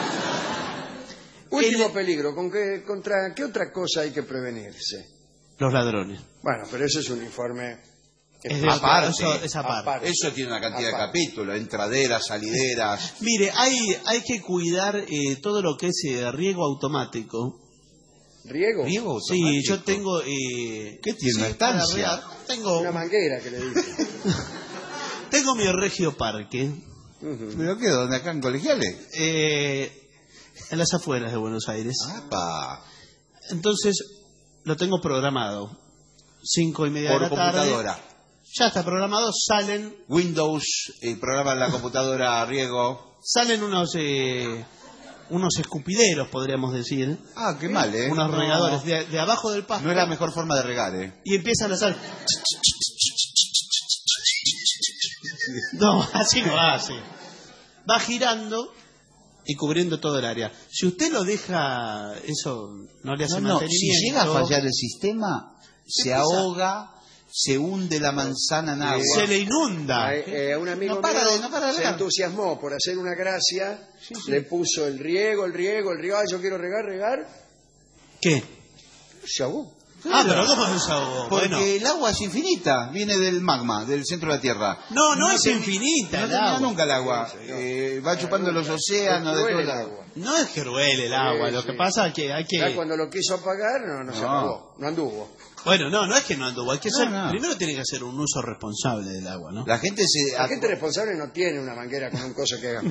Último El- peligro. ¿Con qué, ¿Contra qué otra cosa hay que prevenirse? Los ladrones. Bueno, pero eso es un informe... Es de Aparte, otra- eso- esa parte. aparte. Eso tiene una cantidad de Aparte. capítulos, entraderas, salideras. Mire, hay, hay que cuidar eh, todo lo que es eh, riego automático. ¿Riego? Riego Sí, automático. yo tengo... Eh, ¿Qué tiene, sí, una estancia? para regar. Tengo, Una manguera que le dice. tengo mi regio parque Ujú. ¿Pero qué? ¿Dónde acá en colegiales? eh, en las afueras de Buenos Aires. ¡Apa! Entonces, lo tengo programado. Cinco y media Por de la tarde. computadora. Ya está programado, salen, Windows, el programa en la computadora riego. salen unos eh, unos escupideros, podríamos decir. Ah, qué mal, ¿eh? Unos No, regadores de, de abajo del pasto. No es la mejor forma de regar, ¿eh? Y empiezan a hacer... No, así no hace. Va girando y cubriendo todo el área. Si usted lo deja, eso no le hace No, no, si mantenimiento. llega a fallar el sistema, se empieza- ahoga, se hunde la manzana en agua. Se le inunda. A, eh, a un amigo No para mío de- no para de se regar. entusiasmó por hacer una gracia, le puso el riego, el riego, el riego, ah, yo quiero regar, regar, ¿Qué? se ahogó. Ah, pero ¿cómo se desahogó? Porque Bueno. el agua es infinita, viene del magma, del centro de la Tierra. No, no es termi- infinita No el termina agua. nunca el agua. Eh, va chupando los océanos, de Cruel todo el lado. agua. No es que ruele el agua, Sí, lo que sí. pasa es que hay que... Ya cuando lo quiso apagar, no, no, se No. apagó, no anduvo. Bueno, no, no es que no anduvo, hay que No, ser... no. Primero tiene que hacer un uso responsable del agua, ¿no? La gente se... La gente responsable no tiene una manguera con un coso que haga.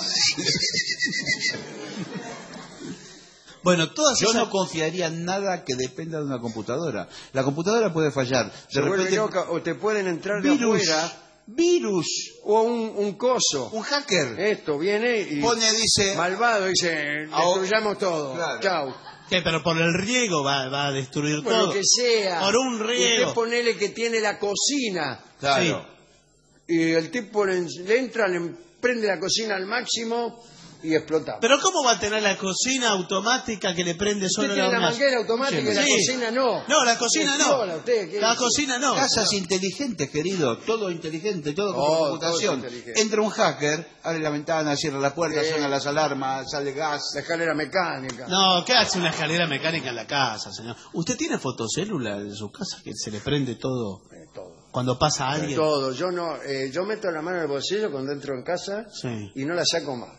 Bueno, todas Yo esas... no confiaría en nada que dependa de una computadora. La computadora puede fallar. De Se vuelve repente, loca o te pueden entrar de virus, afuera virus, o un, un coso. un hacker. Esto viene y Pone, dice... malvado dice, Ahora- destruyamos todo. Claro. Chau. ¿Qué? Pero por el riego va, va a destruir Por todo. lo que sea. Por un riego. Usted ponele que tiene la cocina Claro. y el tipo le, le entra, le prende la cocina al máximo y explota. Pero ¿cómo va a tener la cocina automática que le prende Usted solo tiene la hornalla? manguera automática y la Sí. cocina no. No, la cocina no. Explola usted, ¿qué La dice? cocina no. Casas inteligentes, querido. Todo inteligente, todo con Oh, computación. todo es inteligente. Entra un hacker, abre la ventana, cierra la puerta, Sí. suena las alarmas, sale gas. La escalera mecánica. No, ¿qué hace una escalera mecánica en la casa, señor? ¿Usted tiene fotocélula en su casa que se le prende todo Eh, todo. cuando pasa alguien? Todo. Yo no, eh, yo meto la mano en el bolsillo cuando entro en casa Sí. y no la saco más.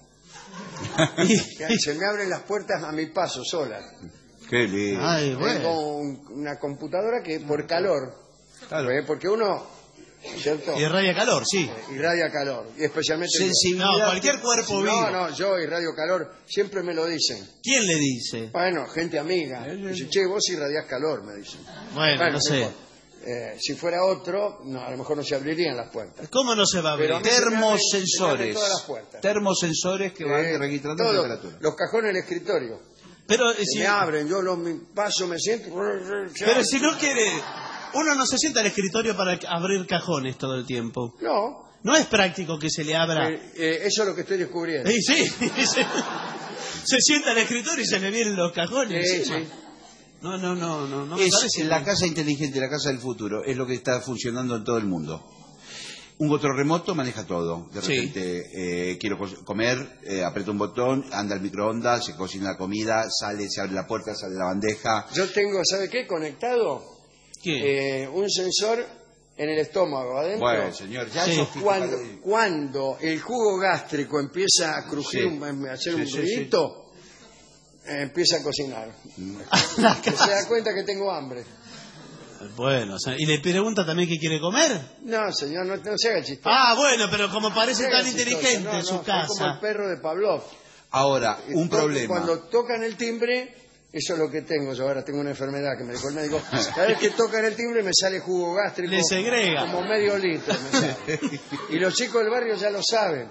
Se me abren las puertas a mi paso solas. Qué lindo. Ay, bueno. Tengo un- una computadora que por calor, ¿eh? Porque uno, ¿cierto? Y irradia calor, sí. Irradia calor, y especialmente Sensibilidad. No, cualquier cuerpo vivo. No, no, yo irradio calor, siempre me lo dicen. ¿Quién le dice? Bueno, gente amiga. Dice, che, vos irradiás calor, me dicen. Bueno, no sé. importa. Eh, si fuera otro, no, a lo mejor no se abrirían las puertas. ¿Cómo no se va a abrir? Pero a mí se me abren- se me abren Termosensores. todas las puertas. Termosensores que van Eh, registrando todo, temperatura. los cajones del escritorio. Pero, eh, Se si, me abren, yo lo mi- paso, me siento. pero si no quiere... Uno no se sienta al escritorio para abrir cajones todo el tiempo. No, No es práctico que se le abra... eh, eh, eso es lo que estoy descubriendo. Sí, sí. Se, se sienta al escritorio y se le vienen los cajones Sí, encima. sí. No, no, no, no. no me Es parece la bien. casa inteligente, la casa del futuro. Es lo que está funcionando en todo el mundo. Un control remoto maneja todo. De Sí. repente, eh, quiero co- comer, eh, aprieto un botón, anda al microondas, se cocina la comida, sale, se abre la puerta, sale la bandeja. Yo tengo, ¿sabe qué? Conectado ¿Qué? eh, un sensor en el estómago, adentro. Bueno, señor, ya Sí. sofisticado. Cuando, cuando el jugo gástrico empieza a crujir, Sí. un- a hacer Sí, un sí, ruidito, eh, empieza a cocinar. Que se da cuenta que tengo hambre. Bueno, o sea, y le pregunta también qué quiere comer. No, señor, no, no se haga chiste. Ah, bueno, pero como parece No se haga tan chistoso. inteligente No, en su no, soy como el casa. perro de Pavlov. Ahora, un To- problema. Cuando tocan el timbre, eso es lo que tengo. Yo ahora tengo una enfermedad que me dijo el médico. Cada vez que tocan el timbre me sale jugo gástrico. Le segrega. Como medio litro. me sale. Y los chicos del barrio ya lo saben.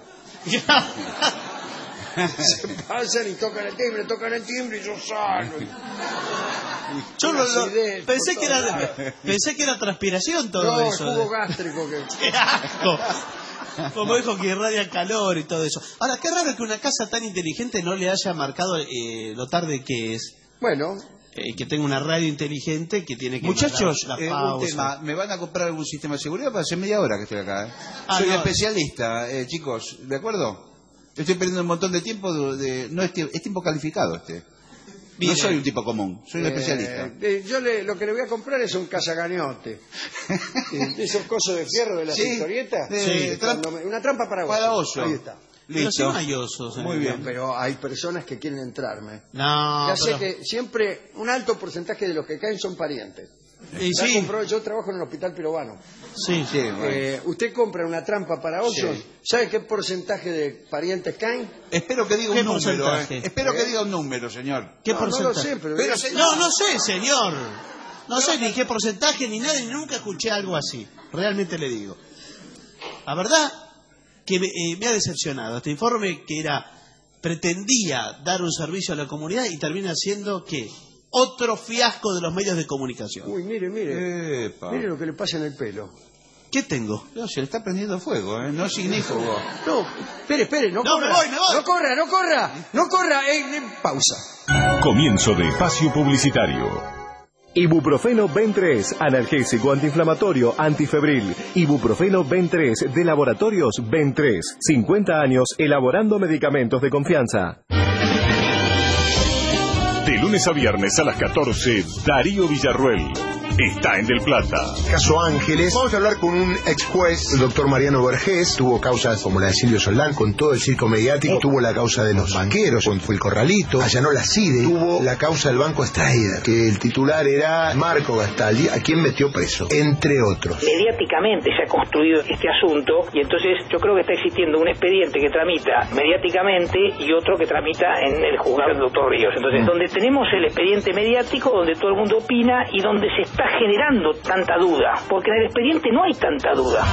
Se pasan y tocan el timbre, tocan el timbre y yo salgo. Yo lo- lo- Acidez, pensé, por que todos era, lados. pensé que era transpiración todo No, eso. el jugo gástrico que... ¡Qué asco! Como dijo que irradia calor y todo eso. Ahora, qué raro que una casa tan inteligente no le haya marcado eh, lo tarde que es. Bueno. Eh, que tenga una radio inteligente que tiene que... Muchachos, marcar la eh, un pausa. tema. ¿Me van a comprar algún sistema de seguridad? Para hace media hora que estoy acá. ¿eh? Ah, Soy no. especialista, eh, chicos. ¿De acuerdo? Estoy perdiendo un montón de tiempo. De, de- no es, tie- es tiempo calificado este. Bien. No soy un tipo común. Soy un Eh, especialista. eh, yo le- lo que le voy a comprar es un cazacañote. Eh, Esos cosos de fierro de las Sí. historietas. Sí. Cuando me- Una trampa para oso. Para oso. Ahí está. Pero si no hay osos. Muy eh. bien, pero hay personas que quieren entrarme. No, ya sé pero- que siempre un alto porcentaje de los que caen son parientes. Y Ya sí. compró- yo trabajo en el hospital peruano. Sí, sí. Eh, usted compra una trampa para osos, Sí. ¿sabe qué porcentaje de parientes caen? Espero que diga ¿Qué un número. porcentaje? eh. Espero que ¿Eh? diga un número, señor. ¿Qué No, no lo porcentaje? sé, pero- Pero, señor, No, no sé, señor. No sé ni qué porcentaje ni nada, y nunca escuché algo así. Realmente le digo. La verdad que me, eh, me ha decepcionado este informe que era pretendía dar un servicio a la comunidad y termina siendo ¿qué? Otro fiasco de los medios de comunicación. Uy, mire, mire. Epa. Mire lo que le pasa en el pelo. ¿Qué tengo? No, se le está prendiendo fuego, ¿eh? No es ignífugo. No, espere, espere, no, No, corra. me voy, me voy. No corra, no corra, no corra. Eh, eh, pausa. Comienzo de espacio publicitario. Ibuprofeno Ben tres, analgésico antiinflamatorio, antifebril. Ibuprofeno Ben tres, de Laboratorios Ben tres. cincuenta años elaborando medicamentos de confianza. De lunes a viernes a las catorce, Darío Villarruel está en Del Plata. Caso Ángeles. Vamos a hablar con un ex juez, el doctor Mariano Vergés. Tuvo causas como la de Silvio Soldán con todo el circo mediático. Tuvo la causa de los banqueros, cuando fue el Corralito. Allanó la CIDE. Tuvo la causa del Banco Extraída, que el titular era Marco Gastaldi, a quien metió preso, entre otros. Mediáticamente se ha construido este asunto y entonces yo creo que está existiendo un expediente que tramita mediáticamente y otro que tramita en el juzgado del doctor Ríos. Entonces, donde tenemos el expediente mediático, donde todo el mundo opina y donde se está generando tanta duda, porque en el expediente no hay tanta duda.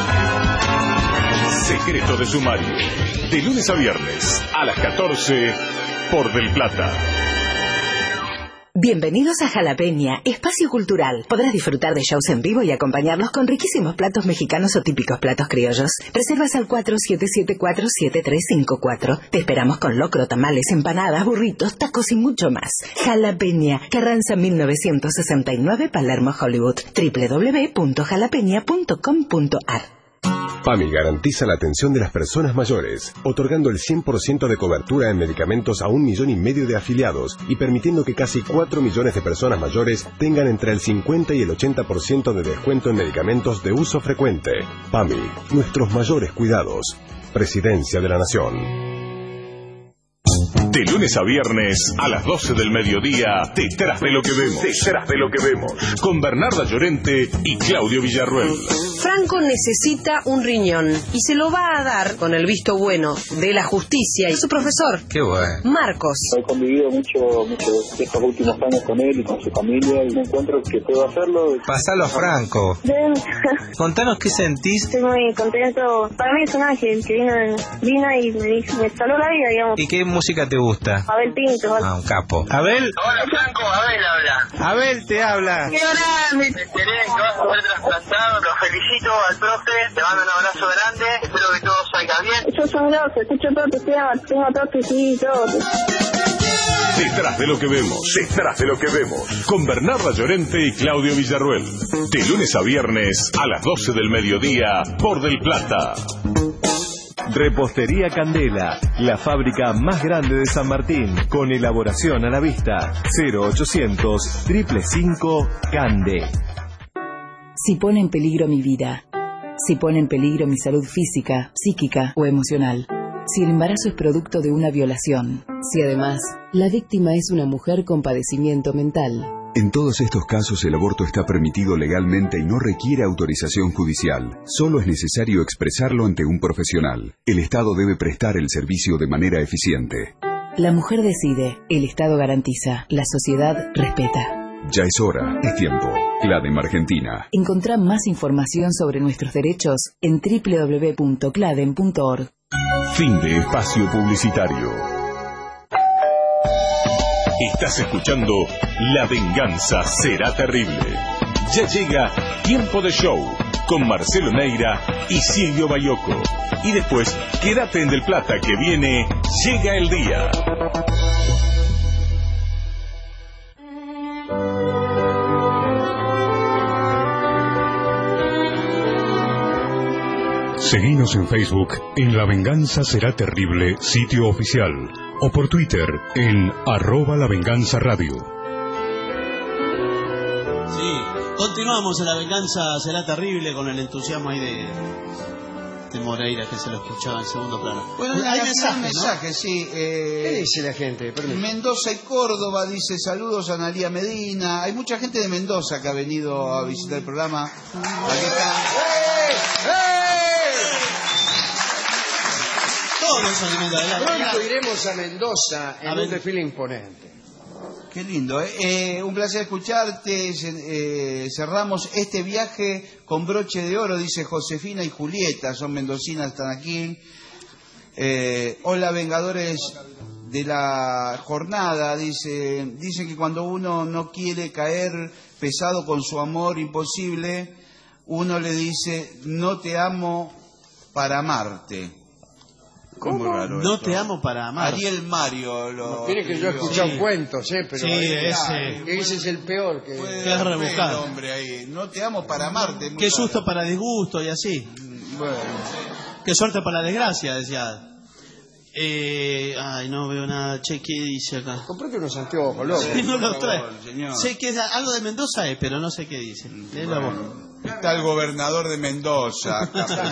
Secreto de sumario. De lunes a viernes a las catorce por Del Plata. Bienvenidos a Jalapeña, espacio cultural. Podrás disfrutar de shows en vivo y acompañarnos con riquísimos platos mexicanos o típicos platos criollos. Reservas al cuatro siete siete cuatro siete tres cinco cuatro. Te esperamos con locro, tamales, empanadas, burritos, tacos y mucho más. Jalapeña, Carranza mil novecientos sesenta y nueve, Palermo, Hollywood. doble u doble u doble u punto jalapeña punto com punto ar. PAMI garantiza la atención de las personas mayores, otorgando el cien por ciento de cobertura en medicamentos a un millón y medio de afiliados y permitiendo que casi cuatro millones de personas mayores tengan entre el cincuenta y el ochenta por ciento de descuento en medicamentos de uso frecuente. PAMI, nuestros mayores cuidados. Presidencia de la Nación. De lunes a viernes a las doce del mediodía, Detrás de lo que vemos. Detrás de lo que vemos. Con Bernarda Llorente y Claudio Villarruel. Franco necesita un riñón y se lo va a dar con el visto bueno de la justicia y su profesor, Qué bueno. Marcos. He convivido mucho, mucho estos últimos años con él y con su familia y me encuentro que puedo hacerlo. Pasalo a Franco. Bien. Contanos qué sentís Estoy muy contento. Para mí es un ángel que vino, vino y me, dijo- me salvó la vida, digamos. y qué música te gusta. Abel Pinto. Ah, un capo. Abel, Hola Franco, Abel habla. Abel te habla. ¡Qué grande! Me enteré que vas a ser trasplantado, lo felicito al profe, te mando un abrazo grande, espero que todo salga bien. Yo soy grosso, escucho todos tus temas, tengo todos tus C D y todo. Detrás de lo que vemos, detrás de lo que vemos. Con Bernarda Llorente y Claudio Villarruel. De lunes a viernes a las doce del mediodía por Del Plata. Repostería Candela, la fábrica más grande de San Martín, con elaboración a la vista. cero ochocientos, cinco cinco cinco, Cande. Si pone en peligro mi vida, si pone en peligro mi salud física, psíquica o emocional, si el embarazo es producto de una violación, si además la víctima es una mujer con padecimiento mental. En todos estos casos el aborto está permitido legalmente y no requiere autorización judicial. Solo es necesario expresarlo ante un profesional. El Estado debe prestar el servicio de manera eficiente. La mujer decide, el Estado garantiza, la sociedad respeta. Ya es hora, es tiempo. CLADEM Argentina. Encontrá más información sobre nuestros derechos en doble u doble u doble u punto cladem punto org. Fin de espacio publicitario. Estás escuchando La Venganza Será Terrible. Ya llega Tiempo de Show con Marcelo Neira y Silvio Bayoco. Y después, quédate en Del Plata que viene Llega el Día. Seguinos en Facebook en La Venganza Será Terrible, sitio oficial, o por Twitter en arroba La Venganza Radio. Sí, continuamos en La Venganza Será Terrible con el entusiasmo ahí de, de Moreira, que se lo escuchaba en segundo plano. Bueno, hay mensajes, mensaje, sí. Eh, ¿Qué dice la gente? Permítame. Mendoza y Córdoba dice saludos a Analía Medina. Hay mucha gente de Mendoza que ha venido a visitar el programa. Aquí está. ¡Eh! ¡Eh! Pronto iremos a Mendoza en un desfile imponente. Qué lindo, ¿eh? Eh, un placer escucharte. Eh, cerramos este viaje con broche de oro, dice Josefina y Julieta, son mendocinas, están aquí. Eh, hola, Vengadores de la jornada, dice, dice que cuando uno no quiere caer pesado con su amor imposible, uno le dice, no te amo para amarte. ¿Cómo? No te amo para amar. Ariel Mario lo... Tiene que yo he escuchado sí. cuentos, ¿eh? Pero sí, ese, ese. ese es el peor. Que es rebuscado. Hombre ahí. No te amo para amarte. Qué susto para disgusto y así. Bueno. Qué suerte para la desgracia, decía. Eh, ay, no veo nada. Che, ¿qué dice acá? Comprate unos anteojos, loco. Sí, no los trae. Sé que es algo de Mendoza, es, pero no sé qué dice. Bueno, está el gobernador de Mendoza.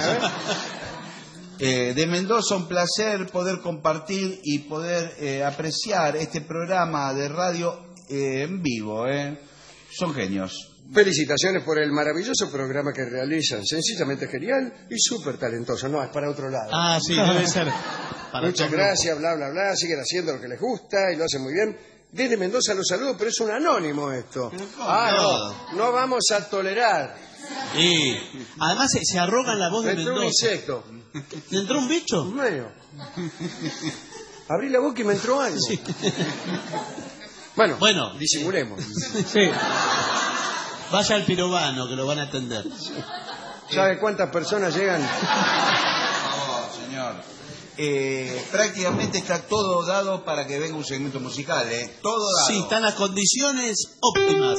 Eh, de Mendoza, un placer poder compartir y poder eh, apreciar este programa de radio eh, en vivo. Eh. Son genios. Felicitaciones por el maravilloso programa que realizan. Sencillamente genial y súper talentoso. No, es para otro lado. Ah, sí, debe ser. Para Muchas gracias, bla, bla, bla. Siguen haciendo lo que les gusta y lo hacen muy bien. Desde Mendoza los saludo, pero es un anónimo esto. Ah, no, no vamos a tolerar. Y además se, se arrogan la voz de Mendoza. Mendoza. Un insecto. ¿Le entró un bicho? Un medio. Abrí la boca y me entró algo. Sí. Bueno, bueno, disimulemos. Sí. Vaya al pirobano que lo van a atender. ¿Sabe cuántas personas llegan? No, señor. Eh, prácticamente está todo dado para que venga un segmento musical, ¿eh? Todo dado. Sí, están las condiciones óptimas.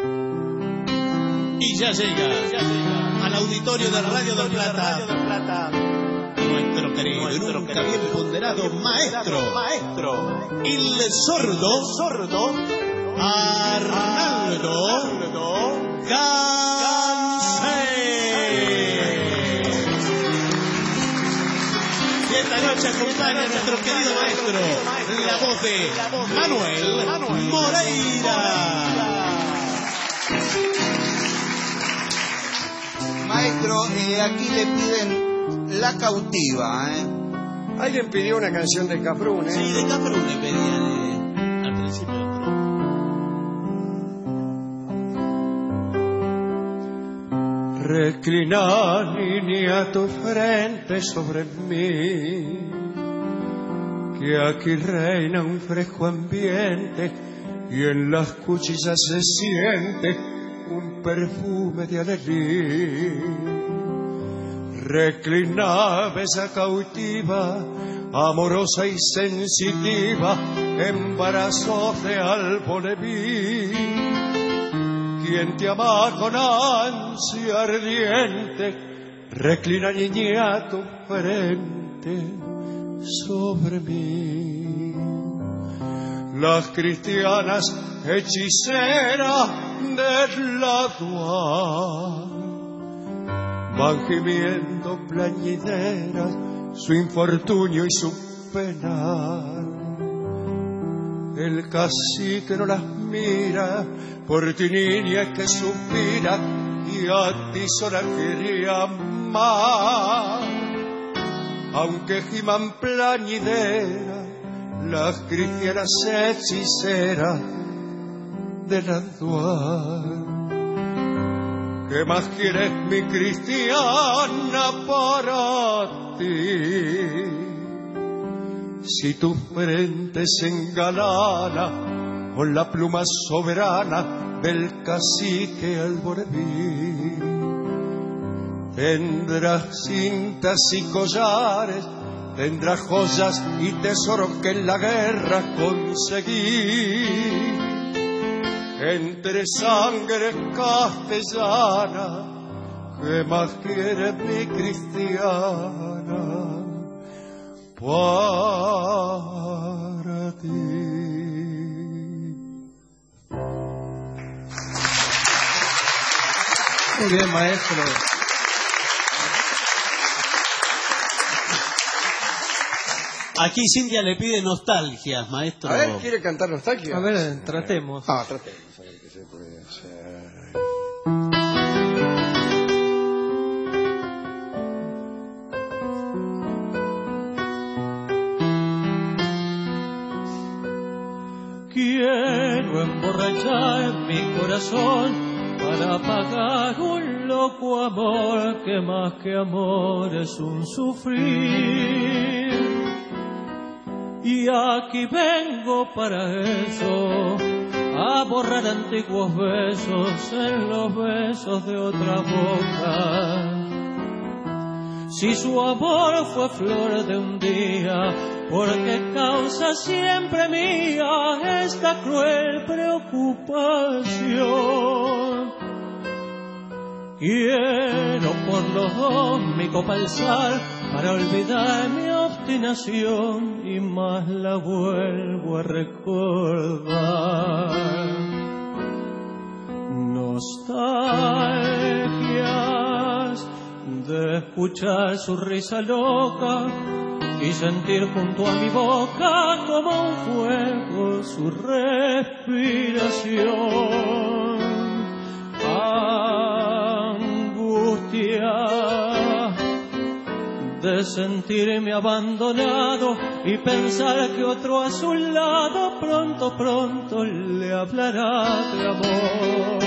Y ya llega, ya llega al auditorio de Radio del Plata, nuestro querido y nunca bien ponderado maestro, maestro, el sordo, sordo, Arnaldo Gansé. Y esta noche acompaña a nuestro querido maestro, la voz de Manuel Moreira. Maestro, eh, aquí le piden La Cautiva, ¿eh? Alguien pidió una canción de Cafrune. Sí, de Cafrune pedían eh, al principio. Reclina, niña, tu frente sobre mí, que aquí reina un fresco ambiente y en las cuchillas se siente un perfume de alegría. Reclinada, bella cautiva, amorosa y sensitiva, en brazos de alboleví. Quien te ama con ansia ardiente, reclina niña tu frente sobre mí. Las cristianas hechiceras del lado van gimiendo plañideras su infortunio y su pena. El cacique no las mira, por ti niña que suspira, y a ti sola quiere amar. Aunque giman plañideras las cristianas hechiceras del Anduar. ¿Qué más quieres, mi cristiana, para ti? Si tu frente se engalana con la pluma soberana del cacique Alboreví, tendrás cintas y collares, tendrás joyas y tesoros que en la guerra conseguí. Entre sangre castellana, ¿qué más quiere mi cristiana para ti? Muy bien, maestro. Aquí Cintia le pide nostalgias, maestro. A ver, ¿quiere cantar nostalgia? A ver, tratemos. Ah, tratemos, a ver qué se puede hacer. Quiero emborrachar mi corazón para pagar un loco amor que más que amor es un sufrir. Y aquí vengo para eso, a borrar antiguos besos en los besos de otra boca. Si su amor fue flor de un día, ¿por qué causa siempre mía esta cruel preocupación? Quiero por los dos mi copa alzar para olvidar mi obstinación y más la vuelvo a recordar. Nostalgias de escuchar su risa loca y sentir junto a mi boca como un fuego su respiración. Angustia de sentirme abandonado y pensar que otro a su lado pronto, pronto le hablará de amor.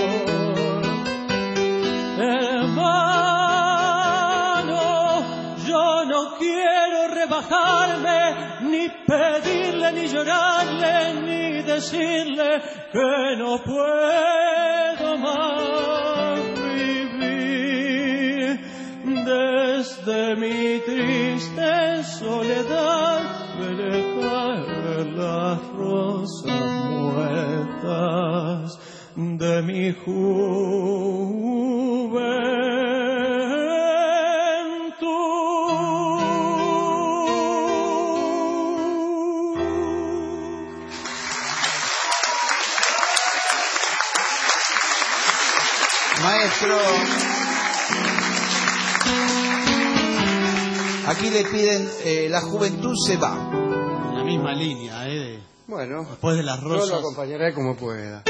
Hermano, yo no quiero rebajarme, ni pedirle, ni llorarle, ni decirle que no puedo más vivir. Desde mi triste soledad veré caer las rosas muertas de mi juventud. Maestro, aquí le piden eh, La juventud se va. En la misma línea, ¿eh? Bueno, después de las rosas. Yo lo acompañaré como pueda.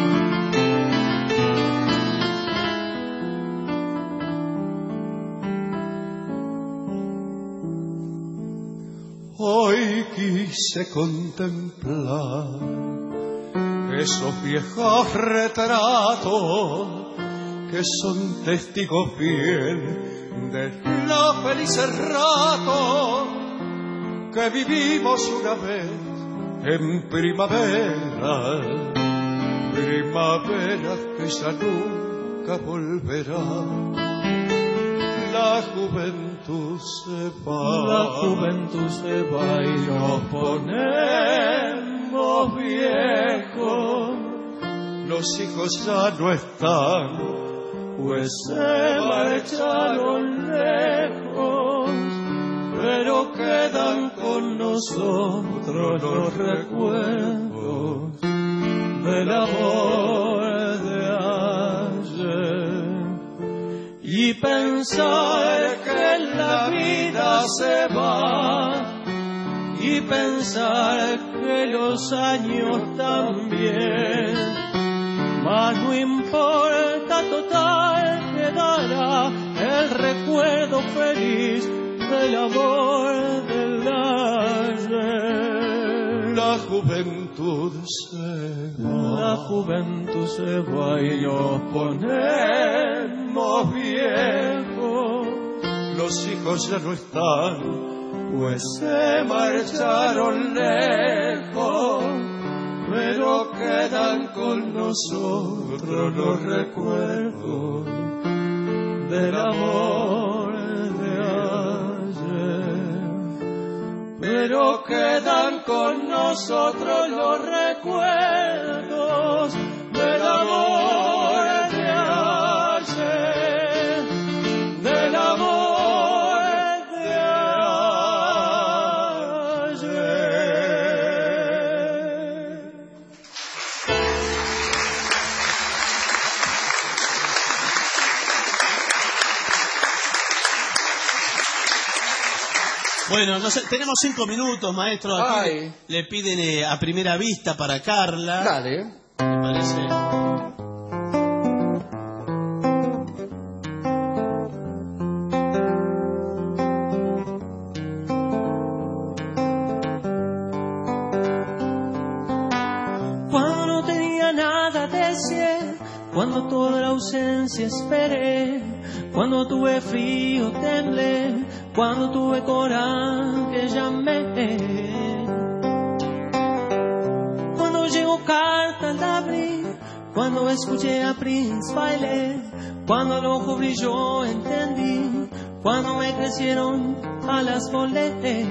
Hoy quise contemplar esos viejos retratos que son testigos fiel de los felices ratos que vivimos una vez en primavera, primavera que ya nunca volverá. La juventud se va, la juventud se va y nos ponemos viejos. Los hijos ya no están, pues se marcharon lejos, pero quedan con nosotros los recuerdos del amor de ayer. Y pensar que la vida se va, y pensar que los años también, mas no importa, total quedará el recuerdo feliz del amor del ayer. La juventud se va, la juventud se va y nos ponemos viejos. Los hijos ya no están, pues se marcharon lejos, pero quedan con nosotros los recuerdos del amor de ayer. Pero quedan con nosotros los recuerdos del amor de ayer, del amor de ayer. Bueno, no sé, tenemos cinco minutos, maestro. Aquí le, le piden eh, a primera vista para Carla. Dale. ¿Me parece? Cuando no tenía nada decir, cuando toda la ausencia esperé, cuando tuve frío temblé, cuando tuve coraje llamé, cuando llegó carta la abrí, cuando escuché a Prince bailé, cuando el ojo brilló entendí, cuando me crecieron alas volé,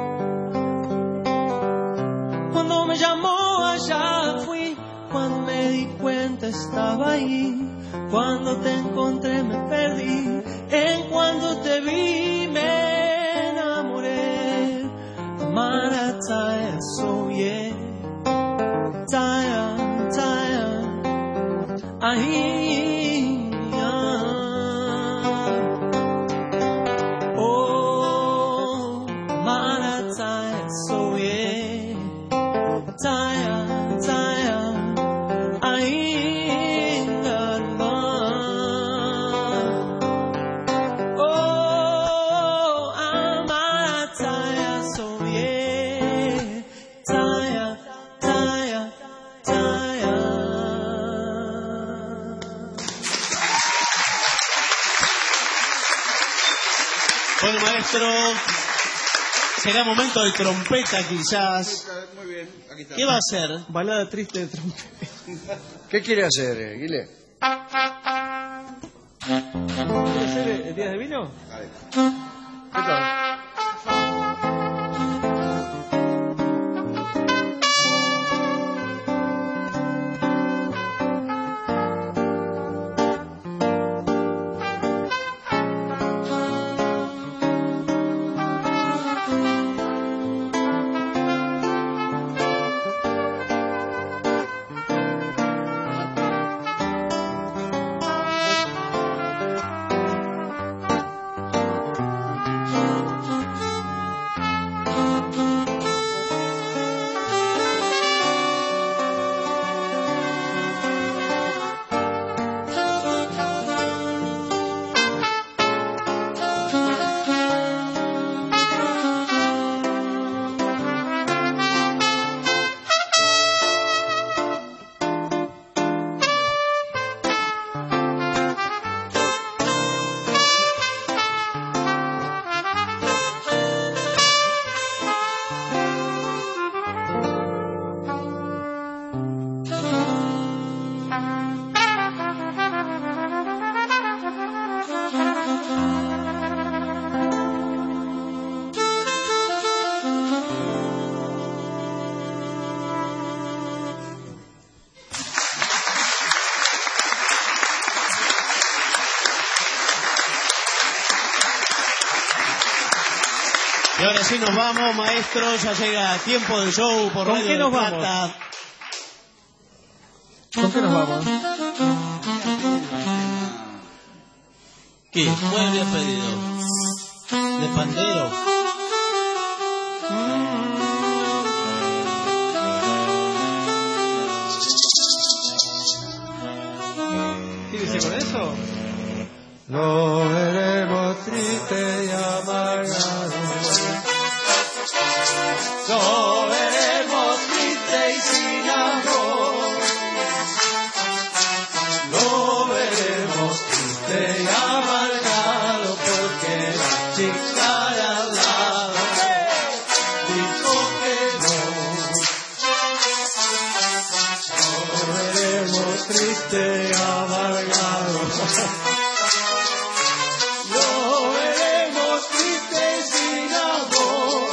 cuando me llamó allá fui, cuando me di cuenta estaba ahí, cuando te encontré me perdí, en cuando te vi me enamoré. Marataya, so yeah. Taya, taya, ahí, ah. Oh, Marataya, so yeah. Taya, taya, ahí. Bueno, maestro, será momento de trompeta quizás. Muy bien, aquí está. ¿Qué va a hacer? Balada triste de trompeta. ¿Qué quiere hacer, eh, Guile? ¿Quiere hacer el día de vino? Vale. ¿Qué tal? Y ahora sí nos vamos, maestro. Ya llega tiempo del show por ¿Con Radio qué nos del Plata. vamos? ¿Con qué nos vamos? ¿Qué? ¿Cuál había pedido? ¿De pandero? ¿Qué dice con eso? Lo veremos triste y amargado. Lo veremos triste y sin amor. Lo veremos triste y amargado porque la chica de al lado dijo que no. Lo veremos triste y amargado. Lo veremos triste y sin amor.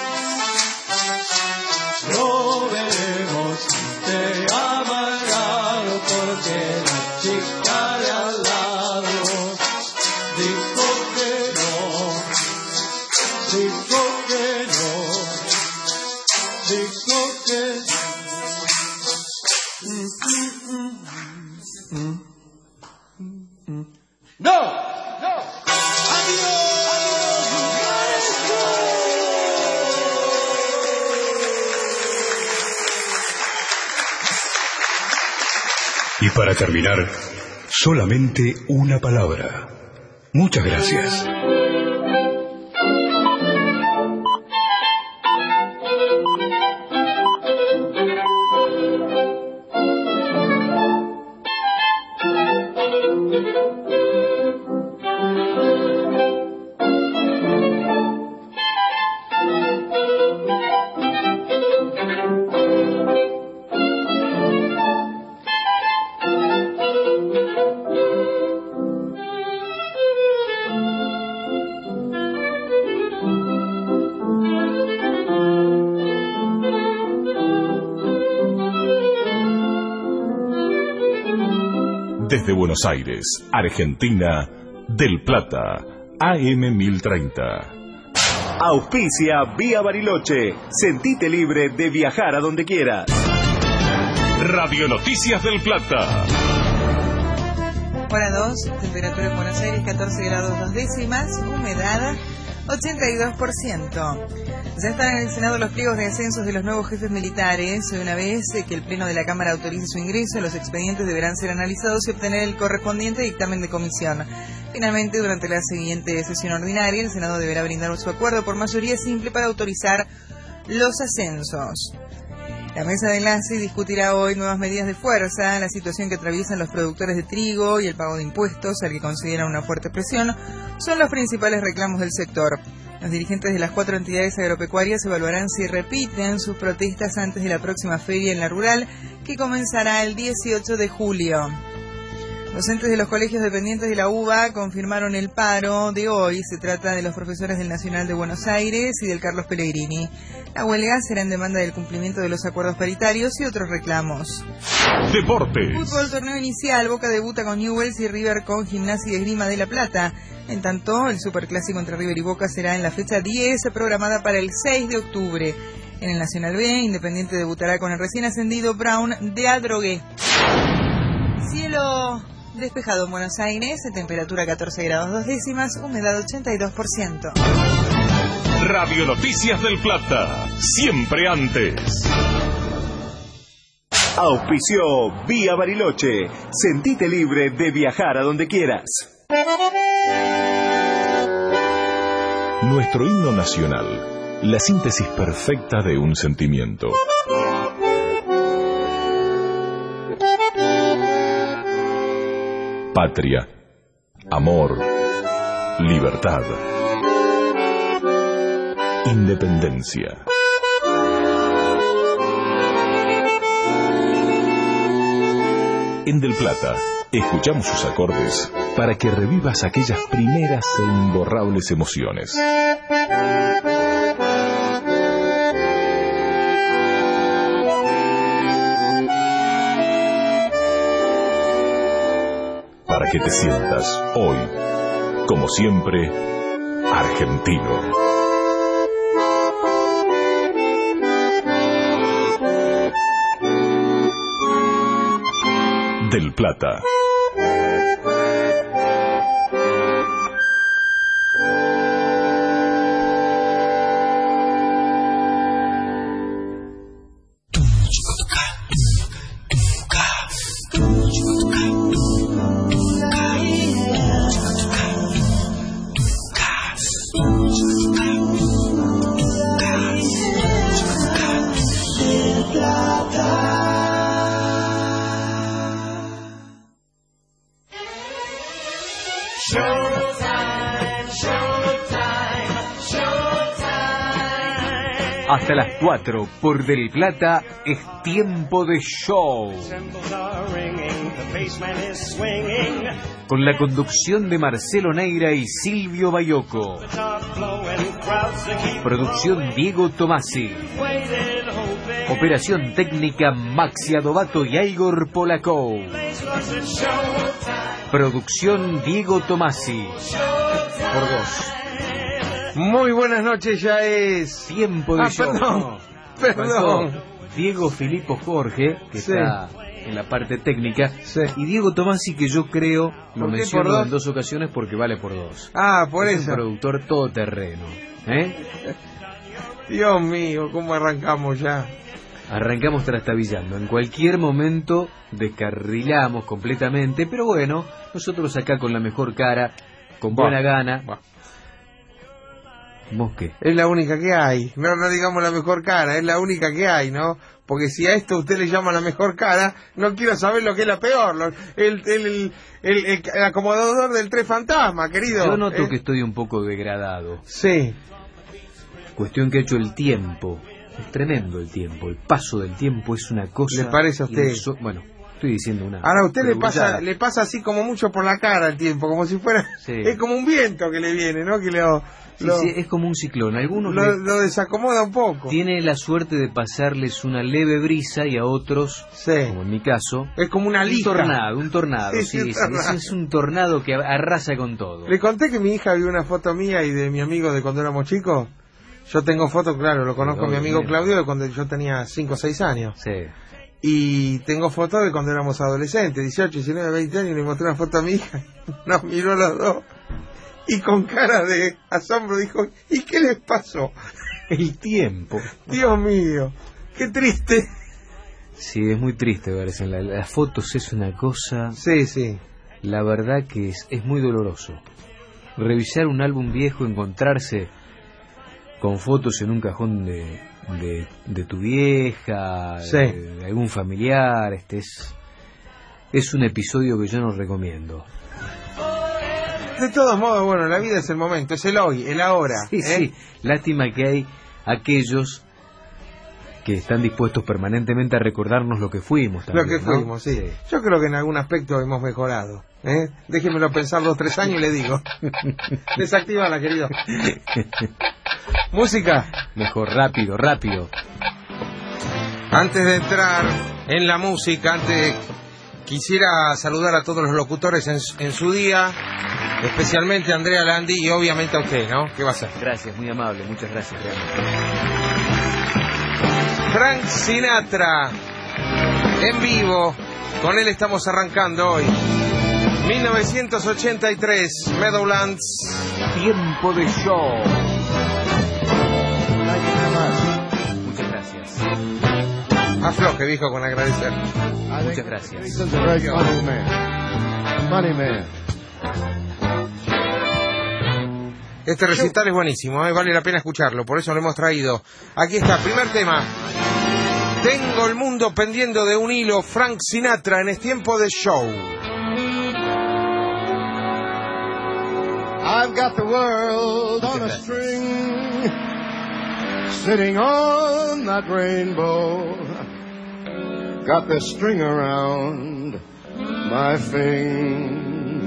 Lo veremos triste y amargado porque la chica de al lado dijo que no, dijo que no, dijo que no. Y para terminar, solamente una palabra. Muchas gracias. Desde Buenos Aires, Argentina, del Plata, A M mil treinta. Auspicia Vía Bariloche. Sentite libre de viajar a donde quieras. Radio Noticias del Plata. Hora dos, temperatura en Buenos Aires catorce grados dos décimas, humedad ochenta y dos por ciento. Ya están en el Senado los pliegos de ascensos de los nuevos jefes militares. Una vez que el Pleno de la Cámara autorice su ingreso, los expedientes deberán ser analizados y obtener el correspondiente dictamen de comisión. Finalmente, durante la siguiente sesión ordinaria, el Senado deberá brindar su acuerdo por mayoría simple para autorizar los ascensos. La mesa de enlace discutirá hoy nuevas medidas de fuerza, la situación que atraviesan los productores de trigo y el pago de impuestos, al que consideran una fuerte presión, son los principales reclamos del sector. Los dirigentes de las cuatro entidades agropecuarias evaluarán si repiten sus protestas antes de la próxima feria en la rural, que comenzará el dieciocho de julio. Docentes de los colegios dependientes de la U B A confirmaron el paro de hoy. Se trata de los profesores del Nacional de Buenos Aires y del Carlos Pellegrini. La huelga será en demanda del cumplimiento de los acuerdos paritarios y otros reclamos. Deportes. Fútbol, torneo inicial. Boca debuta con Newell's y River con Gimnasia y Esgrima de La Plata. En tanto, el superclásico entre River y Boca será en la fecha diez, programada para el seis de octubre. En el Nacional B, Independiente debutará con el recién ascendido Brown de Adrogué. Cielo despejado en Buenos Aires, temperatura catorce grados dos décimas, humedad ochenta y dos por ciento. Radio Noticias del Plata, siempre antes. Auspició Vía Bariloche. Sentite libre de viajar a donde quieras. Nuestro himno nacional, la síntesis perfecta de un sentimiento. Patria, amor, libertad, independencia. En Del Plata, escuchamos sus acordes para que revivas aquellas primeras e imborrables emociones. Para que te sientas hoy, como siempre, argentino. del Plata. Hasta las cuatro, por Del Plata, es tiempo de show. Con la conducción de Marcelo Neira y Silvio Bayoco. Producción Diego Tomasi. Operación técnica Maxi Adobato y Igor Polakov. Producción Diego Tomasi. Por dos. Muy buenas noches, ya es tiempo de ah, show. Perdón, No, perdón. Diego Filipo Jorge, que sí. está en la parte técnica, sí. Y Diego Tomasi, que yo creo, lo menciono dos? en dos ocasiones porque vale por dos. Ah, por es eso. un productor todoterreno. ¿Eh? Dios mío, ¿cómo arrancamos ya? Arrancamos trastabillando. En cualquier momento descarrilamos completamente, pero bueno, nosotros acá con la mejor cara, con buena bah, gana. Bah. ¿Vos qué? Es la única que hay. No, no digamos la mejor cara, es la única que hay, ¿no? Porque si a esto usted le llama la mejor cara, no quiero saber lo que es la peor. El, el, el, el, el, el acomodador del Tres Fantasmas, querido. Yo noto ¿eh? que estoy un poco degradado. Sí. Cuestión que ha hecho el tiempo. Es tremendo el tiempo. El paso del tiempo es una cosa... ¿Le parece a usted? Inso... Bueno, estoy diciendo una... Ahora a usted le pasa, le pasa así como mucho por la cara el tiempo, como si fuera... Sí. Es como un viento que le viene, ¿no? Que le... Sí, lo, sí, es como un ciclón. Algunos lo, le, lo desacomoda un poco. Tiene la suerte de pasarles una leve brisa y a otros, sí. como en mi caso, es como una lija. Un tornado, un tornado. Sí, sí, sí, tornado. Es, es un tornado que arrasa con todo. Le conté que mi hija vio una foto mía y de mi amigo de cuando éramos chicos. Yo tengo fotos, claro, lo conozco a mi amigo Claudio de cuando yo tenía cinco o seis años. Sí. Y tengo fotos de cuando éramos adolescentes, dieciocho, diecinueve, veinte años, y le mostré una foto a mi hija. Nos miró los dos. Y con cara de asombro dijo, ¿y qué les pasó? El tiempo. Dios mío, qué triste. Sí, es muy triste verse en la, las fotos, es una cosa... Sí, sí. La verdad que es, es muy doloroso. Revisar un álbum viejo, encontrarse con fotos en un cajón de, de, de tu vieja, sí. de, de algún familiar, este es, es un episodio que yo no recomiendo. De todos modos, bueno, la vida es el momento, es el hoy, el ahora. Sí, ¿eh? sí. Lástima que hay aquellos que están dispuestos permanentemente a recordarnos lo que fuimos también, Lo que ¿no? fuimos, sí. sí. Yo creo que en algún aspecto hemos mejorado. ¿eh? Déjemelo pensar dos, tres años y le digo. Desactívala, querido. Música. Mejor, rápido, rápido. Antes de entrar en la música, antes quisiera saludar a todos los locutores en, en su día, especialmente a Andrea Landi y obviamente a usted, ¿no? ¿Qué va a hacer? Gracias, muy amable, muchas gracias. Frank Sinatra, en vivo, con él estamos arrancando hoy. mil novecientos ochenta y tres, Meadowlands. Tiempo de show. Muchas gracias. Afloje, viejo, con agradecer. Muchas gracias. Money man. Este recital es buenísimo, ¿eh? Vale la pena escucharlo, por eso lo hemos traído. Aquí está, primer tema. Tengo el mundo pendiendo de un hilo, Frank Sinatra, en este tiempo de show. I've got the world on a string, sitting on that rainbow. Got the string around my finger.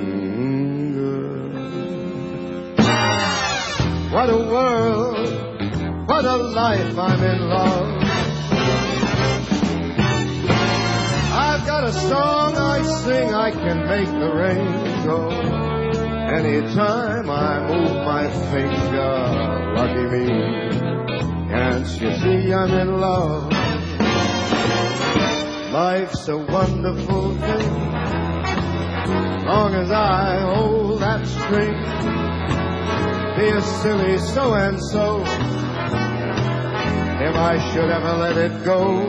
What a world, what a life, I'm in love. I've got a song I sing, I can make the rain go. Anytime I move my finger, lucky me. Can't you see I'm in love? Life's a wonderful thing. long as I hold that string. Be a silly so-and-so if I should ever let it go.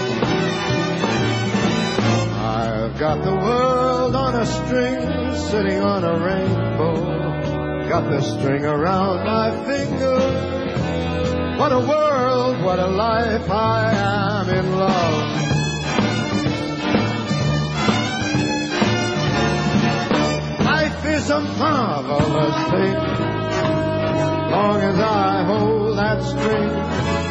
I've got the world on a string, sitting on a rainbow. Got the string around my finger. What a world, what a life, I am in love. Life is a marvelous thing, long as I hold that string.